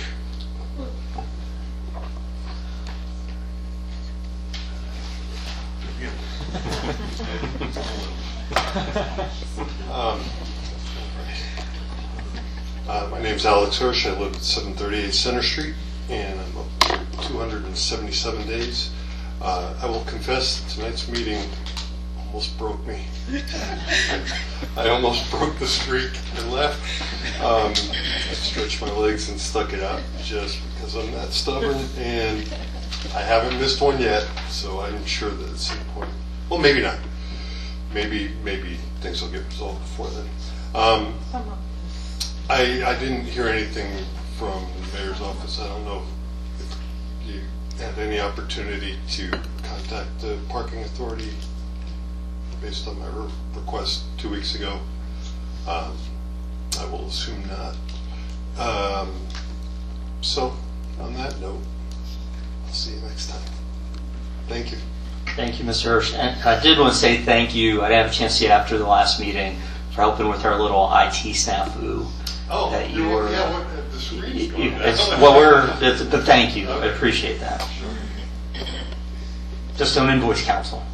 My name's Alex Hirsch. I live at 738 Center Street, and I'm up to 277 days. I will confess, tonight's meeting almost broke me. I almost broke the streak and left. I stretched my legs and stuck it out just because I'm that stubborn, and I haven't missed one yet, so I'm sure that at some point, well, maybe not. Maybe things will get resolved before then. I didn't hear anything from the mayor's office. I don't know if you had any opportunity to contact the parking authority based on my request 2 weeks ago. I will assume not. So, on that note, I'll see you next time. Thank you. Thank you, Mr. Hirsch. And I did want to say thank you. I didn't have a chance to see you after the last meeting for helping with our little IT snafu. Oh, that you were. Yeah, the screen's going but thank you. I appreciate that. Just don't invoice council.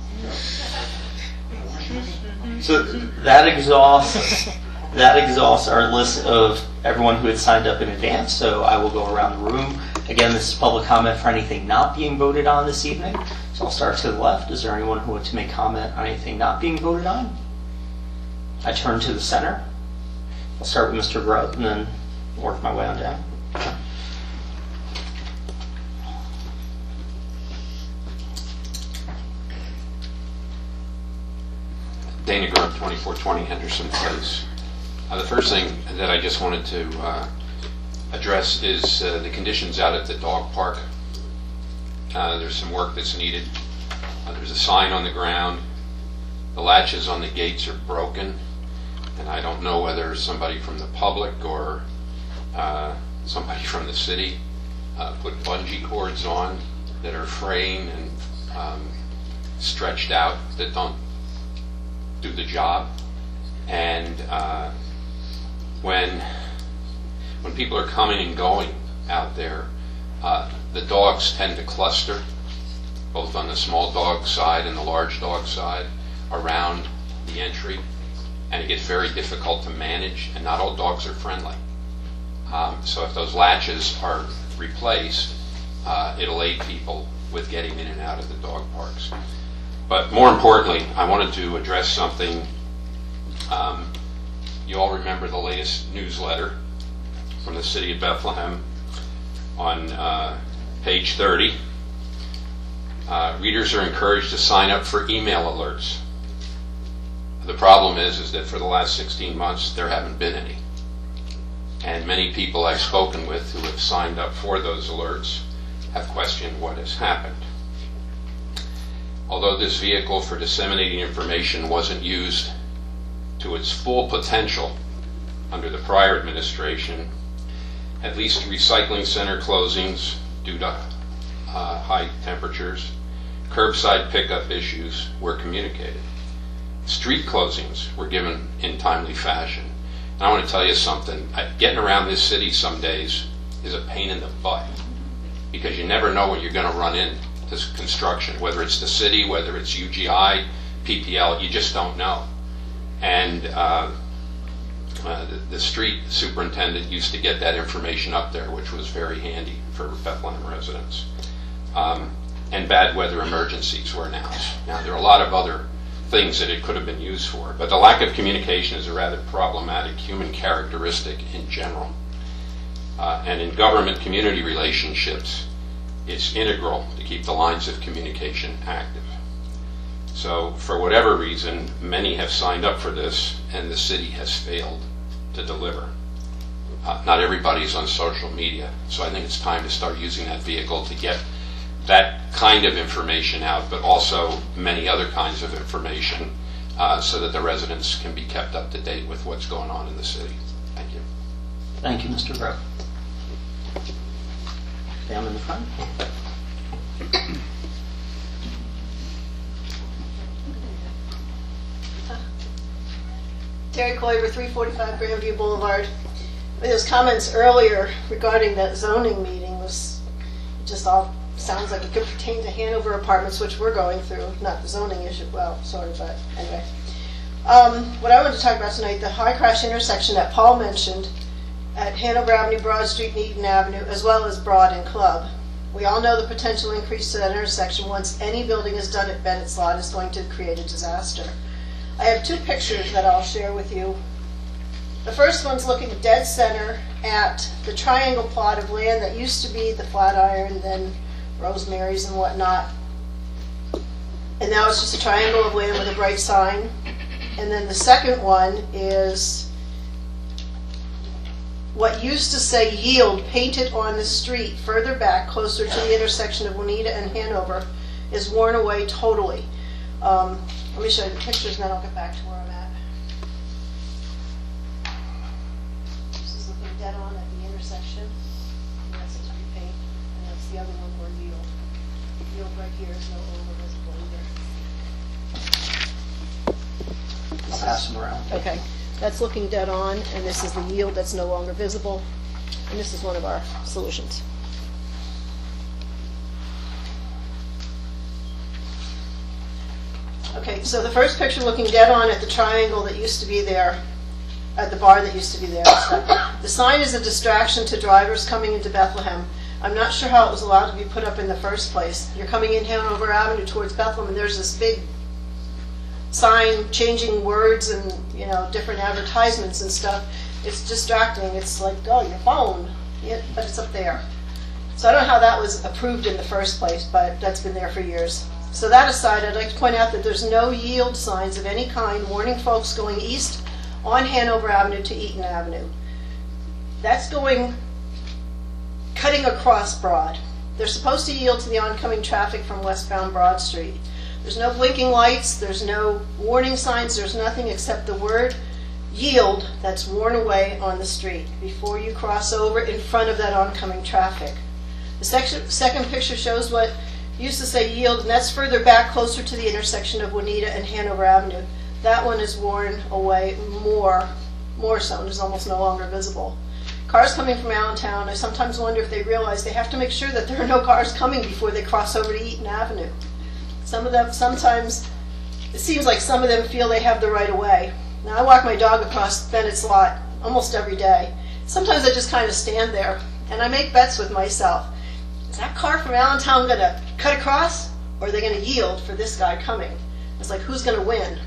So that exhausts our list of everyone who had signed up in advance. So I will go around the room. Again, this is public comment for anything not being voted on this evening. So I'll start to the left. Is there anyone who wants to make comment on anything not being voted on? I turn to the center. I'll start with Mr. Groth and then work my way on down. Dana Groth, 2420 Henderson Place. The first thing that I just wanted to address is the conditions out at the dog park. There's some work that's needed. There's a sign on the ground. The latches on the gates are broken, and I don't know whether somebody from the public or somebody from the city put bungee cords on that are fraying and stretched out that don't do the job. And when people are coming and going out there, the dogs tend to cluster, both on the small dog side and the large dog side, around the entry, and it gets very difficult to manage, and not all dogs are friendly. So if those latches are replaced, it'll aid people with getting in and out of the dog parks. But more importantly, I wanted to address something. You all remember the latest newsletter from the City of Bethlehem on page 30. Readers are encouraged to sign up for email alerts. The problem is that for the last 16 months, there haven't been any. And many people I've spoken with who have signed up for those alerts have questioned what has happened. Although this vehicle for disseminating information wasn't used to its full potential under the prior administration, at least recycling center closings due to high temperatures, curbside pickup issues were communicated. Street closings were given in timely fashion. And I want to tell you something. Getting around this city some days is a pain in the butt because you never know when you're going to run into construction, whether it's the city, whether it's UGI, PPL, you just don't know. And the street superintendent used to get that information up there, which was very handy for Bethlehem residents. And bad weather emergencies were announced. Now, there are a lot of other things that it could have been used for, but the lack of communication is a rather problematic human characteristic in general. And in government-community relationships, it's integral to keep the lines of communication active. So, for whatever reason, many have signed up for this, and the city has failed to deliver. Not everybody's on social media, so I think it's time to start using that vehicle to get that kind of information out, but also many other kinds of information so that the residents can be kept up to date with what's going on in the city. Thank you. Thank you, Mr. Groth. Down in the front. Terry Coiver, 345 Grandview Boulevard. Those comments earlier regarding that zoning meeting was just all sounds like it could pertain to Hanover Apartments, which we're going through, not the zoning issue, well, sort of, but anyway. What I wanted to talk about tonight, the high crash intersection that Paul mentioned at Hanover Avenue, Broad Street, and Eden Avenue, as well as Broad and Club. We all know the potential increase to that intersection once any building is done at Bennett's Lot is going to create a disaster. I have two pictures that I'll share with you. The first one's looking dead center at the triangle plot of land that used to be the Flatiron, then Rosemary's and whatnot. And now it's just a triangle of land with a bright sign. And then the second one is what used to say Yield painted on the street further back, closer to the intersection of Juanita and Hanover, is worn away totally. Let me show you the pictures and then I'll get back to where I'm at. This is looking dead on at the intersection. And that's the street paint. And that's the other one where Yield. Yield right here is no longer visible either. I'll pass them around. Okay. That's looking dead on, and this is the Yield that's no longer visible. And this is one of our solutions. Okay, so the first picture looking dead on at the triangle that used to be there, at the bar that used to be there. The sign is a distraction to drivers coming into Bethlehem. I'm not sure how it was allowed to be put up in the first place. You're coming in Hanover Avenue towards Bethlehem, and there's this big sign changing words and, you know, different advertisements and stuff, it's distracting. It's like, oh, your phone, yeah, but it's up there. So I don't know how that was approved in the first place, but that's been there for years. So that aside, I'd like to point out that there's no yield signs of any kind warning folks going east on Hanover Avenue to Eaton Avenue. That's cutting across Broad. They're supposed to yield to the oncoming traffic from westbound Broad Street. There's no blinking lights, there's no warning signs, there's nothing except the word yield that's worn away on the street before you cross over in front of that oncoming traffic. The second picture shows what used to say yield, and that's further back closer to the intersection of Juanita and Hanover Avenue. That one is worn away more so, and is almost no longer visible. Cars coming from Allentown, I sometimes wonder if they realize they have to make sure that there are no cars coming before they cross over to Eaton Avenue. Some of them, sometimes, it seems like some of them feel they have the right of way. Now, I walk my dog across Bennett's lot almost every day. Sometimes I just kind of stand there, and I make bets with myself. Is that car from Allentown going to cut across, or are they going to yield for this guy coming? It's like, who's going to win?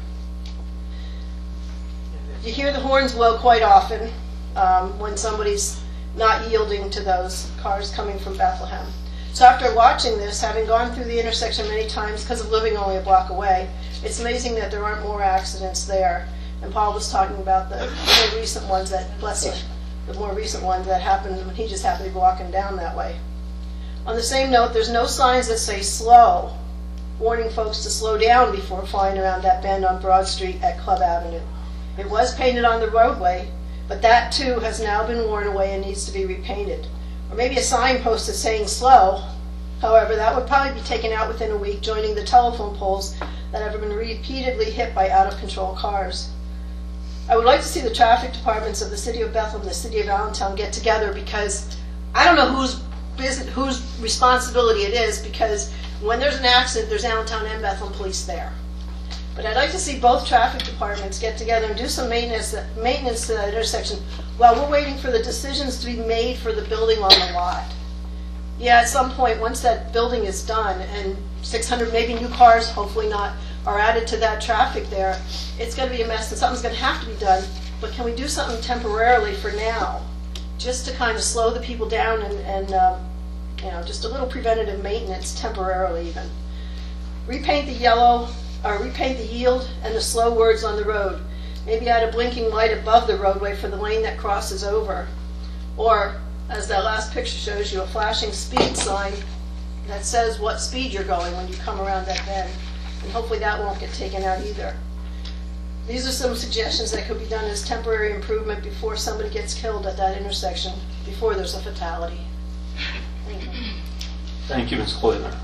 You hear the horns blow quite often when somebody's not yielding to those cars coming from Bethlehem. So after watching this, having gone through the intersection many times because of living only a block away, it's amazing that there aren't more accidents there. And Paul was talking about the more recent ones that, bless him, the more recent ones that happened when he just happened to be walking down that way. On the same note, there's no signs that say slow, warning folks to slow down before flying around that bend on Broad Street at Club Avenue. It was painted on the roadway, but that too has now been worn away and needs to be repainted. Or maybe a sign posted saying slow. However, that would probably be taken out within a week, joining the telephone poles that have been repeatedly hit by out-of-control cars. I would like to see the traffic departments of the City of Bethlehem and the City of Allentown get together, because I don't know whose responsibility it is, because when there's an accident, there's Allentown and Bethlehem police there. But I'd like to see both traffic departments get together and do some maintenance to that intersection while we're waiting for the decisions to be made for the building on the lot. Yeah, at some point, once that building is done and 600 maybe new cars, hopefully not, are added to that traffic there, it's going to be a mess and something's going to have to be done. But can we do something temporarily for now, just to kind of slow the people down and you know, just a little preventative maintenance temporarily even. Repaint the yellow, or repaint the yield and the slow words on the road. Maybe add a blinking light above the roadway for the lane that crosses over. Or, as that last picture shows you, a flashing speed sign that says what speed you're going when you come around that bend. And hopefully that won't get taken out either. These are some suggestions that could be done as temporary improvement before somebody gets killed at that intersection, before there's a fatality. Thank you. Thank you, Ms. Kloiber.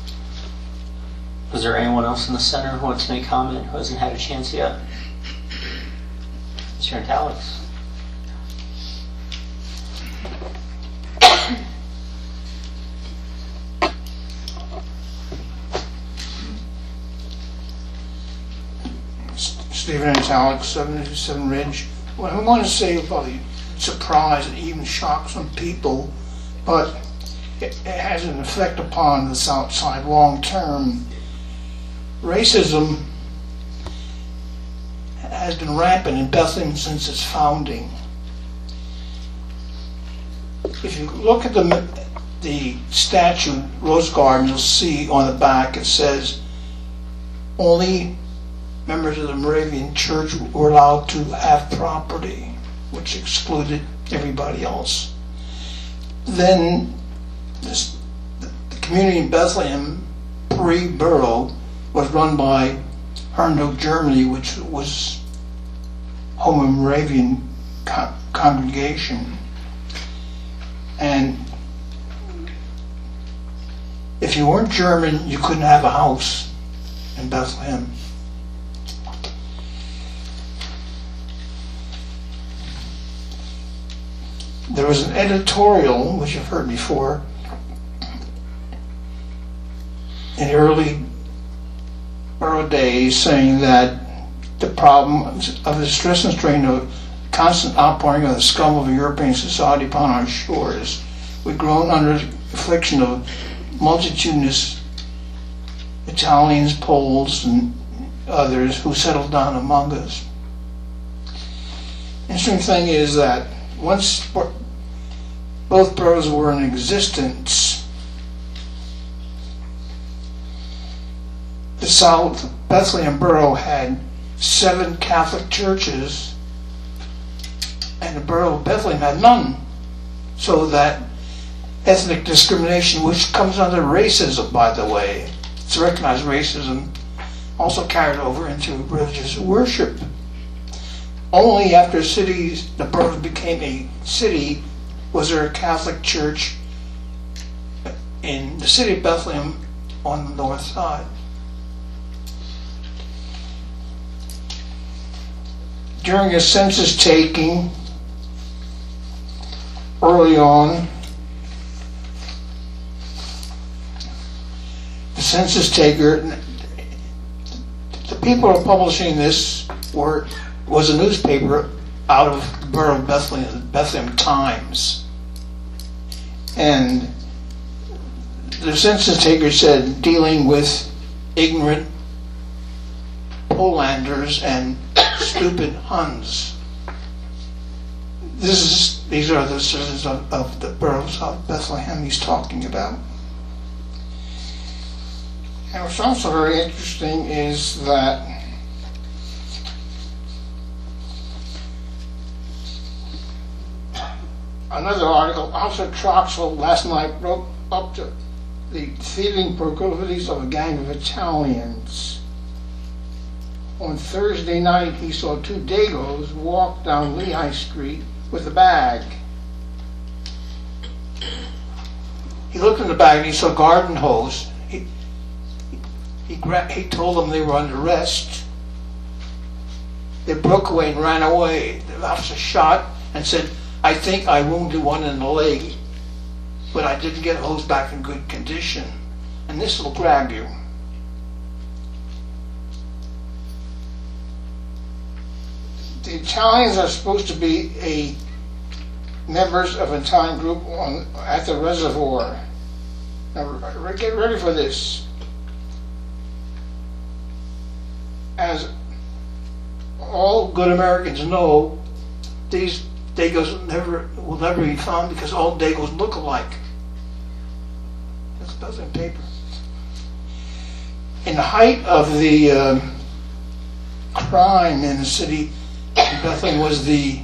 Is there anyone else in the center who wants to make comment who hasn't had a chance yet? Mr. Alex. Stephen Alex, 77 Ridge. What I want to say about the surprise and even shock some people, but it has an effect upon the South Side long term. Racism has been rampant in Bethlehem since its founding. If you look at the statue, Rose Garden, you'll see on the back it says only members of the Moravian Church were allowed to have property, which excluded everybody else. Then the community in Bethlehem, pre-borough, was run by Herrndorf, Germany, which was home of Moravian congregation. And if you weren't German, you couldn't have a house in Bethlehem. There was an editorial, which you've heard before, in early days, saying that the problem of the stress and strain of constant outpouring of the scum of European society upon our shores, we've grown under the affliction of multitudinous Italians, Poles, and others who settled down among us. Interesting thing is that once both boroughs were in existence, the South Bethlehem borough had 7 Catholic churches, and the borough of Bethlehem had none. So that ethnic discrimination, which comes under racism, by the way, it's recognized racism, also carried over into religious worship. Only after the borough became a city was there a Catholic church in the city of Bethlehem on the north side. During a census taking early on, the census taker, the people who are publishing this was a newspaper out of the borough of Bethlehem, the Bethlehem Times. And the census taker said, dealing with ignorant Polanders and stupid Huns. These are the citizens of the boroughs of Bethlehem he's talking about. And what's also very interesting is that another article, Officer Troxel last night wrote up to the thieving proclivities of a gang of Italians. On Thursday night, he saw 2 Dagos walk down Lehigh Street with a bag. He looked in the bag and he saw garden hose. He told them they were under arrest. They broke away and ran away. The officer shot and said, "I think I wounded one in the leg, but I didn't get hose back in good condition. And this will grab you." The Italians are supposed to be members of an Italian group at the reservoir. Now, get ready for this. As all good Americans know, these Dagos will never be found because all Dagos look alike. That's Bethlehem paper. In the height of the crime in the city, Bethlehem was the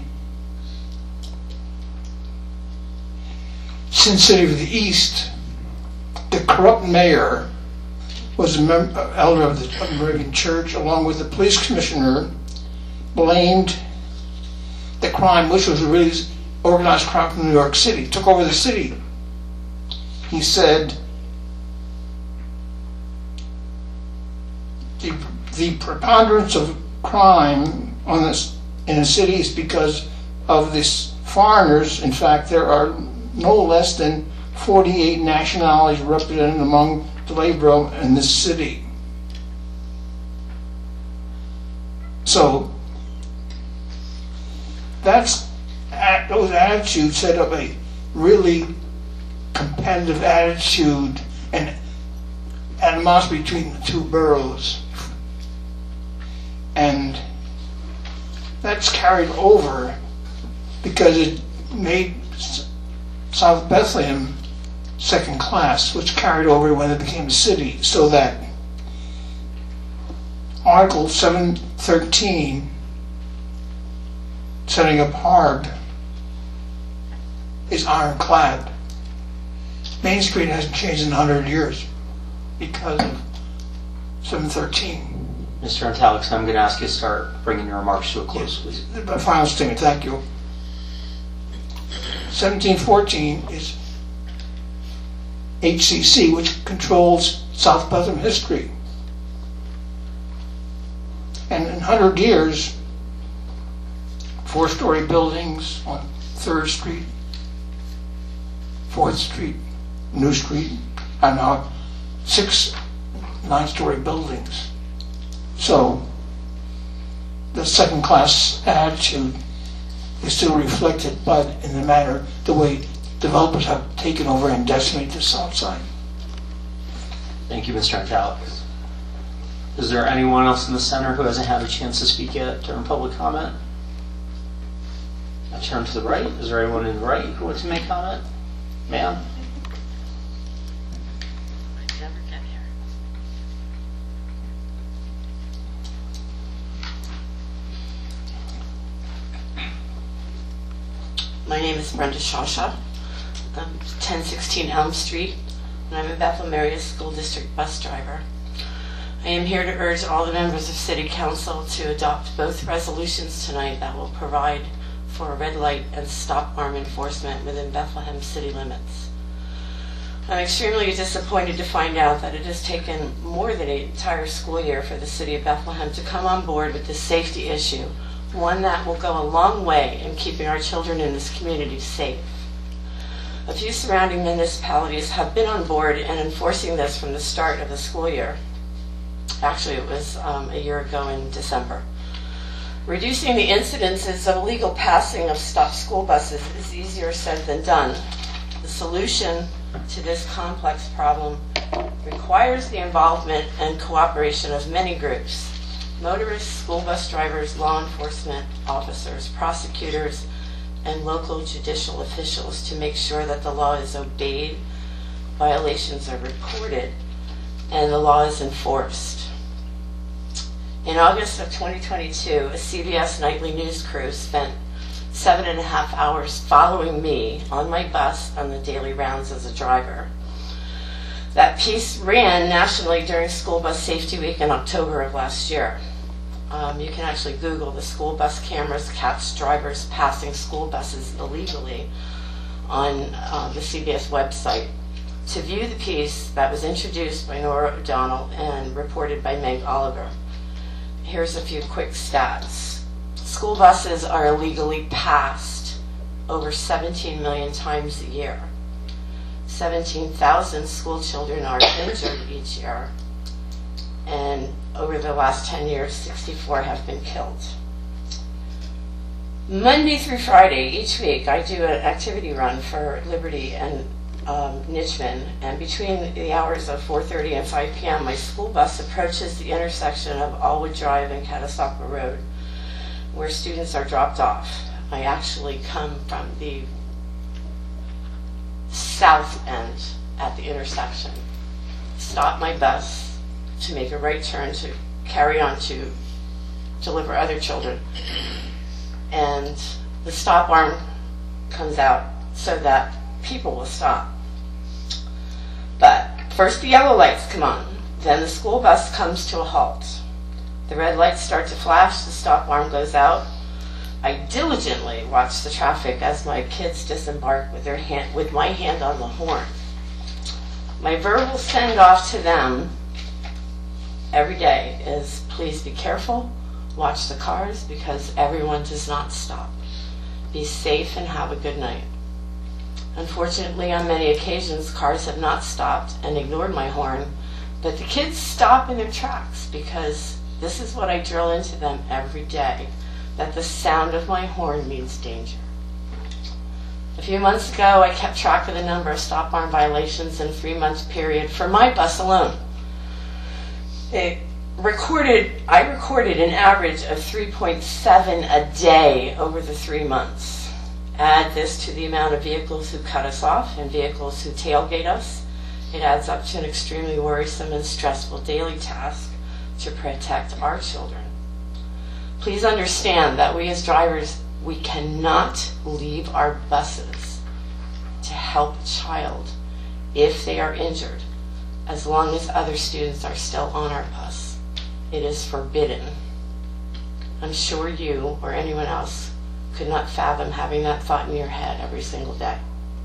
Sin City of the East. The corrupt mayor was an elder of the Moravian Church, along with the police commissioner, blamed the crime, which was really organized crime from New York City, took over the city. He said the preponderance of crime in the city is because of these foreigners. In fact, there are no less than 48 nationalities represented among the labor in this city. So those attitudes set up a really competitive attitude and animosity between the 2 boroughs. And that's carried over because it made South Bethlehem second class, which carried over when it became a city, so that Article 713, setting up HARB, is ironclad. Main Street hasn't changed in 100 years because of 713. Mr. Antalix, I'm going to ask you to start bringing your remarks to a close, please. My final statement, thank you. 1714 is HCC, which controls South Bethlehem history. And in 100 years, 4-story buildings on 3rd Street, 4th Street, New Street, and now 6 9-story buildings. So the second-class attitude is still reflected, but in the way developers have taken over and decimated the South Side. Thank you, Mr. Antalix. Is there anyone else in the center who hasn't had a chance to speak yet during public comment? I turn to the right. Is there anyone in the right who wants to make comment? Ma'am? My name is Brenda Shawshaw. I'm 1016 Elm Street, and I'm a Bethlehem Area School District bus driver. I am here to urge all the members of City Council to adopt both resolutions tonight that will provide for red light and stop arm enforcement within Bethlehem city limits. I'm extremely disappointed to find out that it has taken more than an entire school year for the City of Bethlehem to come on board with this safety issue, one that will go a long way in keeping our children in this community safe. A few surrounding municipalities have been on board and enforcing this from the start of the school year. Actually, it was a year ago in December. Reducing the incidences of illegal passing of stopped school buses is easier said than done. The solution to this complex problem requires the involvement and cooperation of many groups: motorists, school bus drivers, law enforcement officers, prosecutors, and local judicial officials to make sure that the law is obeyed, violations are reported, and the law is enforced. In August of 2022, a CBS nightly news crew spent 7.5 hours following me on my bus on the daily rounds as a driver. That piece ran nationally during School Bus Safety Week in October of last year. You can actually Google the school bus cameras catch drivers passing school buses illegally on the CBS website to view the piece that was introduced by Nora O'Donnell and reported by Meg Oliver. Here's a few quick stats. School buses are illegally passed over 17 million times a year. 17,000 school children are injured each year. And over the last 10 years, 64 have been killed. Monday through Friday, each week, I do an activity run for Liberty and Nitchman, and between the hours of 4:30 and 5 p.m., my school bus approaches the intersection of Allwood Drive and Catasauqua Road, where students are dropped off. I actually come from the south end at the intersection, stop my bus to make a right turn to carry on to deliver other children, and the stop arm comes out so that people will stop. But first the yellow lights come on, then the school bus comes to a halt. The red lights start to flash, the stop arm goes out. I diligently watch the traffic as my kids disembark with my hand on the horn. My verbal send off to them every day is, please be careful, watch the cars because everyone does not stop. Be safe and have a good night. Unfortunately, on many occasions, cars have not stopped and ignored my horn, but the kids stop in their tracks because this is what I drill into them every day, that the sound of my horn means danger. A few months ago, I kept track of the number of stop arm violations in a 3-month period for my bus alone. I recorded an average of 3.7 a day over the 3 months. Add this to the amount of vehicles who cut us off and vehicles who tailgate us, it adds up to an extremely worrisome and stressful daily task to protect our children. Please understand that we as drivers, we cannot leave our buses to help a child if they are injured, as long as other students are still on our bus. It is forbidden. I'm sure you or anyone else could not fathom having that thought in your head every single day.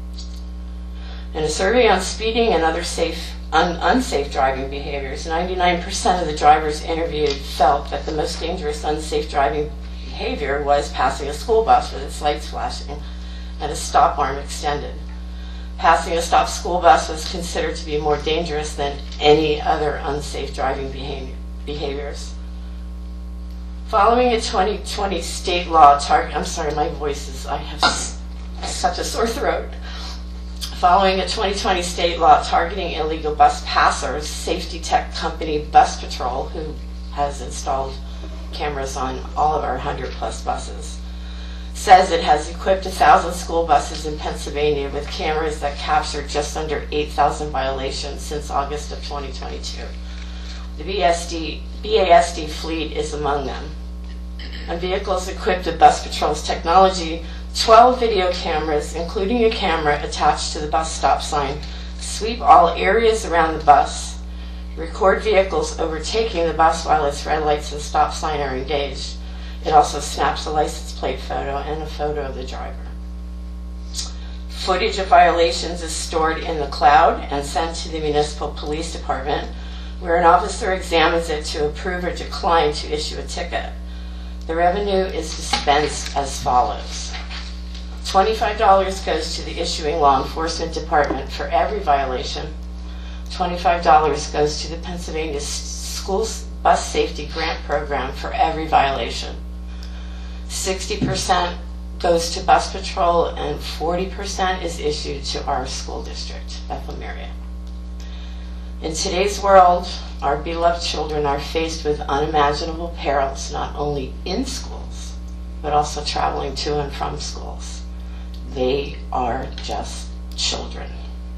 In a survey on speeding and other unsafe driving behaviors, 99% of the drivers interviewed felt that the most dangerous unsafe driving behavior was passing a school bus with its lights flashing and a stop arm extended. Passing a stopped school bus was considered to be more dangerous than any other unsafe driving behaviors. Following a 2020 state law I have such a sore throat. Following a 2020 state law targeting illegal bus passers, safety tech company Bus Patrol, who has installed cameras on all of our 100-plus buses, says it has equipped 1,000 school buses in Pennsylvania with cameras that capture just under 8,000 violations since August of 2022. The BASD fleet is among them. On vehicles equipped with Bus Patrol's technology, 12 video cameras, including a camera attached to the bus stop sign, sweep all areas around the bus, record vehicles overtaking the bus while its red lights and stop sign are engaged. It also snaps a license plate photo and a photo of the driver. Footage of violations is stored in the cloud and sent to the municipal police department, where an officer examines it to approve or decline to issue a ticket. The revenue is dispensed as follows. $25 goes to the issuing law enforcement department for every violation. $25 goes to the Pennsylvania School Bus Safety Grant Program for every violation. 60% goes to Bus Patrol and 40% is issued to our school district, Bethlehem area. In today's world, our beloved children are faced with unimaginable perils, not only in schools, but also traveling to and from schools. They are just children.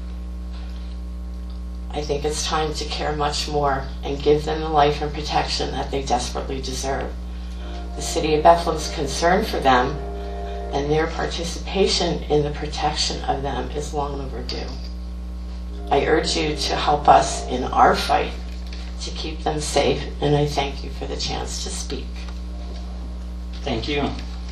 I think it's time to care much more and give them the life and protection that they desperately deserve. The City of Bethlehem's concern for them and their participation in the protection of them is long overdue. I urge you to help us in our fight to keep them safe, and I thank you for the chance to speak. Thank you.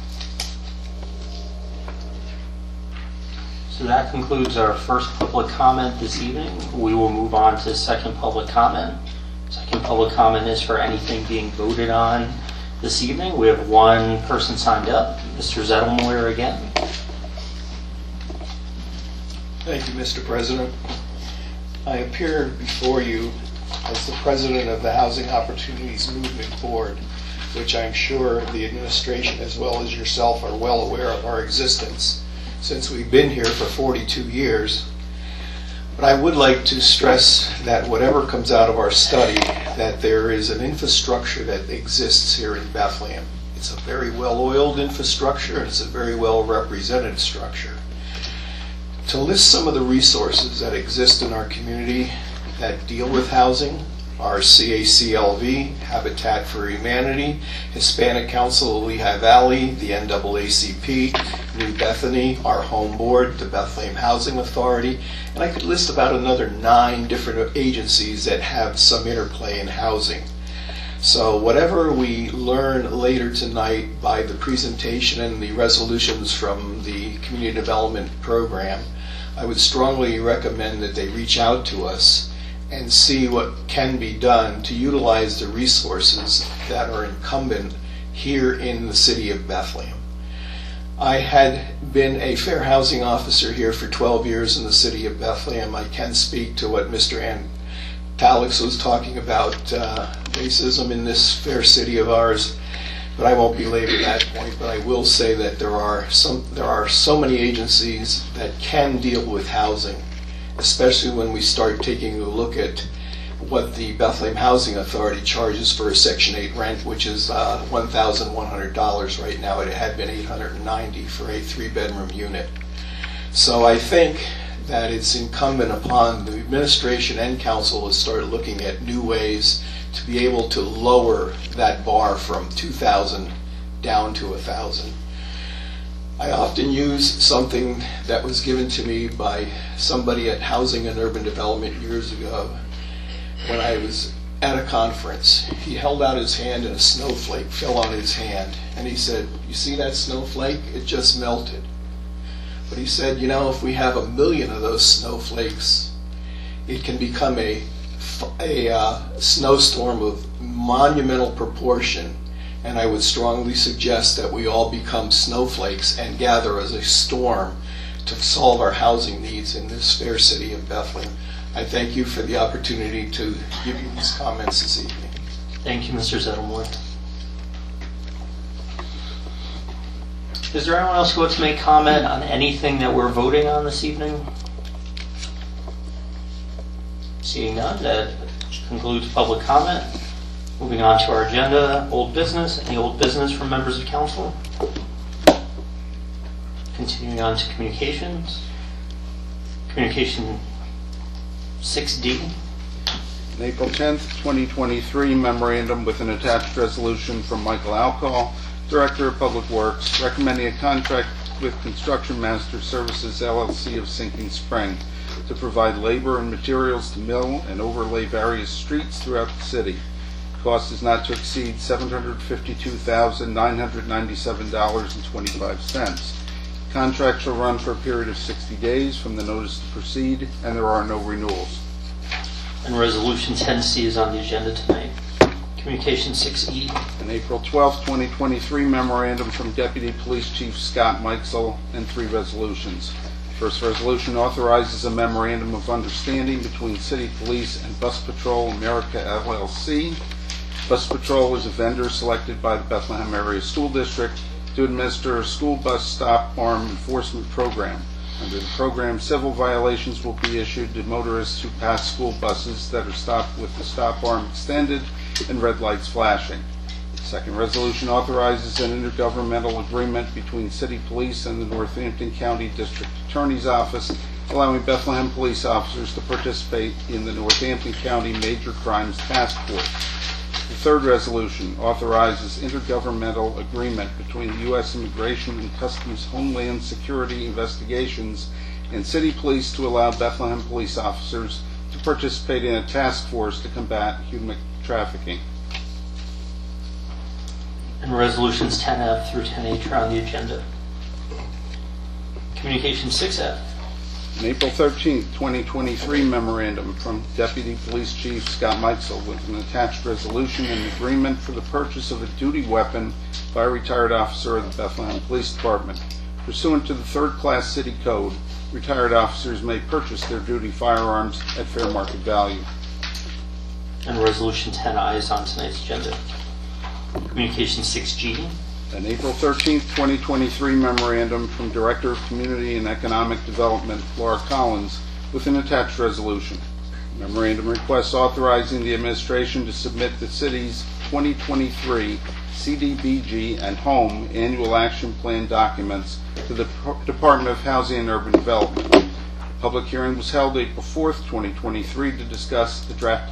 So that concludes our first public comment this evening. We will move on to second public comment. Second public comment is for anything being voted on this evening. We have one person signed up, Mr. Zettelmoyer again. Thank you, Mr. President. I appear before you as the president of the Housing Opportunities Movement Board, which I'm sure the administration as well as yourself are well aware of our existence since we've been here for 42 years. But I would like to stress that whatever comes out of our study, that there is an infrastructure that exists here in Bethlehem. It's a very well-oiled infrastructure, and it's a very well-represented structure. To list some of the resources that exist in our community that deal with housing are CACLV, Habitat for Humanity, Hispanic Council of Lehigh Valley, the NAACP, New Bethany, our home board, the Bethlehem Housing Authority, and I could list about another 9 different agencies that have some interplay in housing. So whatever we learn later tonight by the presentation and the resolutions from the Community Development Program, I would strongly recommend that they reach out to us and see what can be done to utilize the resources that are incumbent here in the city of Bethlehem. I had been a fair housing officer here for 12 years in the city of Bethlehem. I can speak to what Mr. Antalix was talking about, racism in this fair city of ours, but I won't belabor that point. But I will say that there are so many agencies that can deal with housing, especially when we start taking a look at what the Bethlehem Housing Authority charges for a Section 8 rent, which is $1,100 right now. It had been $890 for a 3-bedroom unit. So I think that it's incumbent upon the administration and council to start looking at new ways to be able to lower that bar from 2,000 down to 1,000. I often use something that was given to me by somebody at Housing and Urban Development years ago when I was at a conference. He held out his hand and a snowflake fell on his hand, and he said, "You see that snowflake? It just melted." But he said, you know, if we have 1 million of those snowflakes, it can become a snowstorm of monumental proportion. And I would strongly suggest that we all become snowflakes and gather as a storm to solve our housing needs in this fair city of Bethlehem. I thank you for the opportunity to give you these comments this evening. Thank you, Mr. Zettelmoyer. Is there anyone else who wants to make comment on anything that we're voting on this evening? Seeing none, that concludes public comment. Moving on to our agenda, old business. Any old business from members of council? Continuing on to communications. Communication 6D. An April 10th, 2023 memorandum with an attached resolution from Michael Alcohol, Director of Public Works, recommending a contract with Construction Master Services LLC of Sinking Spring to provide labor and materials to mill and overlay various streets throughout the city. Cost is not to exceed $752,997.25. Contract shall run for a period of 60 days from the notice to proceed, and there are no renewals. And Resolution 10C is on the agenda tonight. Communication 6E. An April 12, 2023 memorandum from Deputy Police Chief Scott Meixel and 3 resolutions. First resolution authorizes a memorandum of understanding between City Police and Bus Patrol America LLC. Bus Patrol is a vendor selected by the Bethlehem Area School District to administer a school bus stop arm enforcement program. Under the program, civil violations will be issued to motorists who pass school buses that are stopped with the stop arm extended and red lights flashing. The second resolution authorizes an intergovernmental agreement between City Police and the Northampton County District Attorney's Office, allowing Bethlehem police officers to participate in the Northampton County Major Crimes Task Force. The third resolution authorizes intergovernmental agreement between the U.S. Immigration and Customs Homeland Security Investigations and City Police to allow Bethlehem police officers to participate in a task force to combat human trafficking. And Resolutions 10F through 10H are on the agenda. Communication 6F. An April 13, 2023 memorandum from Deputy Police Chief Scott Meixel with an attached resolution and agreement for the purchase of a duty weapon by a retired officer of the Bethlehem Police Department. Pursuant to the 3rd Class City Code, retired officers may purchase their duty firearms at fair market value. And Resolution 10I is on tonight's agenda. Communication 6G. An April 13, 2023 memorandum from Director of Community and Economic Development, Laura Collins, with an attached resolution. Memorandum requests authorizing the administration to submit the city's 2023 CDBG and Home Annual Action Plan documents to the Department of Housing and Urban Development. A public hearing was held April 4, 2023 to discuss a draft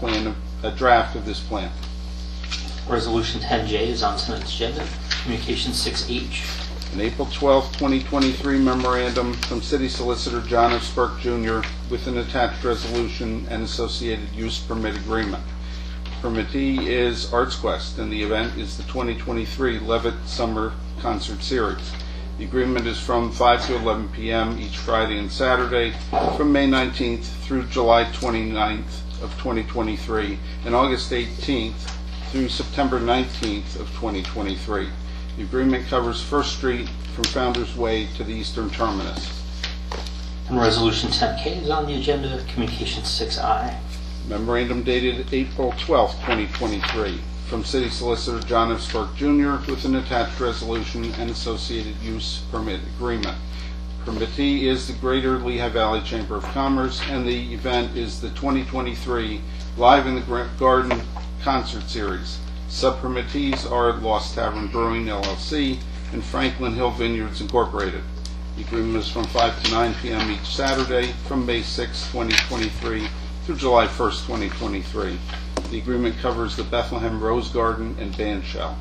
of this plan. Resolution 10J is on tonight's agenda. Communication 6H. An April 12, 2023 memorandum from City Solicitor John F. Spurk Jr. with an attached resolution and associated use permit agreement. Permittee is ArtsQuest, and the event is the 2023 Levitt Summer Concert Series. The agreement is from 5 to 11 p.m. each Friday and Saturday from May 19th through July 29th of 2023 and August 18th through September 19th of 2023. The agreement covers First Street from Founders Way to the eastern terminus. And Resolution 10K is on the agenda. Communication 6I. Memorandum dated April 12, 2023, from City Solicitor John F. Spurk Jr. with an attached resolution and associated use permit agreement. Permittee is the Greater Lehigh Valley Chamber of Commerce, and the event is the 2023 Live in the Garden Concert Series. Sub-permittees are Lost Tavern Brewing LLC and Franklin Hill Vineyards Incorporated. The agreement is from 5 to 9 p.m. each Saturday from May 6, 2023 through July 1, 2023. The agreement covers the Bethlehem Rose Garden and Band Shell.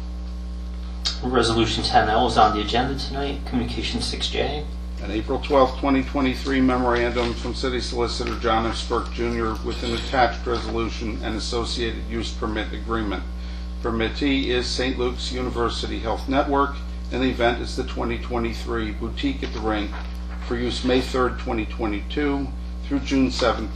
Resolution 10L is on the agenda tonight. Communication 6J. An April 12, 2023 memorandum from City Solicitor John F. Spurk Jr. with an attached resolution and associated use permit agreement. Permittee is St. Luke's University Health Network, and the event is the 2023 Boutique at the Rink for use May 3rd, 2022 through June 7th,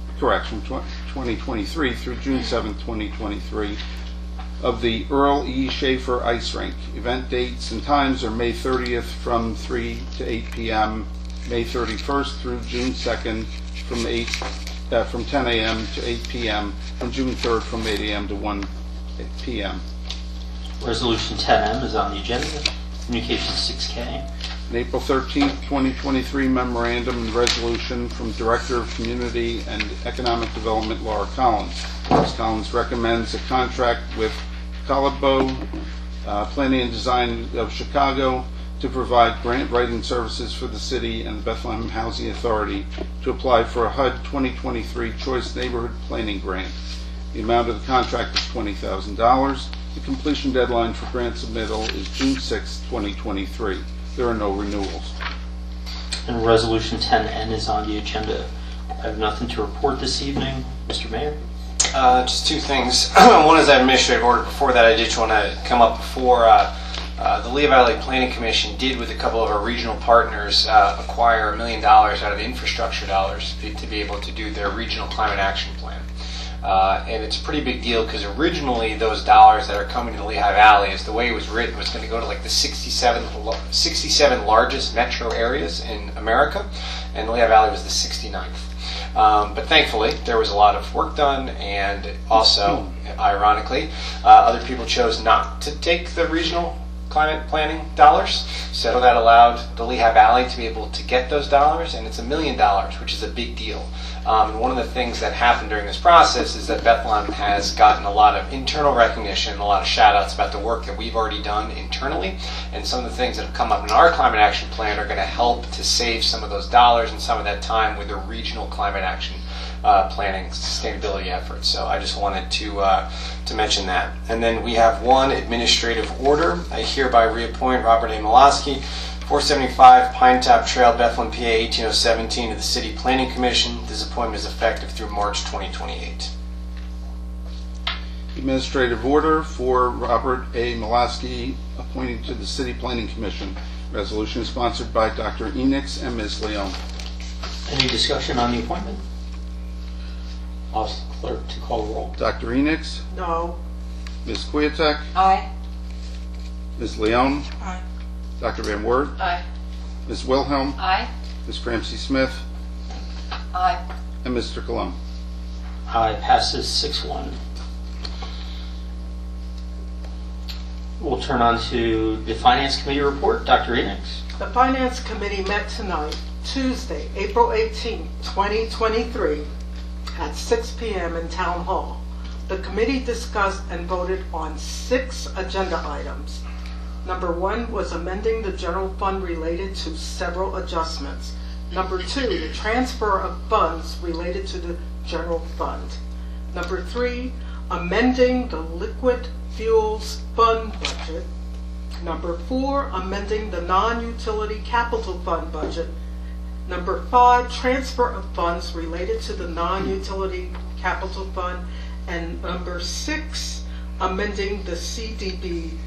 2023 through June 7th, 2023 of the Earl E. Schaefer Ice Rink. Event dates and times are May 30th from 3 to 8 p.m., May 31st through June 2nd from 10 a.m. to 8 p.m., and June 3rd from 8 a.m. to 1 p.m. Resolution 10M is on the agenda. Communication 6K. An April 13, 2023 memorandum and resolution from Director of Community and Economic Development Laura Collins. Ms. Collins recommends a contract with Colabo Planning and Design of Chicago to provide grant writing services for the city and the Bethlehem Housing Authority to apply for a HUD 2023 Choice Neighborhood Planning Grant. The amount of the contract is $20,000. The completion deadline for grant submittal is June 6, 2023. There are no renewals. And Resolution 10N is on the agenda. I have nothing to report this evening. Mr. Mayor? Just two things. One is that administrative order. Before that, I just want to come up before the Lehigh Valley Planning Commission did, with a couple of our regional partners, acquire $1 million out of infrastructure dollars to be able to do their regional climate action plan. And it's a pretty big deal because originally those dollars that are coming to Lehigh Valley, as the way it was written, was going to go to like the 67 largest metro areas in America, and Lehigh Valley was the 69th. But thankfully, there was a lot of work done, and also, ironically, other people chose not to take the regional climate planning dollars, so that allowed the Lehigh Valley to be able to get those dollars, and it's $1 million, which is a big deal. And one of the things that happened during this process is that Bethlehem has gotten a lot of internal recognition, a lot of shout-outs about the work that we've already done internally, and some of the things that have come up in our climate action plan are going to help to save some of those dollars and some of that time with the regional climate action planning sustainability efforts. So I just wanted to mention that. And then we have one administrative order. I hereby reappoint Robert A. Miloski, 475 Pine Top Trail, Bethlehem, PA 18017 to the City Planning Commission. This appointment is effective through March 2028. Administrative order for Robert A. Miloski appointing to the City Planning Commission. Resolution is sponsored by Dr. Enix and Ms. Leon. Any discussion on the appointment? Ask the clerk to call the roll. Dr. Enix? No. Ms. Kwiatek? Aye. Ms. Leon? Aye. Dr. Van Wert? Aye. Ms. Wilhelm? Aye. Ms. Ramsey Smith? Aye. And Mr. Colon. Aye, passes 6-1. We'll turn on to the Finance Committee report. Dr. Enix. The Finance Committee met tonight, Tuesday, April 18, 2023, at 6 p.m. in Town Hall. The committee discussed and voted on 6 agenda items. Number 1 was amending the general fund related to several adjustments. Number 2, the transfer of funds related to the general fund. Number 3, amending the liquid fuels fund budget. Number 4, amending the non-utility capital fund budget. Number 5, transfer of funds related to the non-utility capital fund. And number 6, amending the CDBG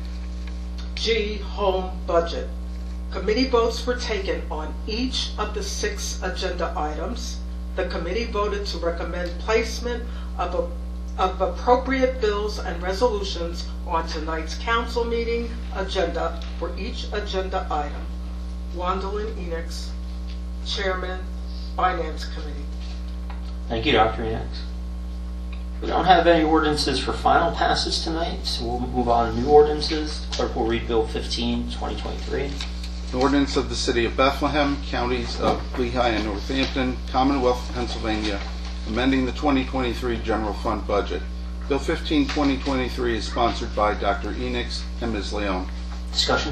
home budget. Committee votes were taken on each of the 6 agenda items. The committee voted to recommend placement of appropriate bills and resolutions on tonight's council meeting agenda for each agenda item. Wandolin Enix, Chairman, Finance Committee. Thank you, Dr. Enix. We don't have any ordinances for final passes tonight, so we'll move on to new ordinances. The clerk will read Bill 15, 2023. An ordinance of the City of Bethlehem, Counties of Lehigh and Northampton, Commonwealth of Pennsylvania, amending the 2023 General Fund budget. Bill 15, 2023 is sponsored by Dr. Enix and Ms. Leon. Discussion?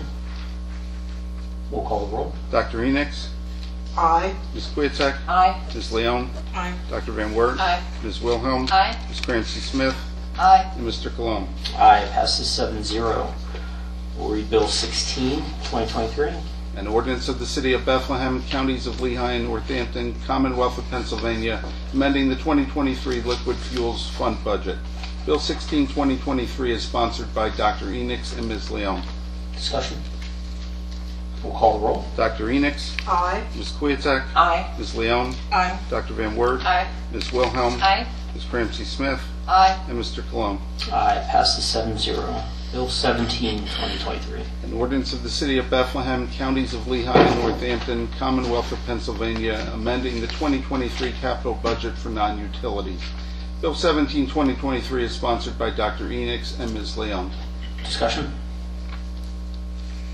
We'll call the roll. Dr. Enix? Aye. Ms. Kwiatek? Aye. Ms. Leon? Aye. Dr. Van Wert? Aye. Ms. Wilhelm? Aye. Ms. Ramsey Smith? Aye. And Mr. Colon. Aye, passes 7-0. We'll read Bill 16, 2023. An ordinance of the City of Bethlehem, Counties of Lehigh and Northampton, Commonwealth of Pennsylvania, amending the 2023 Liquid Fuels Fund budget. Bill 16, 2023 is sponsored by Dr. Enix and Ms. Leon. Discussion? We'll call the roll. Dr. Enix? Aye. Ms. Kwiatek? Aye. Ms. Leon? Aye. Dr. Van Wert? Aye. Ms. Wilhelm? Aye. Ms. Ramsey Smith? Aye. And Mr. Colon. Aye, passes 7-0. Bill 17, 2023. An ordinance of the City of Bethlehem, Counties of Lehigh and Northampton, Commonwealth of Pennsylvania, amending the 2023 capital budget for non-utilities. Bill 17, 2023 is sponsored by Dr. Enix and Ms. Leon. Discussion?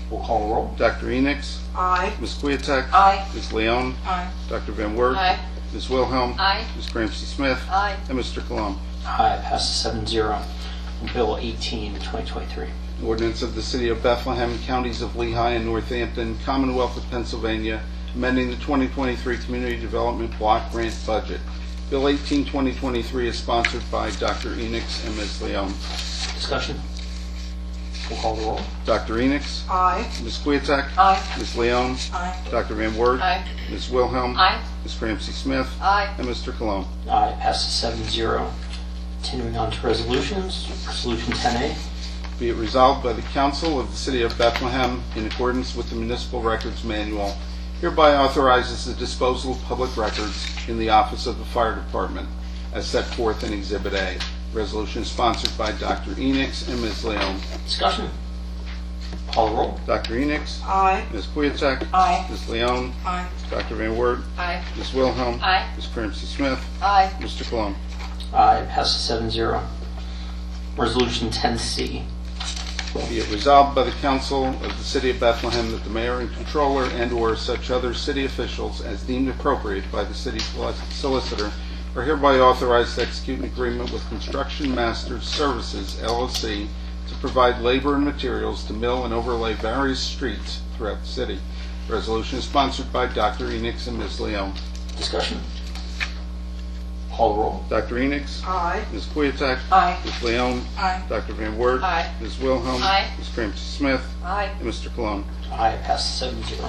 We'll call the roll. Dr. Enix? Aye. Ms. Queeteck? Aye. Ms. Leon? Aye. Dr. Van Wert? Aye. Ms. Wilhelm? Aye. Ms. Ramsey Smith? Aye. And Mr. Cologne. Aye, passes 7-0. Bill 18, 2023. Ordinance of the City of Bethlehem, Counties of Lehigh and Northampton, Commonwealth of Pennsylvania, amending the 2023 Community Development Block Grant Budget. Bill 18, 2023 is sponsored by Dr. Enix and Ms. Leon. Discussion. We'll call the roll. Dr. Enix? Aye. Ms. Queeteck? Aye. Ms. Leon? Aye. Dr. Van Wert? Aye. Ms. Wilhelm? Aye. Ms. Ramsey Smith? Aye. And Mr. Cologne. Aye, passes 7-0. Continuing on to resolutions. Resolution 10A. Be it resolved by the Council of the City of Bethlehem, in accordance with the Municipal Records Manual, hereby authorizes the disposal of public records in the Office of the Fire Department, as set forth in Exhibit A. Resolution sponsored by Dr. Enix and Ms. Leon. Discussion. Call the roll. Dr. Enix? Aye. Ms. Queeteck? Aye. Ms. Leon? Aye. Dr. Van Wert? Aye. Ms. Wilhelm? Aye. Ms. Ramsey Smith? Aye. Mr. Cologne. Aye, passes 7-0. Resolution 10C. Be it resolved by the Council of the City of Bethlehem that the mayor and controller and/or such other city officials as deemed appropriate by the city solicitor are hereby authorized to execute an agreement with Construction Masters Services, LLC, to provide labor and materials to mill and overlay various streets throughout the city. Resolution is sponsored by Dr. Enix and Ms. Leon. Discussion. Call the roll. Dr. Enix? Aye. Ms. Queeteck? Aye. Ms. Leon? Aye. Dr. Van Wert? Aye. Ms. Wilhelm? Aye. Ms. Ramsey Smith? Aye. And Mr. Cologne. Aye, passes 7-0.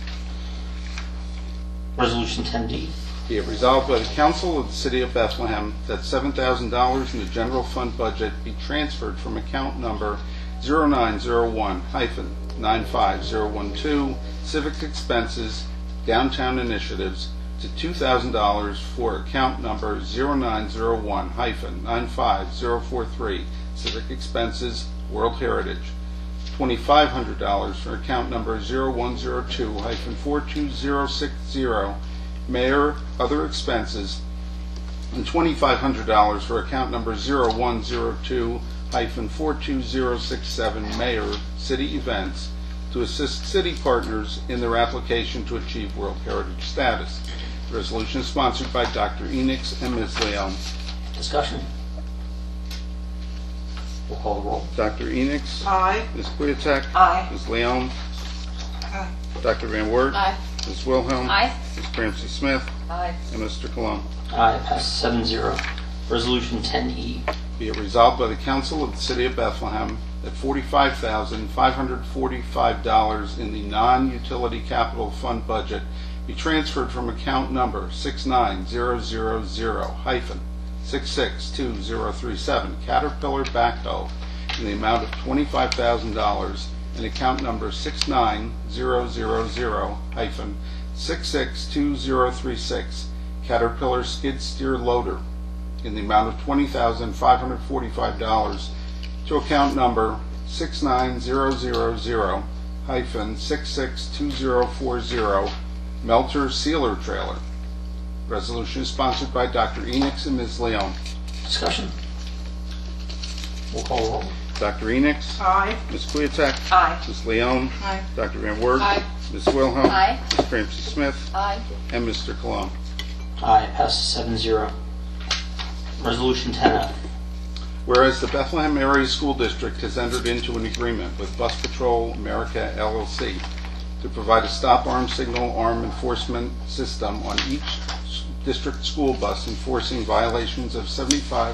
Resolution 10D. Be it resolved by the Council of the City of Bethlehem that $7,000 in the general fund budget be transferred from account number 0901-95012 Civic Expenses, Downtown Initiatives, to $2,000 for account number 0901-95043 Civic Expenses, World Heritage, $2,500 for account number 0102-42060 Mayor, Other Expenses, and $2,500 for account number 0102-42067 Mayor, City Events, to assist city partners in their application to achieve World Heritage status. The resolution is sponsored by Dr. Enix and Ms. Leon. Discussion. We'll call the roll. Dr. Enix? Aye. Ms. Queeteck? Aye. Ms. Leon? Aye. Dr. Van Wert? Aye. Ms. Wilhelm? Aye. Ms. Ramsey Smith? Aye. And Mr. Cologne. Aye, passes 7-0. Resolution 10E. Be it resolved by the Council of the City of Bethlehem that $45,545 in the non-utility capital fund budget be transferred from account number 69000-66237 Caterpillar Backhoe in the amount of $25,000 and account number 69000-66236 Caterpillar Skid Steer Loader in the amount of $20,545 to account number 69000-662040 Melter Sealer Trailer. Resolution is sponsored by Dr. Enix and Ms. Leon. Discussion. We'll call the roll. Dr. Enix? Aye. Ms. Queeteck? Aye. Ms. Leon? Aye. Dr. Van Wert? Aye. Ms. Wilhelm? Aye. Ms. Ramsey Smith? Aye. And Mr. Cologne. Aye, passes 7-0. Resolution 10F. Whereas the Bethlehem Area School District has entered into an agreement with Bus Patrol America LLC to provide a stop arm signal arm enforcement system on each district school bus enforcing violations of 75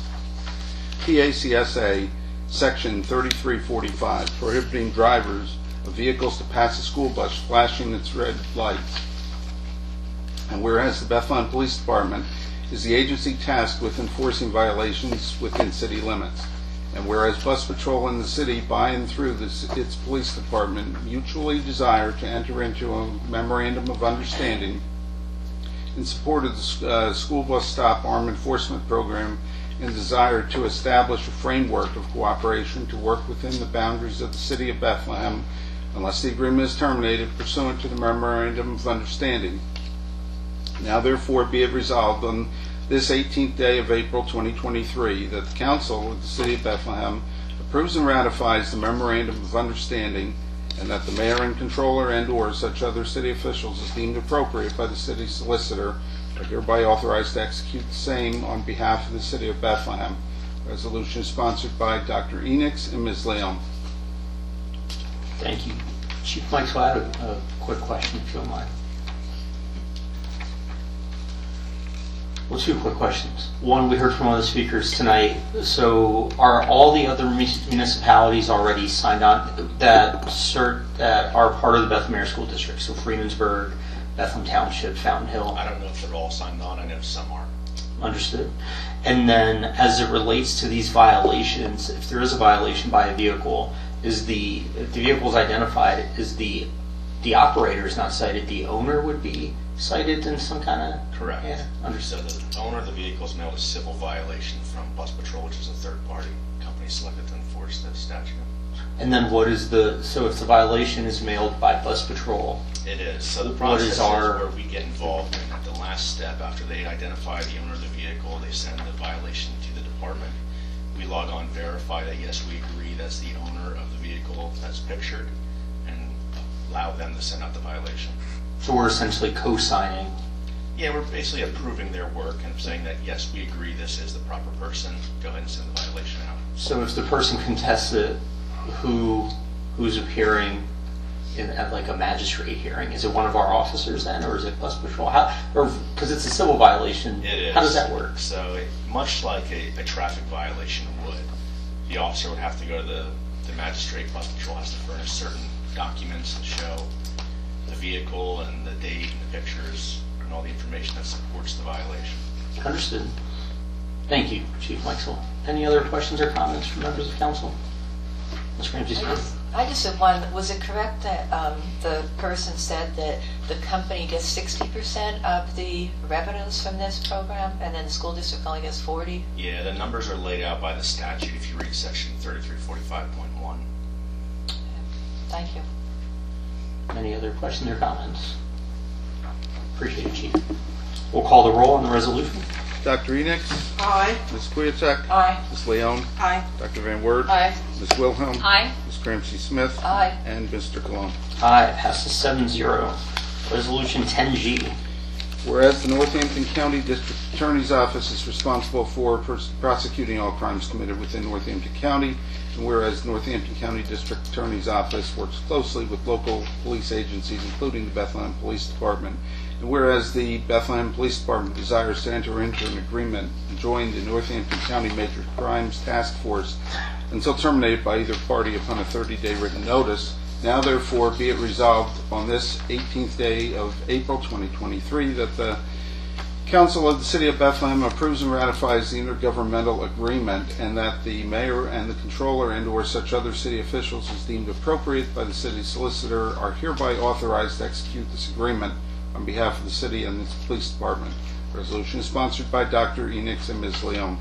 PACSA Section 3345, prohibiting drivers of vehicles to pass a school bus flashing its red lights. And whereas the Bethlehem Police Department is the agency tasked with enforcing violations within city limits. And whereas Bus Patrol and the city, by and through its police department, mutually desire to enter into a memorandum of understanding in support of the school bus stop arm enforcement program and desire to establish a framework of cooperation to work within the boundaries of the city of Bethlehem unless the agreement is terminated pursuant to the memorandum of understanding. Now therefore be it resolved on this 18th day of April 2023 that the Council of the City of Bethlehem approves and ratifies the memorandum of understanding and that the mayor and controller and/or such other city officials as deemed appropriate by the city solicitor are hereby authorized to execute the same on behalf of the city of Bethlehem. Resolution is sponsored by Dr. Enix and Ms. Leon. Thank you. Chief Mike, I had a quick question, if you don't mind. Well, two quick questions. One, we heard from one of the speakers tonight. So, are all the other municipalities already signed on that are part of the Bethlehem Area School District? So, Freemansburg, Bethlehem Township, Fountain Hill. I don't know if they're all signed on. I know some are. Understood. And then, as it relates to these violations, if there is a violation by a vehicle, if the vehicle is identified, is the operator is not cited, the owner would be cited in some kind of... Correct. Yeah, understood. So the owner of the vehicle is mailed a civil violation from Bus Patrol, which is a third-party company selected to enforce the statute. And then what is so if the violation is mailed by Bus Patrol... It is. So the process is where we get involved in at the last step. After they identify the owner of the vehicle, they send the violation to the department. We log on, verify that yes, we agree that's the owner of the vehicle that's pictured, and allow them to send out the violation. So we're essentially co-signing. Yeah, we're basically approving their work and saying that yes, we agree this is the proper person. Go ahead and send the violation out. So if the person contests it, who's appearing at like a magistrate hearing? Is it one of our officers then, or is it Bus Patrol? Because it's a civil violation. It is. How does that work? So much like a traffic violation would, the officer would have to go to the magistrate. Bus Patrol has to furnish certain documents and show the vehicle and the date and the pictures and all the information that supports the violation. Understood. Thank you, Chief Meixel. Any other questions or comments from members of council? Ms. Ramsey-Smith? I just have one. Was it correct that the person said that the company gets 60% of the revenues from this program, and then the school district only gets 40%? Yeah, the numbers are laid out by the statute if you read section 3345.1. Thank you. Any other questions or comments? Appreciate it, Chief. We'll call the roll on the resolution. Dr. Enix? Aye. Ms. Kwiatek? Aye. Ms. Leon? Aye. Dr. Van Wert? Aye. Ms. Wilhelm? Aye. Ms. Ramsey-Smith? Aye. And Mr. Cologne. Aye, passes 7-0. Resolution 10G. Whereas the Northampton County District Attorney's Office is responsible for prosecuting all crimes committed within Northampton County, and whereas the Northampton County District Attorney's Office works closely with local police agencies, including the Bethlehem Police Department, and whereas the Bethlehem Police Department desires to enter into an agreement and join the Northampton County Major Crimes Task Force until terminated by either party upon a 30-day written notice, now therefore be it resolved on this 18th day of April 2023 that the Council of the City of Bethlehem approves and ratifies the intergovernmental agreement, and that the mayor and the controller and/or such other city officials as deemed appropriate by the city solicitor are hereby authorized to execute this agreement on behalf of the city and its police department. Resolution is sponsored by Dr. Enix and Ms. Leon.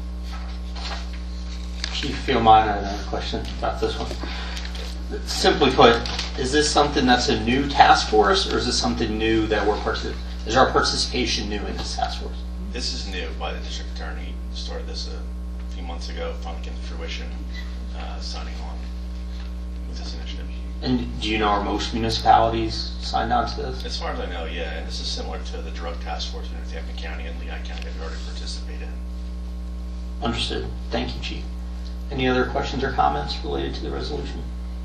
Chief, if you don't mind, I have a question about this one. Simply put, is this something that's a new task force, or is this something new that is our participation new in this task force? This is new by the district attorney. Started this a few months ago, finally came to fruition, signing on with this initiative. And do you know, are most municipalities signed on to this? As far as I know, yeah, and this is similar to the drug task force in Northampton County and Lehigh County that we already participate in. Understood. Thank you, Chief. Any other questions or comments related to the resolution?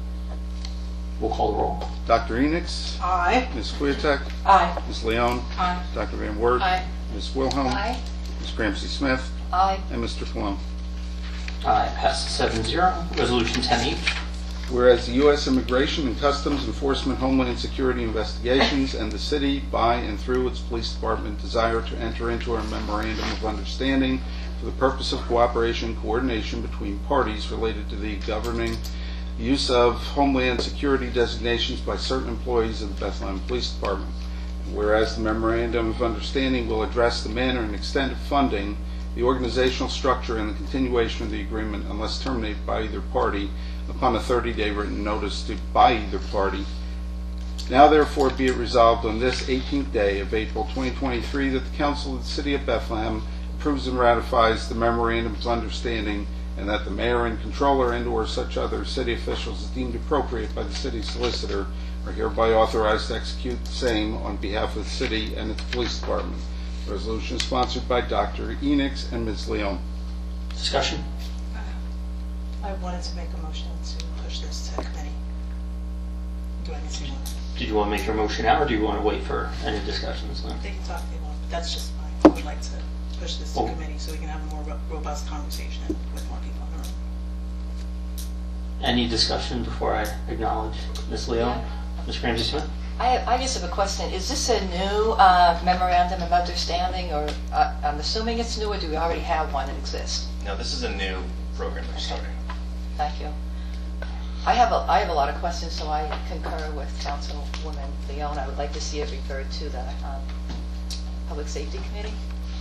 We'll call the roll. Dr. Enix? Aye. Ms. Kwiatek? Aye. Ms. Leon? Aye. Dr. Van Wert? Aye. Ms. Wilhelm? Aye. Ms. Ramsey-Smith? Aye. And Mr. Cologne. Aye, passes 7-0. Resolution 10H. Whereas the U.S. Immigration and Customs Enforcement Homeland Security Investigations and the city, by and through its police department, desire to enter into a memorandum of understanding for the purpose of cooperation and coordination between parties related to the governing use of Homeland Security designations by certain employees of the Bethlehem Police Department. Whereas the memorandum of understanding will address the manner and extent of funding, the organizational structure, and the continuation of the agreement unless terminated by either party upon a 30-day written notice by either party. Now therefore be it resolved on this 18th day of April 2023 that the Council of the City of Bethlehem approves and ratifies the memorandum of understanding and that the mayor and controller and/or such other city officials as deemed appropriate by the city solicitor are hereby authorized to execute the same on behalf of the city and its police department. The resolution is sponsored by Dr. Enix and Ms. Leon. Discussion? I wanted to make a motion to push this to committee. Do I need to? Did you want to make your motion now, or do you want to wait for any discussions? They can talk if they want, but that's just fine. I would like to push this to Oh. committee so we can have a more robust conversation with more people in the room. Any discussion before I acknowledge Ms. Leon? Ms. Ramsey-Smith? I just have a question. Is this a new memorandum of understanding, or I'm assuming it's new, or do we already have one that exists? No, this is a new program we're starting. Thank you. I have a lot of questions, so I concur with Councilwoman Leon. I would like to see it referred to the Public Safety Committee.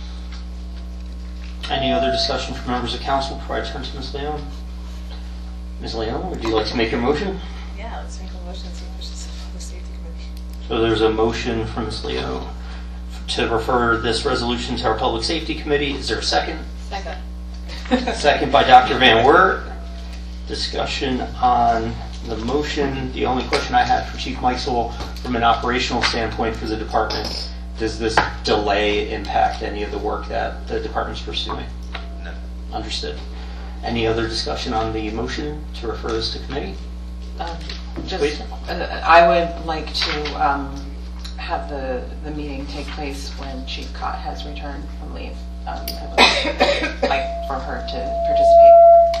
Any other discussion from members of council before I turn to Ms. Leon? Ms. Leon, would you like to make your motion? Yeah, let's make a motion to push this to the Public Safety Committee. So there's a motion from Ms. Leon to refer this resolution to our Public Safety Committee. Is there a second? Second. Second by Dr. Van Wert. Discussion on the motion. The only question I had for Chief Mikesell, from an operational standpoint for the department, does this delay impact any of the work that the department's pursuing? No. Understood. Any other discussion on the motion to refer this to committee? Please. I would like to have the meeting take place when Chief Cott has returned from leave. I would like for her to participate.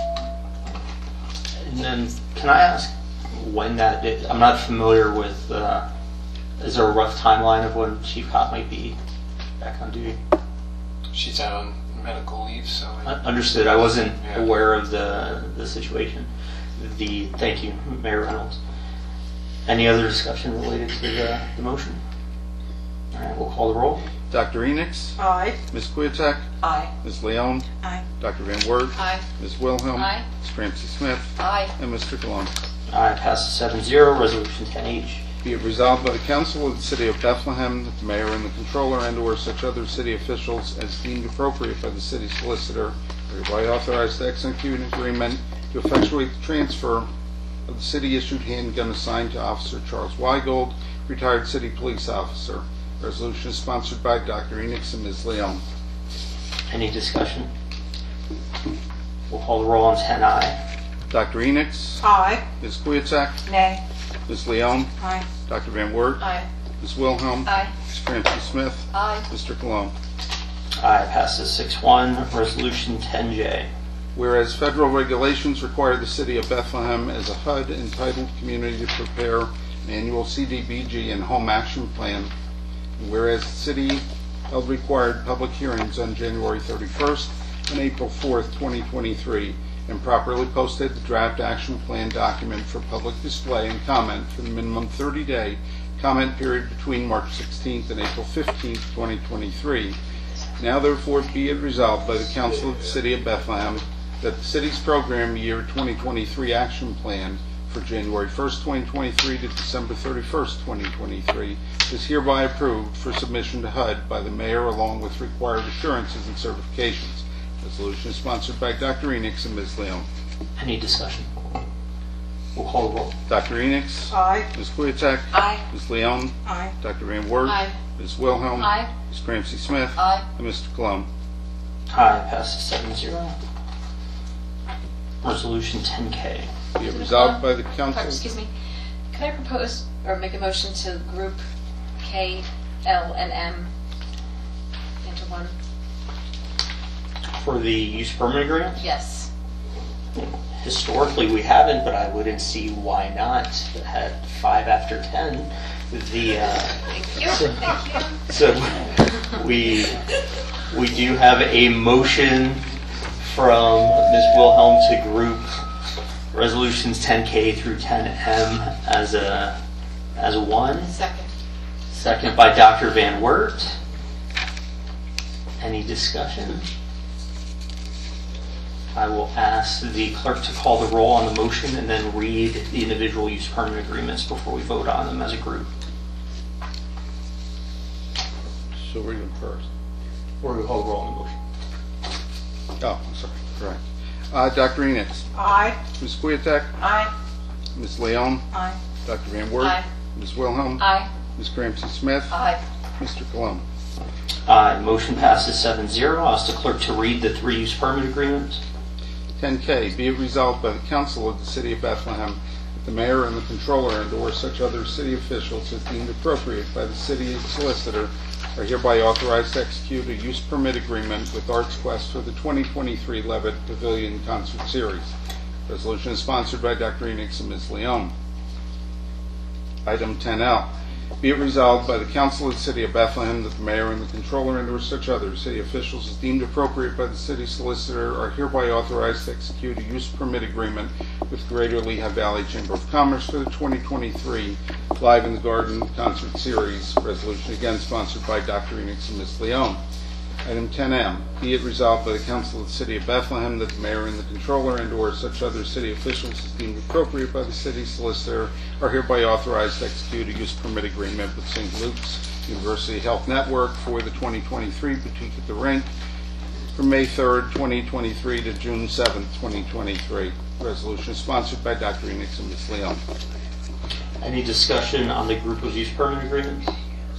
And then, can I ask when that is? I'm not familiar with, is there a rough timeline of when Chief Cott might be back on duty? She's out on medical leave, so. Understood. I wasn't Yeah. aware of the situation. Thank you, Mayor Reynolds. Any other discussion related to the motion? All right, we'll call the roll. Dr. Enix? Aye. Ms. Kwiatek? Aye. Ms. Leon? Aye. Dr. Van Wert? Aye. Ms. Wilhelm? Aye. Ms. Ramsey-Smith? Aye. And Mr. Cologne. Aye, passes 7-0. Resolution 10H. Be it resolved by the Council of the City of Bethlehem that the mayor and the controller and/or such other city officials as deemed appropriate by the city solicitor are hereby authorized to execute an agreement to effectuate the transfer of the city-issued handgun assigned to Officer Charles Weigold, retired city police officer. Resolution is sponsored by Dr. Enix and Ms. Leon. Any discussion? We'll call the roll on 10I. Dr. Enix? Aye. Ms. Kwiatek? Nay. Ms. Leon? Aye. Dr. Van Wert? Aye. Ms. Wilhelm? Aye. Ms. Ramsey-Smith? Aye. Mr. Cologne. Aye, passes 6-1. Resolution 10J. Whereas federal regulations require the city of Bethlehem as a HUD entitled community to prepare an annual CDBG and home action plan, and whereas the city held required public hearings on January 31st and April 4th, 2023, and properly posted the draft action plan document for public display and comment for the minimum 30-day comment period between March 16th and April 15th, 2023. Now therefore be it resolved by the Council of the City of Bethlehem that the city's program year 2023 action plan for January 1st, 2023 to December 31st, 2023 is hereby approved for submission to HUD by the mayor along with required assurances and certifications. Resolution is sponsored by Dr. Enix and Ms. Leon. Any discussion? We'll call the roll. Dr. Enix? Aye. Ms. Kwiatek? Aye. Ms. Leon? Aye. Dr. Van Wert? Aye. Ms. Wilhelm? Aye. Ms. Ramsey-Smith? Aye. And Mr. Cologne. Aye, passes 7-0. Resolution 10K. Be it resolved by the Council. Excuse me. Can I propose or make a motion to group K, L, and M into one? For the use permit agreement? Yes. Historically, we haven't, but I wouldn't see why not. At 5 after 10, Thank you. Thank you. So we do have a motion from Ms. Wilhelm to group resolutions 10K through 10M as a one. Second. Second by Dr. Van Wert. Any discussion? I will ask the clerk to call the roll on the motion and then read the individual use permit agreements before we vote on them as a group. So we're doing first. Or we call the roll on the motion. Oh, I'm sorry. Correct. Dr. Enix. Aye. Ms. Queeteck. Aye. Ms. Leon. Aye. Dr. Van Wert. Aye. Ms. Wilhelm. Aye. Ms. Ramsey Smith. Aye. Mr. Cologne. Aye. Motion passes 7-0. I'll ask the clerk to read the 3 use permit agreement. 10K, be it resolved by the Council of the City of Bethlehem that the mayor and the controller and or such other city officials as deemed appropriate by the city solicitor are hereby authorized to execute a use permit agreement with Arts Quest for the 2023 Levitt Pavilion Concert Series. Resolution is sponsored by Dr. Enix and Ms. Leon. Item 10L. Be it resolved by the Council of the City of Bethlehem that the mayor and the controller and or such other city officials as deemed appropriate by the city solicitor are hereby authorized to execute a use permit agreement with Greater Lehigh Valley Chamber of Commerce for the 2023 Live in the Garden Concert Series. Resolution again sponsored by Dr. Enix and Ms. Leon. Item 10M, be it resolved by the Council of the City of Bethlehem that the mayor and the controller and or such other city officials as deemed appropriate by the city solicitor are hereby authorized to execute a use permit agreement with St. Luke's University Health Network for the 2023 Boutique at the Rink from May 3rd, 2023 to June 7th, 2023. Resolution is sponsored by Dr. Enix and Ms. Leon. Any discussion on the group of use permit agreements?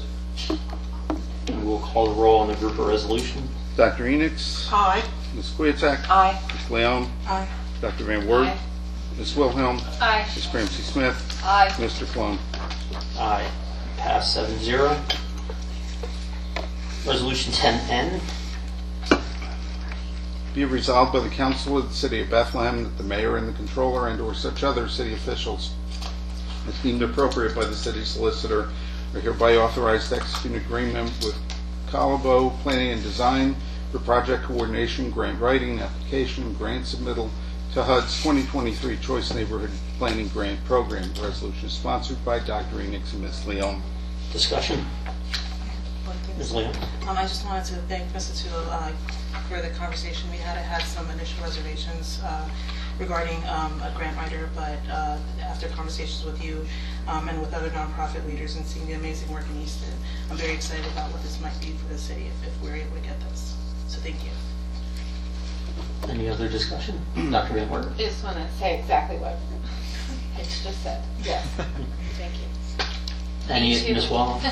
And we'll call the roll on the group of resolution. Dr. Enix. Aye. Ms. Queeteck. Aye. Ms. Leon. Aye. Dr. Van Wert. Aye. Ms. Wilhelm. Aye. Ms. Ramsey Smith. Aye. Mr. Cologne. Aye. Pass 7-0. Resolution 10N. Be it resolved by the Council of the City of Bethlehem that the mayor and the controller and or such other city officials as deemed appropriate by the city solicitor are hereby authorized to execute an agreement with Colabo Planning and Design for project coordination, grant writing, application, grant submittal to HUD's 2023 Choice Neighborhood Planning Grant Program. The resolution is sponsored by Dr. Enix and Ms. Leon. Discussion. Ms. Leon. I just wanted to thank Mr. Tula for the conversation we had. I had some initial reservations regarding a grant writer, but after conversations with you and with other nonprofit leaders and seeing the amazing work in Easton, I'm very excited about what this might be for the city if we're able to get this. So thank you. Any other discussion? Dr. Van Wert. I just want to say exactly what Mitch just said. Yes. Thank you. Any, Me too. Ms. Wall?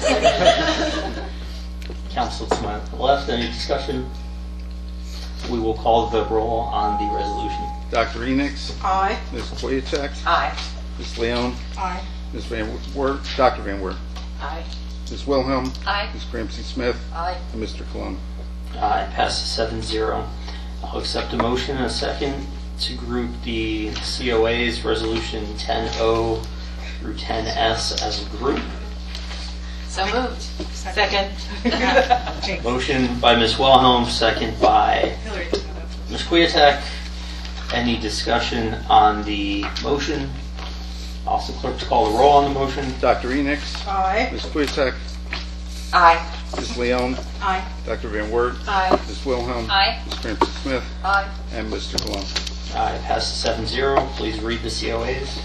Council to my left, any discussion? We will call the roll on the resolution. Dr. Enix. Aye. Ms. Queeteck. Aye. Ms. Leon. Aye. Ms. Van Wert. Dr. Van Wert. Aye. Ms. Wilhelm. Aye. Ms. Ramsey Smith. Aye. And Mr. Cologne. Aye, passes 7-0. I'll accept a motion in a second to group the COAs, resolution 10O through 10S as a group. So moved. Second. Motion by Ms. Wilhelm, second by Ms. Queeteck. Any discussion on the motion? Also, clerk to call the roll on the motion. Dr. Enix. Aye. Ms. Queeteck. Aye. Ms. Leon. Aye. Dr. Van Wert. Aye. Ms. Wilhelm. Aye. Ms. Ramsey Smith. Aye. And Mr. Cologne. Aye, passes 7-0. Please read the COAs.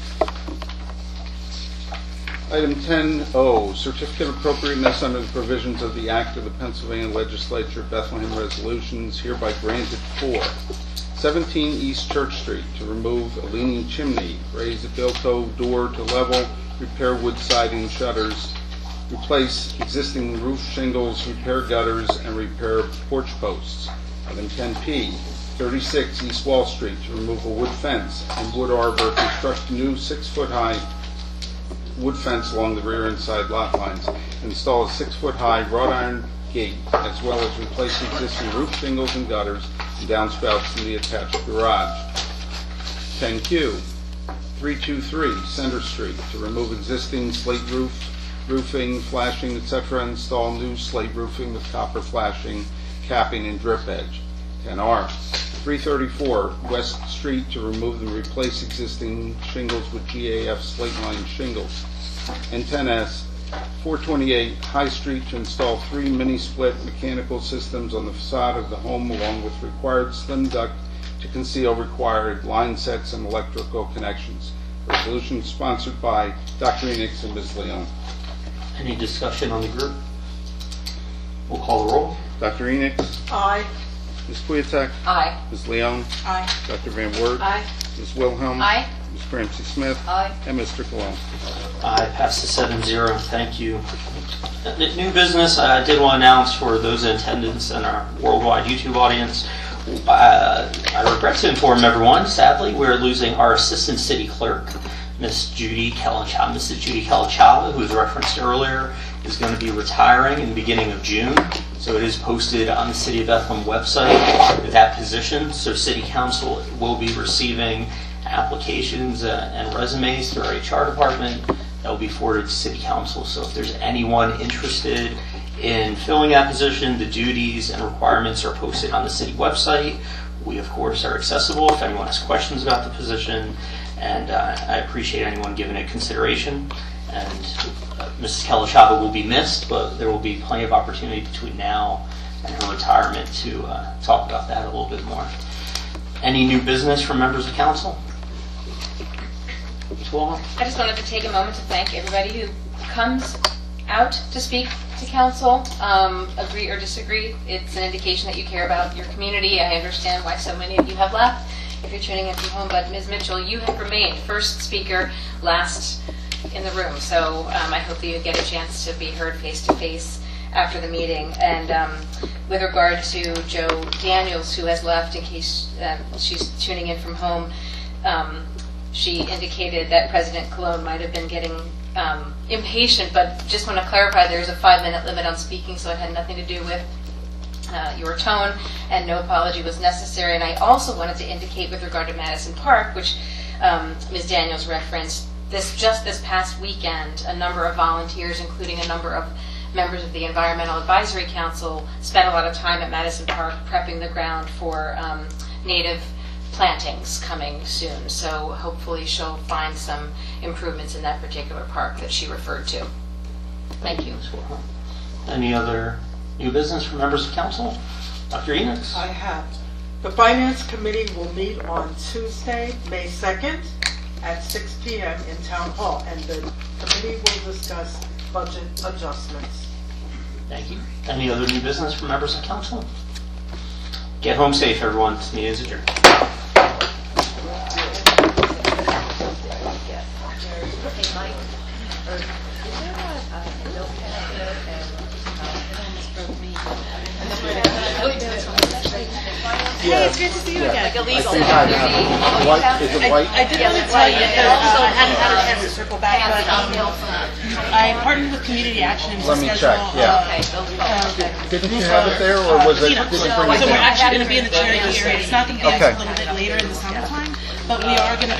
Item 10O, certificate of appropriateness under the provisions of the Act of the Pennsylvania Legislature Bethlehem Resolutions hereby granted for 17 East Church Street to remove a leaning chimney, raise a bilko door to level, repair wood siding shutters, replace existing roof shingles, repair gutters, and repair porch posts. Item 10P, 36 East Wall Street to remove a wood fence and wood arbor, construct a new 6-foot-high wood fence along the rear and side lot lines, install a 6-foot-high wrought iron gate, as well as replace existing roof shingles and gutters and downspouts in the attached garage. 10Q, 323 Center Street to remove existing slate roofing, flashing, etc., install new slate roofing with copper flashing, capping, and drip edge. 10R, 334 West Street to remove and replace existing shingles with GAF slate line shingles. And 10S, 428 High Street to install 3 mini-split mechanical systems on the facade of the home along with required slim duct to conceal required line sets and electrical connections. Resolution sponsored by Dr. Enix and Ms. Leon. Any discussion on the group? We'll call the roll. Dr. Enix. Aye. Ms. Queeteck? Aye. Ms. Leon? Aye. Dr. Van Wert? Aye. Ms. Wilhelm? Aye. Ms. Ramsey Smith? Aye. And Mr. Cologne. I pass the 7-0. Thank you. New business, I did want to announce for those in attendance and our worldwide YouTube audience, I regret to inform everyone, sadly, we're losing our assistant city clerk, Mrs. Judy Kelachava, who was referenced earlier, is going to be retiring in the beginning of June. So it is posted on the City of Bethlehem website with that position. So City Council will be receiving applications and resumes through our HR department that will be forwarded to City Council. So if there's anyone interested in filling that position, the duties and requirements are posted on the city website. We, of course, are accessible if anyone has questions about the position, and I appreciate anyone giving it consideration. And Mrs. Kelachava will be missed, but there will be plenty of opportunity between now and her retirement to talk about that a little bit more. Any new business from members of council? I just wanted to take a moment to thank everybody who comes out to speak to council, agree or disagree. It's an indication that you care about your community. I understand why so many of you have left if you're tuning in from home, but Ms. Mitchell, you have remained first speaker, last in the room. So I hope that you get a chance to be heard face to face after the meeting. And with regard to Joe Daniels, who has left, in case she's tuning in from home, she indicated that President Cologne might have been getting impatient, but just want to clarify there's a 5-minute limit on speaking, so it had nothing to do with your tone, and no apology was necessary. And I also wanted to indicate with regard to Madison Park, which Ms. Daniels referenced, just this past weekend, a number of volunteers, including a number of members of the Environmental Advisory Council, spent a lot of time at Madison Park prepping the ground for native plantings coming soon. So hopefully she'll find some improvements in that particular park that she referred to. Thank you. Any other new business from members of council? Dr. Enochs? I have. The Finance Committee will meet on Tuesday, May 2nd at 6 p.m. in Town Hall, and the committee will discuss budget adjustments. Thank you. Any other new business from members of council? Get home safe, everyone. This meeting is adjourned. Hey, it's good to see you again. Like illegal. I think I have it. White, is it white? I did want to tell you that I hadn't had a chance to circle back, but I partnered with Community Action and Let me check, yeah. Didn't you have it there, or was it, did you bring it So we're in? actually going to be in the charity area. It's not going to be until a little bit later in the summertime, but we are going to